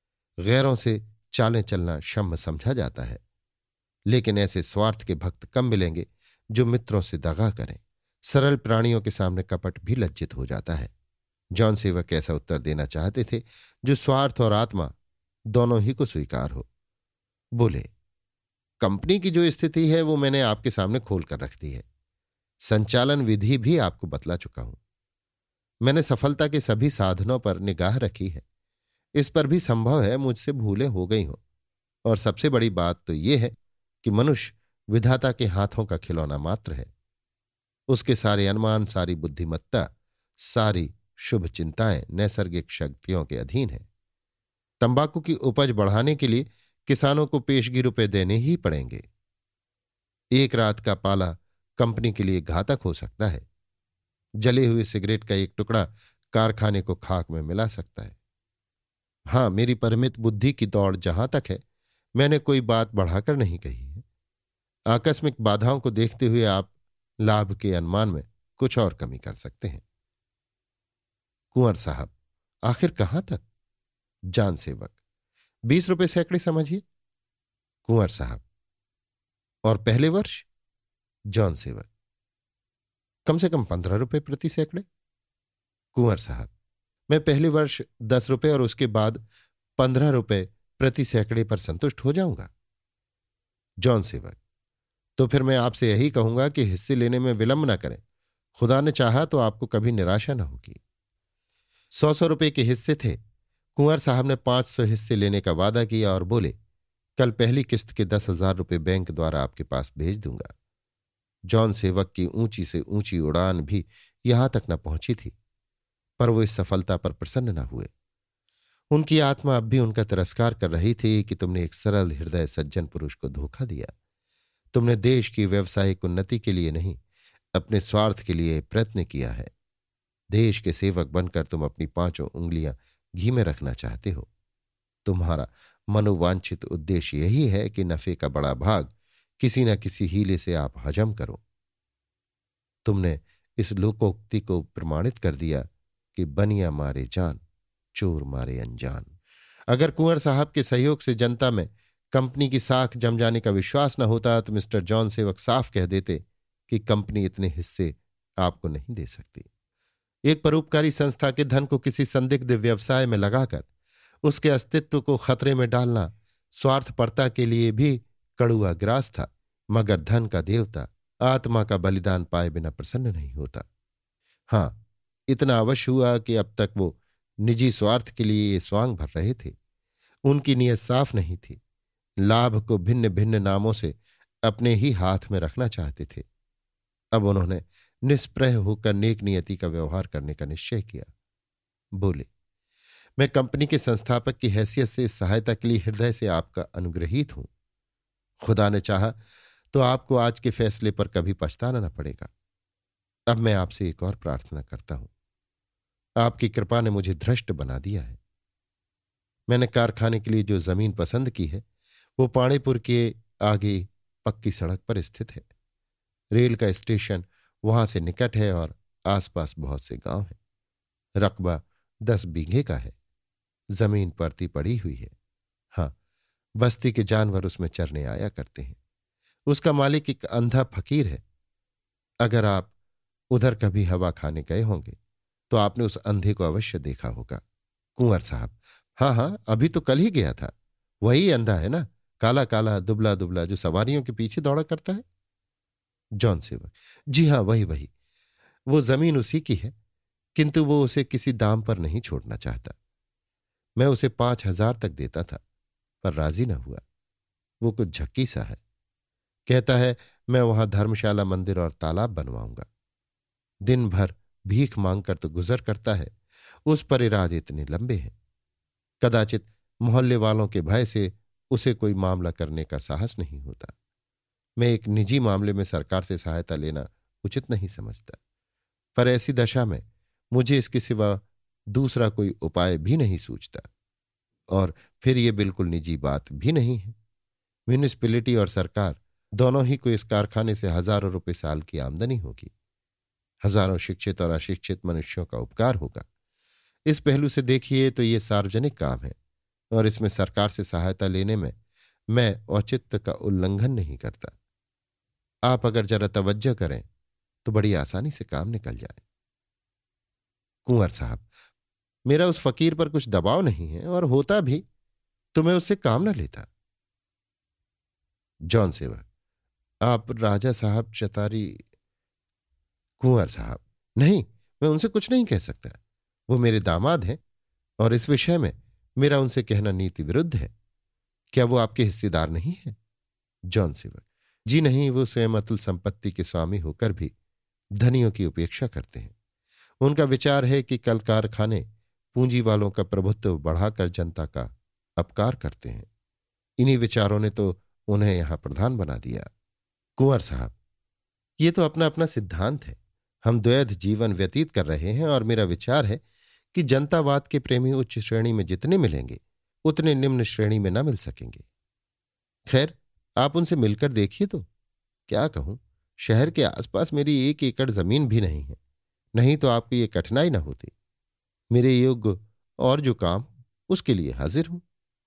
गैरों से चालें चलना क्षम्य समझा जाता है, लेकिन ऐसे स्वार्थ के भक्त कम मिलेंगे जो मित्रों से दगा करें। सरल प्राणियों के सामने कपट भी लज्जित हो जाता है। जॉन सेवक ऐसा उत्तर देना चाहते थे जो स्वार्थ और आत्मा दोनों ही को स्वीकार हो। बोले, कंपनी की जो स्थिति है वो मैंने आपके सामने खोल कर रख दी है। संचालन विधि भी आपको बतला चुका हूं। मैंने सफलता के सभी साधनों पर निगाह रखी है। इस पर भी संभव है मुझसे भूलें हो गई हों। और सबसे बड़ी बात तो यह है कि मनुष्य विधाता के हाथों का खिलौना मात्र है। उसके सारे अनुमान, सारी बुद्धिमत्ता, सारी शुभ चिंताएं नैसर्गिक शक्तियों के अधीन है। तंबाकू की उपज बढ़ाने के लिए किसानों को पेशगी रुपए देने ही पड़ेंगे। एक रात का पाला कंपनी के लिए घातक हो सकता है। जले हुए सिगरेट का एक टुकड़ा कारखाने को खाक में मिला सकता है। हां, मेरी परिमित बुद्धि की दौड़ जहां तक है, मैंने कोई बात बढ़ाकर नहीं कही है। आकस्मिक बाधाओं को देखते हुए आप लाभ के अनुमान में कुछ और कमी कर सकते हैं। कुंवर साहब, आखिर कहां तक? जान सेवक, बीस रुपए सैकड़े समझिए। कुंवर साहब, और पहले वर्ष? जॉन सेवक, कम से कम पंद्रह रुपए प्रति सैकड़े। कुंवर साहब, मैं पहले वर्ष दस रुपए और उसके बाद पंद्रह रुपए प्रति सैकड़े पर संतुष्ट हो जाऊंगा। जॉन सेवक, तो फिर मैं आपसे यही कहूंगा कि हिस्से लेने में विलंब न करें। खुदा ने चाहा तो आपको कभी निराशा न होगी। सौ सौ रुपए के हिस्से थे। कुंवर साहब ने पांच सौ हिस्से लेने का वादा किया और बोले, कल पहली किस्त के दस हजार रुपये बैंक द्वारा आपके पास भेज दूंगा। जॉन सेवक की ऊंची से ऊंची उड़ान भी यहां तक न पहुंची थी, पर वो इस सफलता पर प्रसन्न न हुए। उनकी आत्मा अब भी उनका तिरस्कार कर रही थी कि तुमने एक सरल हृदय सज्जन पुरुष को धोखा दिया। तुमने देश की व्यवसायिक उन्नति के लिए नहीं, अपने स्वार्थ के लिए प्रयत्न किया है। देश के सेवक बनकर तुम अपनी पांचों उंगलियां घी में रखना चाहते हो। तुम्हारा मनोवांछित उद्देश्य यही है कि नफे का बड़ा भाग किसी न किसी हीले से आप हजम करो। तुमने इस लोकोक्ति को प्रमाणित कर दिया कि बनिया मारे जान, चोर मारे अनजान। अगर कुंवर साहब के सहयोग से जनता में कंपनी की साख जम जाने का विश्वास न होता तो मिस्टर जॉन सेवक साफ कह देते कि कंपनी इतने हिस्से आपको नहीं दे सकती। एक परोपकारी संस्था के धन को किसी संदिग्ध व्यवसाय में लगाकर उसके अस्तित्व को खतरे में डालना स्वार्थपरता के लिए भी कड़ुआ ग्रास था, मगर धन का देवता आत्मा का बलिदान पाए बिना प्रसन्न नहीं होता। हां, इतना अवश्य हुआ कि अब तक वो निजी स्वार्थ के लिए ये स्वांग भर रहे थे। उनकी नीयत साफ नहीं थी। लाभ को भिन्न भिन्न नामों से अपने ही हाथ में रखना चाहते थे। अब उन्होंने निष्प्रह होकर नेक नियति का व्यवहार करने का निश्चय किया। बोले, मैं कंपनी के संस्थापक की हैसियत से इस सहायता के लिए हृदय से आपका अनुग्रहीत हूं। खुदा ने चाहा तो आपको आज के फैसले पर कभी पछताना न पड़ेगा। अब मैं आपसे एक और प्रार्थना करता हूं। आपकी कृपा ने मुझे धृष्ट बना दिया है। मैंने कारखाने के लिए जो जमीन पसंद की है वो पाणीपुर के आगे पक्की सड़क पर स्थित है। रेल का स्टेशन वहां से निकट है और आसपास बहुत से गांव हैं। रकबा दस बीघे का है। जमीन परती पड़ी हुई है। हाँ, बस्ती के जानवर उसमें चरने आया करते हैं। उसका मालिक एक अंधा फकीर है। अगर आप उधर कभी हवा खाने गए होंगे तो आपने उस अंधे को अवश्य देखा होगा। कुंवर साहब: हाँ हाँ, अभी तो कल ही गया था। वही अंधा है ना, काला काला दुबला दुबला, जो सवारियों के पीछे दौड़ा करता है। जॉन सेवक: जी हाँ, वही वही। वो जमीन उसी की है, किंतु वो उसे किसी दाम पर नहीं छोड़ना चाहता। मैं उसे पांच हजार तक देता था, पर राजी न हुआ। वो कुछ झक्की सा है। कहता है मैं वहां धर्मशाला, मंदिर और तालाब बनवाऊंगा। दिन भर भीख मांगकर तो गुजर करता है। उस पर इरादे इतने लंबे हैं। कदाचित मोहल्ले वालों के भय से उसे कोई मामला करने का साहस नहीं होता। मैं एक निजी मामले में सरकार से सहायता लेना उचित नहीं समझता, पर ऐसी दशा में मुझे इसके सिवा दूसरा कोई उपाय भी नहीं सूझता। और फिर ये बिल्कुल निजी बात भी नहीं है। म्यूनिसिपैलिटी और सरकार दोनों ही को इस कारखाने से हजारों रुपए साल की आमदनी होगी। हजारों शिक्षित और अशिक्षित मनुष्यों का उपकार होगा। इस पहलू से देखिए तो ये सार्वजनिक काम है और इसमें सरकार से सहायता लेने में मैं औचित्य का उल्लंघन नहीं करता। आप अगर जरा तवज्जो करें तो बड़ी आसानी से काम निकल जाए। कुंवर साहब: मेरा उस फकीर पर कुछ दबाव नहीं है, और होता भी तो मैं उससे काम न लेता। जॉन सेवक: आप राजा साहब चतारी। कुंवर साहब: नहीं, मैं उनसे कुछ नहीं कह सकता। वो मेरे दामाद हैं और इस विषय में मेरा उनसे कहना नीति विरुद्ध है। क्या वो आपके हिस्सेदार नहीं है? जॉन सेवक: जी नहीं, वो स्वयं अतुल संपत्ति के स्वामी होकर भी धनियों की उपेक्षा करते हैं। उनका विचार है कि कल कारखाने पूंजी वालों का प्रभुत्व बढ़ाकर जनता का अपकार करते हैं। इन्हीं विचारों ने तो उन्हें यहां प्रधान बना दिया। कुंवर साहब: ये तो अपना अपना सिद्धांत है। हम द्वैध जीवन व्यतीत कर रहे हैं और मेरा विचार है कि जनतावाद के प्रेमी उच्च श्रेणी में जितने मिलेंगे उतने निम्न श्रेणी में न मिल सकेंगे। खैर, आप उनसे मिलकर देखिए तो। क्या कहूं, शहर के आसपास मेरी एक एकड़ जमीन भी नहीं है, नहीं तो आपकी ये कठिनाई न होती। मेरे योग्य और जो काम, उसके लिए हाजिर हूं।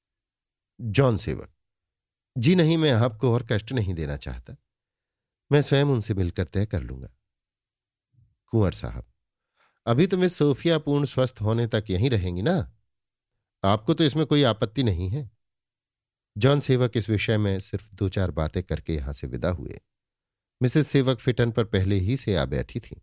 जॉन सेवक: जी नहीं, मैं आपको और कष्ट नहीं देना चाहता। मैं स्वयं उनसे मिलकर तय कर लूंगा। कुंवर साहब: अभी तो मिस सोफिया पूर्ण स्वस्थ होने तक यहीं रहेंगी ना? आपको तो इसमें कोई आपत्ति नहीं है? जॉन सेवक इस विषय में सिर्फ दो चार बातें करके यहां से विदा हुए। मिसेस सेवक फिटन पर पहले ही से आ बैठी थी।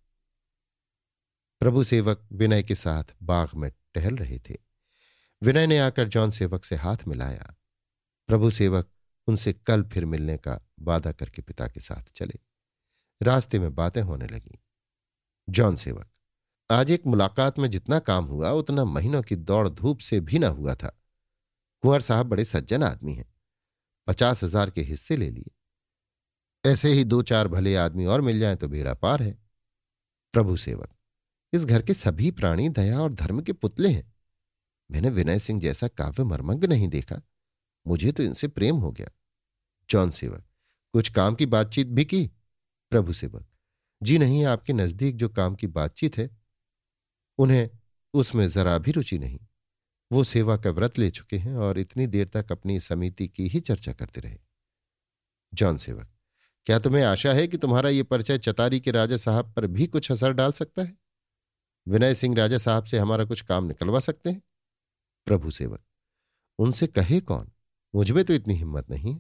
प्रभु सेवक विनय के साथ बाग में टहल रहे थे। विनय ने आकर जॉन सेवक से हाथ मिलाया। प्रभु सेवक उनसे कल फिर मिलने का वादा करके पिता के साथ चले। रास्ते में बातें होने लगीं। जॉन सेवक: आज एक मुलाकात में जितना काम हुआ उतना महीनों की दौड़ धूप से भी ना हुआ था। कुंवर साहब बड़े सज्जन आदमी हैं। पचास हजार के हिस्से ले लिए। ऐसे ही दो चार भले आदमी और मिल जाएं तो बेड़ा पार है। प्रभु सेवक: इस घर के सभी प्राणी दया और धर्म के पुतले हैं। मैंने विनय सिंह जैसा काव्य मर्मज्ञ नहीं देखा। मुझे तो इनसे प्रेम हो गया। जॉन सेवक: कुछ काम की बातचीत भी की? प्रभु सेवक: जी नहीं, आपके नजदीक जो काम की बातचीत है उन्हें उसमें जरा भी रुचि नहीं। वो सेवा का व्रत ले चुके हैं और इतनी देर तक अपनी समिति की ही चर्चा करते रहे। जॉन सेवक: क्या तुम्हें आशा है कि तुम्हारा ये परिचय चतारी के राजा साहब पर भी कुछ असर डाल सकता है? विनय सिंह राजा साहब से हमारा कुछ काम निकलवा सकते हैं? प्रभु सेवक: उनसे कहे कौन, मुझमें तो इतनी हिम्मत नहीं।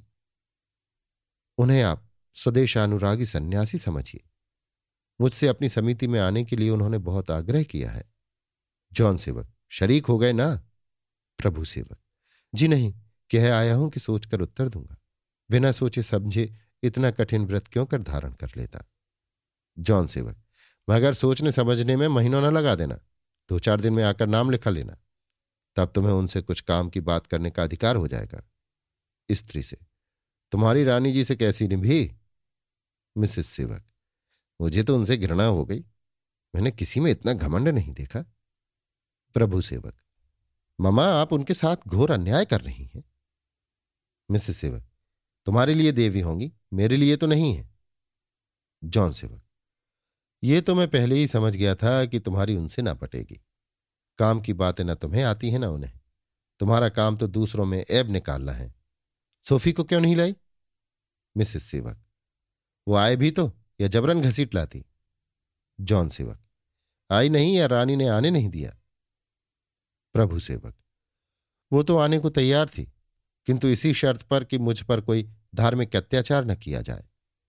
उन्हें आप स्वदेशानुरागी सन्यासी समझिए। मुझसे अपनी समिति में आने के लिए उन्होंने बहुत आग्रह किया है। जॉन सेवक: शरीक हो गए ना? प्रभु सेवक: जी नहीं, कह आया हूं कि सोचकर उत्तर दूंगा। बिना सोचे समझे इतना कठिन व्रत क्यों कर धारण कर लेता? जॉन सेवक: मगर सोचने समझने में महीनों न लगा देना। दो चार दिन में आकर नाम लिखा लेना, तब तुम्हें उनसे कुछ काम की बात करने का अधिकार हो जाएगा। स्त्री से: तुम्हारी रानी जी से कैसी निभी? मिसेस सेवक: मुझे तो उनसे घृणा हो गई। मैंने किसी में इतना घमंड नहीं देखा। प्रभु सेवक: ममा, आप उनके साथ घोर अन्याय कर रही हैं। मिसेस सेवक, तुम्हारे लिए देवी होंगी, मेरे लिए तो नहीं है। जॉन सेवक, ये तो मैं पहले ही समझ गया था कि तुम्हारी उनसे ना पटेगी। काम की बातें ना तुम्हें आती है ना उन्हें। तुम्हारा काम तो दूसरों में ऐब निकालना है। सोफी को क्यों नहीं लाई? मिसेस सेवक, वो आए भी तो या जबरन घसीट लाती? जॉन सेवक, आई नहीं या रानी ने आने नहीं दिया? प्रभु सेवक, वो तो आने को तैयार थी, किंतु इसी शर्त पर कि मुझ पर कोई धार्मिक अत्याचार न किया जाए।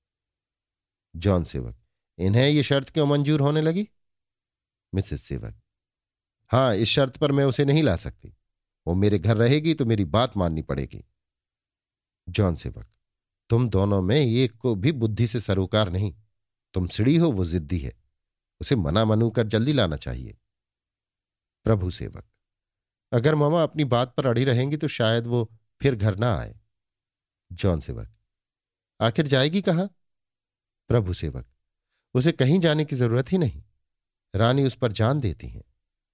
जॉन सेवक, इन्हें ये शर्त क्यों मंजूर होने लगी? मिसेस सेवक, हां, इस शर्त पर मैं उसे नहीं ला सकती। वो मेरे घर रहेगी तो मेरी बात माननी पड़ेगी। जॉन सेवक, तुम दोनों में एक को भी बुद्धि से सरोकार नहीं। तुम सीढ़ी हो, वो जिद्दी है। उसे मना मनू कर जल्दी लाना चाहिए। प्रभु सेवक, अगर मामा अपनी बात पर अड़ी रहेंगी तो शायद वो फिर घर ना आए। जॉन सेवक, आखिर जाएगी कहां? प्रभु सेवक, उसे कहीं जाने की जरूरत ही नहीं। रानी उस पर जान देती हैं।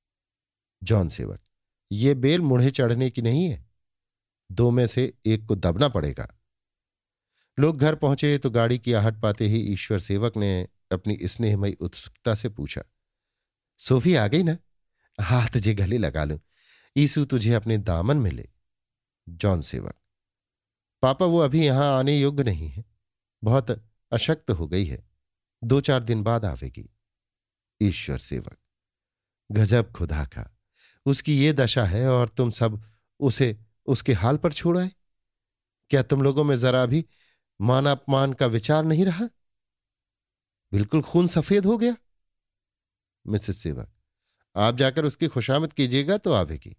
जॉन सेवक, ये बेल मुढ़े चढ़ने की नहीं है। दो में से एक को दबना पड़ेगा। लोग घर पहुंचे तो गाड़ी की आहट पाते ही ईश्वर सेवक ने अपनी स्नेहमयी उत्सुकता से पूछा, सोफी आ गई ना? हाथ जे गले लगा लूं, ईसु तुझे अपने दामन में ले। जॉन सेवक, पापा वो अभी यहां आने योग्य नहीं है, बहुत अशक्त हो गई है, दो चार दिन बाद आवेगी। ईश्वर सेवक, गजब खुदा का, उसकी ये दशा है और तुम सब उसे उसके हाल पर छोड़ आए। क्या तुम लोगों में जरा भी मान अपमान का विचार नहीं रहा? बिल्कुल खून सफेद हो गया। मिसेस सेवक, आप जाकर उसकी खुशामद कीजिएगा तो आवेगी।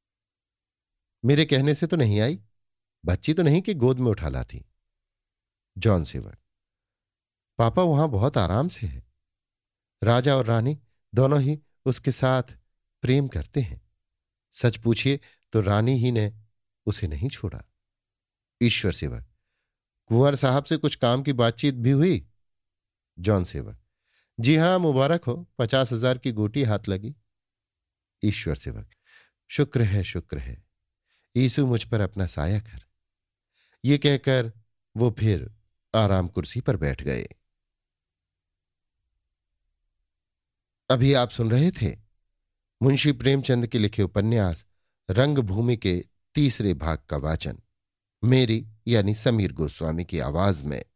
मेरे कहने से तो नहीं आई, बच्ची तो नहीं कि गोद में उठा लाती। जॉन सेवक, पापा वहां बहुत आराम से है। राजा और रानी दोनों ही उसके साथ प्रेम करते हैं। सच पूछिए तो रानी ही ने उसे नहीं छोड़ा। ईश्वर सेवक, कुंवर साहब से कुछ काम की बातचीत भी हुई? जॉन सेवक, जी हां, मुबारक हो, पचास हजार की गोटी हाथ लगी। ईश्वर सेवक, शुक्र है, शुक्र है, यीशु मुझ पर अपना साया कर। ये कहकर वो फिर आराम कुर्सी पर बैठ गए। अभी आप सुन रहे थे मुंशी प्रेमचंद के लिखे उपन्यास रंगभूमि के तीसरे भाग का वाचन मेरी यानी समीर गोस्वामी की आवाज में।